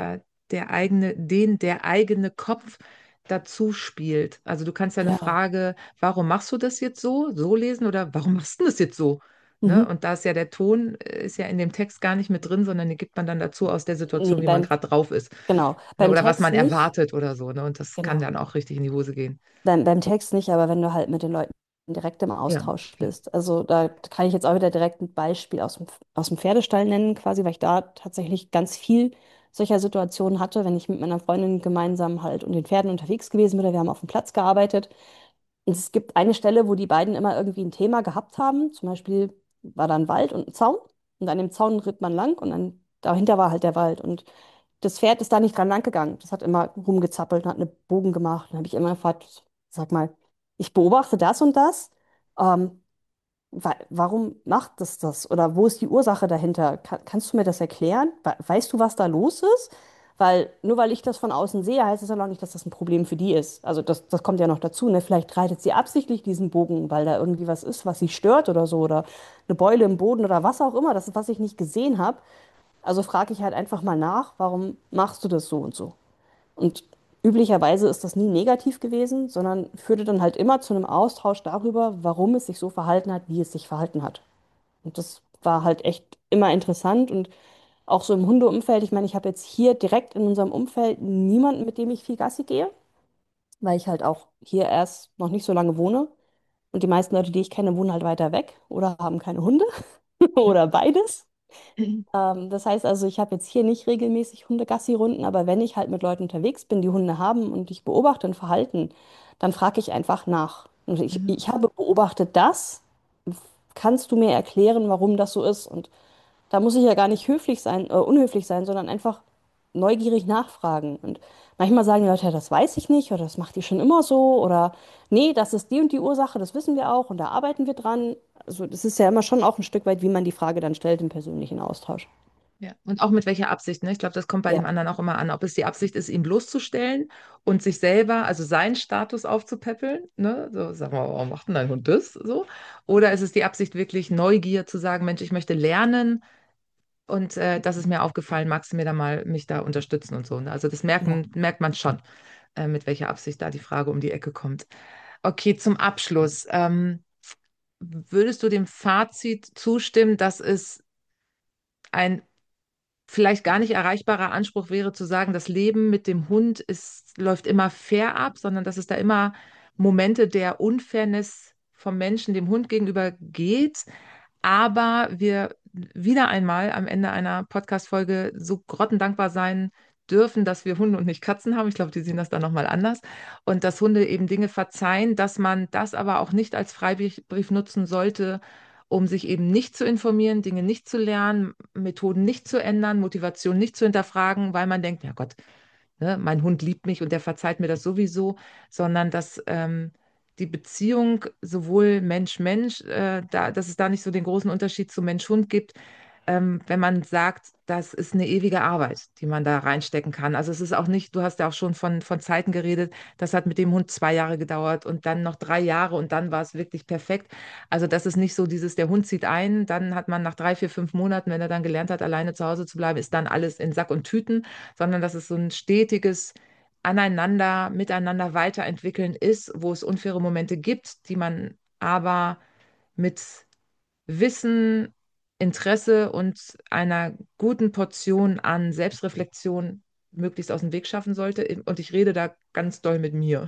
der eigene Kopf dazu spielt. Also du kannst ja eine Ja. Frage, warum machst du das jetzt so lesen oder warum machst du das jetzt so? Ne? Mhm. Und da ist ja der Ton, ist ja in dem Text gar nicht mit drin, sondern den gibt man dann dazu aus der Nee, Situation, wie man gerade drauf ist. genau. Ne? Beim Oder was Text man nicht. erwartet oder so. Ne? Und das kann Genau. dann auch richtig in die Hose gehen. Beim Text nicht, aber wenn du halt mit den Leuten direkt im Ja, Austausch klar. bist. Also da kann ich jetzt auch wieder direkt ein Beispiel aus dem Pferdestall nennen, quasi, weil ich da tatsächlich ganz viel solcher Situationen hatte, wenn ich mit meiner Freundin gemeinsam halt und den Pferden unterwegs gewesen bin. Wir haben auf dem Platz gearbeitet. Und es gibt eine Stelle, wo die beiden immer irgendwie ein Thema gehabt haben. Zum Beispiel war da ein Wald und ein Zaun. Und an dem Zaun ritt man lang und dann dahinter war halt der Wald. Und das Pferd ist da nicht dran lang gegangen. Das hat immer rumgezappelt und hat einen Bogen gemacht. Und dann habe ich immer gefragt, sag mal, ich beobachte das und das. Ähm, warum macht das das? Oder wo ist die Ursache dahinter? Kannst du mir das erklären? Weißt du, was da los ist? Weil nur weil ich das von außen sehe, heißt es ja noch nicht, dass das ein Problem für die ist. Also das kommt ja noch dazu. Ne? Vielleicht reitet sie absichtlich diesen Bogen, weil da irgendwie was ist, was sie stört oder so. Oder eine Beule im Boden oder was auch immer. Das ist, was ich nicht gesehen habe. Also frage ich halt einfach mal nach, warum machst du das so und so? Und üblicherweise ist das nie negativ gewesen, sondern führte dann halt immer zu einem Austausch darüber, warum es sich so verhalten hat, wie es sich verhalten hat. Und das war halt echt immer interessant und auch so im Hundeumfeld. Ich meine, ich habe jetzt hier direkt in unserem Umfeld niemanden, mit dem ich viel Gassi gehe, weil ich halt auch hier erst noch nicht so lange wohne. Und die meisten Leute, die ich kenne, wohnen halt weiter weg oder haben keine Hunde oder beides. Das heißt also, ich habe jetzt hier nicht regelmäßig Hunde-Gassi-Runden, aber wenn ich halt mit Leuten unterwegs bin, die Hunde haben und ich beobachte ein Verhalten, dann frage ich einfach nach. Und Mhm. ich habe beobachtet das. Kannst du mir erklären, warum das so ist? Und da muss ich ja gar nicht unhöflich sein, sondern einfach neugierig nachfragen. Und manchmal sagen die Leute, ja, das weiß ich nicht oder das macht die schon immer so oder nee, das ist die und die Ursache, das wissen wir auch und da arbeiten wir dran. Also das ist ja immer schon auch ein Stück weit, wie man die Frage dann stellt im persönlichen Austausch. Ja, und auch mit welcher Absicht, ne? Ich glaube, das kommt bei dem Ja, anderen auch immer an, ob es die Absicht ist, ihn bloßzustellen und sich selber, also seinen Status aufzupäppeln, ne? So, sag mal, warum macht denn dein Hund das? So. Oder ist es die Absicht, wirklich Neugier zu sagen, Mensch, ich möchte lernen und das ist mir aufgefallen, magst du mir da mal mich da unterstützen und so, ne? Also das ja. merkt man schon, mit welcher Absicht da die Frage um die Ecke kommt. Okay, zum Abschluss. Würdest du dem Fazit zustimmen, dass es ein vielleicht gar nicht erreichbarer Anspruch wäre zu sagen, das Leben mit dem Hund läuft immer fair ab, sondern dass es da immer Momente der Unfairness vom Menschen dem Hund gegenüber geht, aber wir wieder einmal am Ende einer Podcast-Folge so grottendankbar sein dürfen, dass wir Hunde und nicht Katzen haben. Ich glaube, die sehen das dann nochmal anders. Und dass Hunde eben Dinge verzeihen, dass man das aber auch nicht als Freibrief nutzen sollte, um sich eben nicht zu informieren, Dinge nicht zu lernen, Methoden nicht zu ändern, Motivation nicht zu hinterfragen, weil man denkt, ja Gott, ne, mein Hund liebt mich und der verzeiht mir das sowieso, sondern dass die Beziehung sowohl Mensch-Mensch, dass es da nicht so den großen Unterschied zu Mensch-Hund gibt, wenn man sagt, das ist eine ewige Arbeit, die man da reinstecken kann. Also es ist auch nicht, du hast ja auch schon von Zeiten geredet, das hat mit dem Hund 2 Jahre gedauert und dann noch 3 Jahre und dann war es wirklich perfekt. Also das ist nicht so dieses, der Hund zieht ein, dann hat man nach 3, 4, 5 Monaten, wenn er dann gelernt hat, alleine zu Hause zu bleiben, ist dann alles in Sack und Tüten, sondern dass es so ein stetiges Aneinander, Miteinander weiterentwickeln ist, wo es unfaire Momente gibt, die man aber mit Wissen, Interesse und einer guten Portion an Selbstreflexion möglichst aus dem Weg schaffen sollte. Und ich rede da ganz doll mit mir.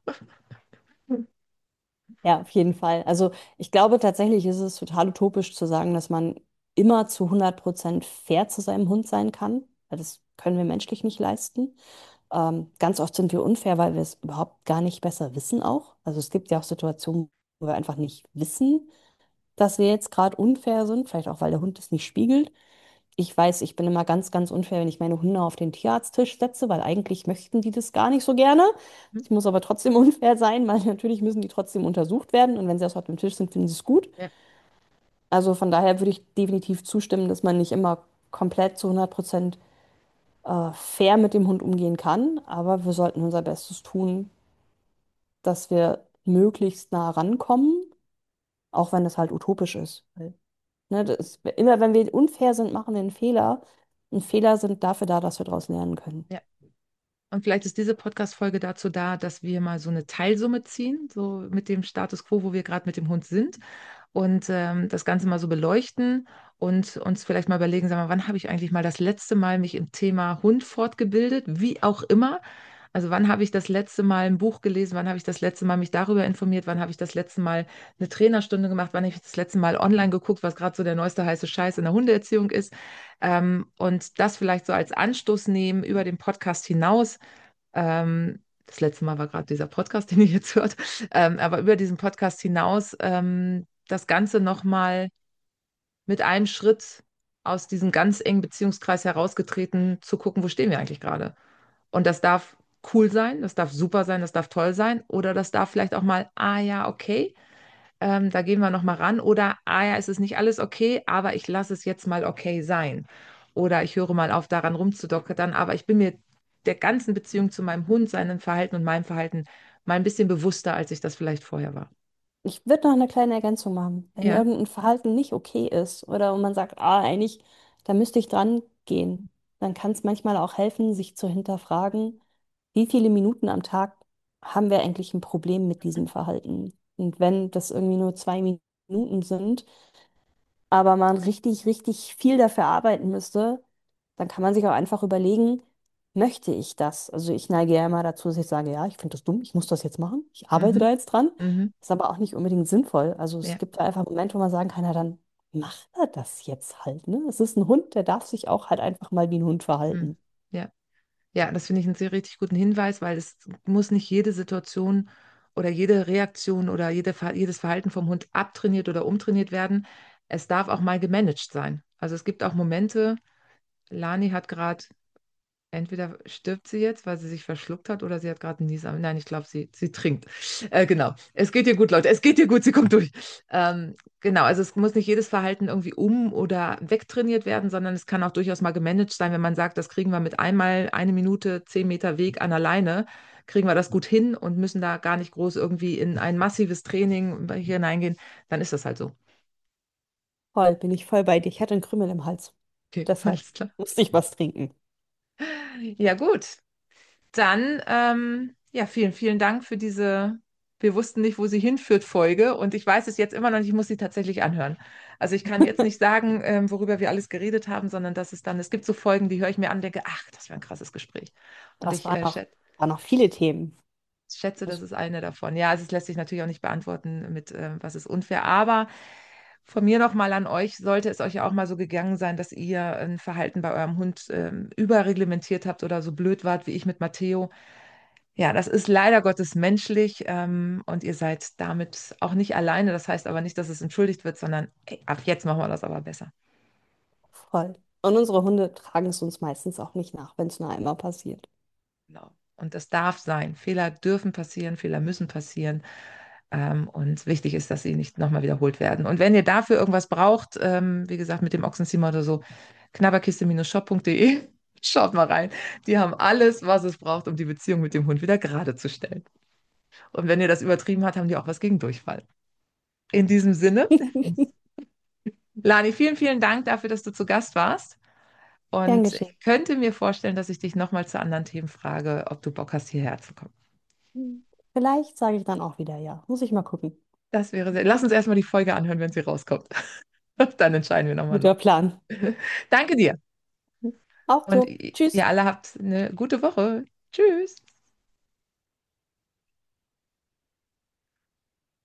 Ja, auf jeden Fall. Also ich glaube tatsächlich ist es total utopisch zu sagen, dass man immer zu 100% fair zu seinem Hund sein kann, weil das können wir menschlich nicht leisten. Ganz oft sind wir unfair, weil wir es überhaupt gar nicht besser wissen auch. Also es gibt ja auch Situationen, wo wir einfach nicht wissen, dass wir jetzt gerade unfair sind, vielleicht auch, weil der Hund es nicht spiegelt. Ich weiß, ich bin immer ganz, ganz unfair, wenn ich meine Hunde auf den Tierarzttisch setze, weil eigentlich möchten die das gar nicht so gerne. Ich muss aber trotzdem unfair sein, weil natürlich müssen die trotzdem untersucht werden und wenn sie erst auf dem Tisch sind, finden sie es gut. Ja, Also von daher würde ich definitiv zustimmen, dass man nicht immer komplett zu 100% fair mit dem Hund umgehen kann, aber wir sollten unser Bestes tun, dass wir möglichst nah rankommen, auch wenn das halt utopisch ist. Weil, ne, immer wenn wir unfair sind, machen wir einen Fehler. Und Fehler sind dafür da, dass wir daraus lernen können. ja. Und vielleicht ist diese Podcast-Folge dazu da, dass wir mal so eine Teilsumme ziehen, so mit dem Status quo, wo wir gerade mit dem Hund sind und das Ganze mal so beleuchten und uns vielleicht mal überlegen, sag mal, wann habe ich eigentlich mal das letzte Mal mich im Thema Hund fortgebildet, wie auch immer. Also wann habe ich das letzte Mal ein Buch gelesen, wann habe ich das letzte Mal mich darüber informiert, wann habe ich das letzte Mal eine Trainerstunde gemacht, wann habe ich das letzte Mal online geguckt, was gerade so der neueste heiße Scheiß in der Hundeerziehung ist. Und das vielleicht so als Anstoß nehmen über den Podcast hinaus. Das letzte Mal war gerade dieser Podcast, den ihr jetzt hört, aber über diesen Podcast hinaus das Ganze nochmal mit einem Schritt aus diesem ganz engen Beziehungskreis herausgetreten, zu gucken, wo stehen wir eigentlich gerade. Und das darf cool sein, das darf super sein, das darf toll sein oder das darf vielleicht auch mal, ah ja, okay, da gehen wir nochmal ran oder, ah ja, es ist nicht alles okay, aber ich lasse es jetzt mal okay sein. Oder ich höre mal auf, daran rumzudoktern, aber ich bin mir der ganzen Beziehung zu meinem Hund, seinem Verhalten und meinem Verhalten mal ein bisschen bewusster, als ich das vielleicht vorher war. Ich würde noch eine kleine Ergänzung machen. Wenn Ja. irgendein Verhalten nicht okay ist oder wo man sagt, ah, eigentlich, da müsste ich dran gehen, dann kann es manchmal auch helfen, sich zu hinterfragen, wie viele Minuten am Tag haben wir eigentlich ein Problem mit diesem Verhalten? Und wenn das irgendwie nur 2 Minuten sind, aber man richtig, richtig viel dafür arbeiten müsste, dann kann man sich auch einfach überlegen, möchte ich das? Also ich neige ja immer dazu, dass ich sage, ja, ich finde das dumm, ich muss das jetzt machen, ich arbeite Mhm. da jetzt dran. Mhm. Ist aber auch nicht unbedingt sinnvoll. Also es Ja. gibt da einfach Momente, wo man sagen kann, ja, dann macht er das jetzt halt, ne? Es ist ein Hund, der darf sich auch halt einfach mal wie ein Hund Mhm. verhalten. Ja. Ja, das finde ich einen sehr richtig guten Hinweis, weil es muss nicht jede Situation oder jede Reaktion oder jedes Verhalten vom Hund abtrainiert oder umtrainiert werden. Es darf auch mal gemanagt sein. Also es gibt auch Momente, Lani hat gerade, entweder stirbt sie jetzt, weil sie sich verschluckt hat, oder sie hat gerade einen Nieser. Nein, ich glaube, sie trinkt. Genau. Es geht ihr gut, Leute. Es geht ihr gut, sie kommt durch. Genau, also es muss nicht jedes Verhalten irgendwie oder wegtrainiert werden, sondern es kann auch durchaus mal gemanagt sein, wenn man sagt, das kriegen wir mit einmal 1 Minute, 10 Meter Weg an alleine, kriegen wir das gut hin und müssen da gar nicht groß irgendwie in ein massives Training hier hineingehen, dann ist das halt so. Voll, bin ich voll bei dir. Ich hatte einen Krümmel im Hals. Okay, Deshalb alles klar. musste ich was trinken. Ja, gut. Dann, ja, vielen Dank für diese Wir wussten nicht, wo sie hinführt Folge. Und ich weiß es jetzt immer noch nicht, ich muss sie tatsächlich anhören. Also ich kann jetzt nicht sagen, worüber wir alles geredet haben, sondern dass es gibt so Folgen, die höre ich mir an und denke, ach, das war ein krasses Gespräch. Und Das ich waren noch viele Themen. schätze, das Das ist eine davon. Ja, also es lässt sich natürlich auch nicht beantworten mit, was ist unfair. Aber von mir nochmal an euch, sollte es euch ja auch mal so gegangen sein, dass ihr ein Verhalten bei eurem Hund überreglementiert habt oder so blöd wart wie ich mit Matteo. Ja, das ist leider Gottes menschlich, und ihr seid damit auch nicht alleine. Das heißt aber nicht, dass es entschuldigt wird, sondern ey, ab jetzt machen wir das aber besser. voll. Und unsere Hunde tragen es uns meistens auch nicht nach, wenn es nur einmal passiert. Genau. Und das darf sein. Fehler dürfen passieren, Fehler müssen passieren. Und wichtig ist, dass sie nicht nochmal wiederholt werden. Und wenn ihr dafür irgendwas braucht, wie gesagt, mit dem Ochsenzimmer oder so, knabberkiste-shop.de, schaut mal rein. Die haben alles, was es braucht, um die Beziehung mit dem Hund wieder gerade zu stellen. Und wenn ihr das übertrieben habt, haben die auch was gegen Durchfall. In diesem Sinne, Lani, vielen Dank dafür, dass du zu Gast warst. Gern Und geschehen. ich könnte mir vorstellen, dass ich dich nochmal zu anderen Themen frage, ob du Bock hast, hierher zu kommen. Vielleicht sage ich dann auch wieder ja. Muss ich mal gucken. Das wäre sehr. Lass uns erstmal die Folge anhören, wenn sie rauskommt. Dann entscheiden wir nochmal neu. Guter Plan. Danke dir. Auch Und so. Tschüss. ihr alle habt eine gute Woche. Tschüss.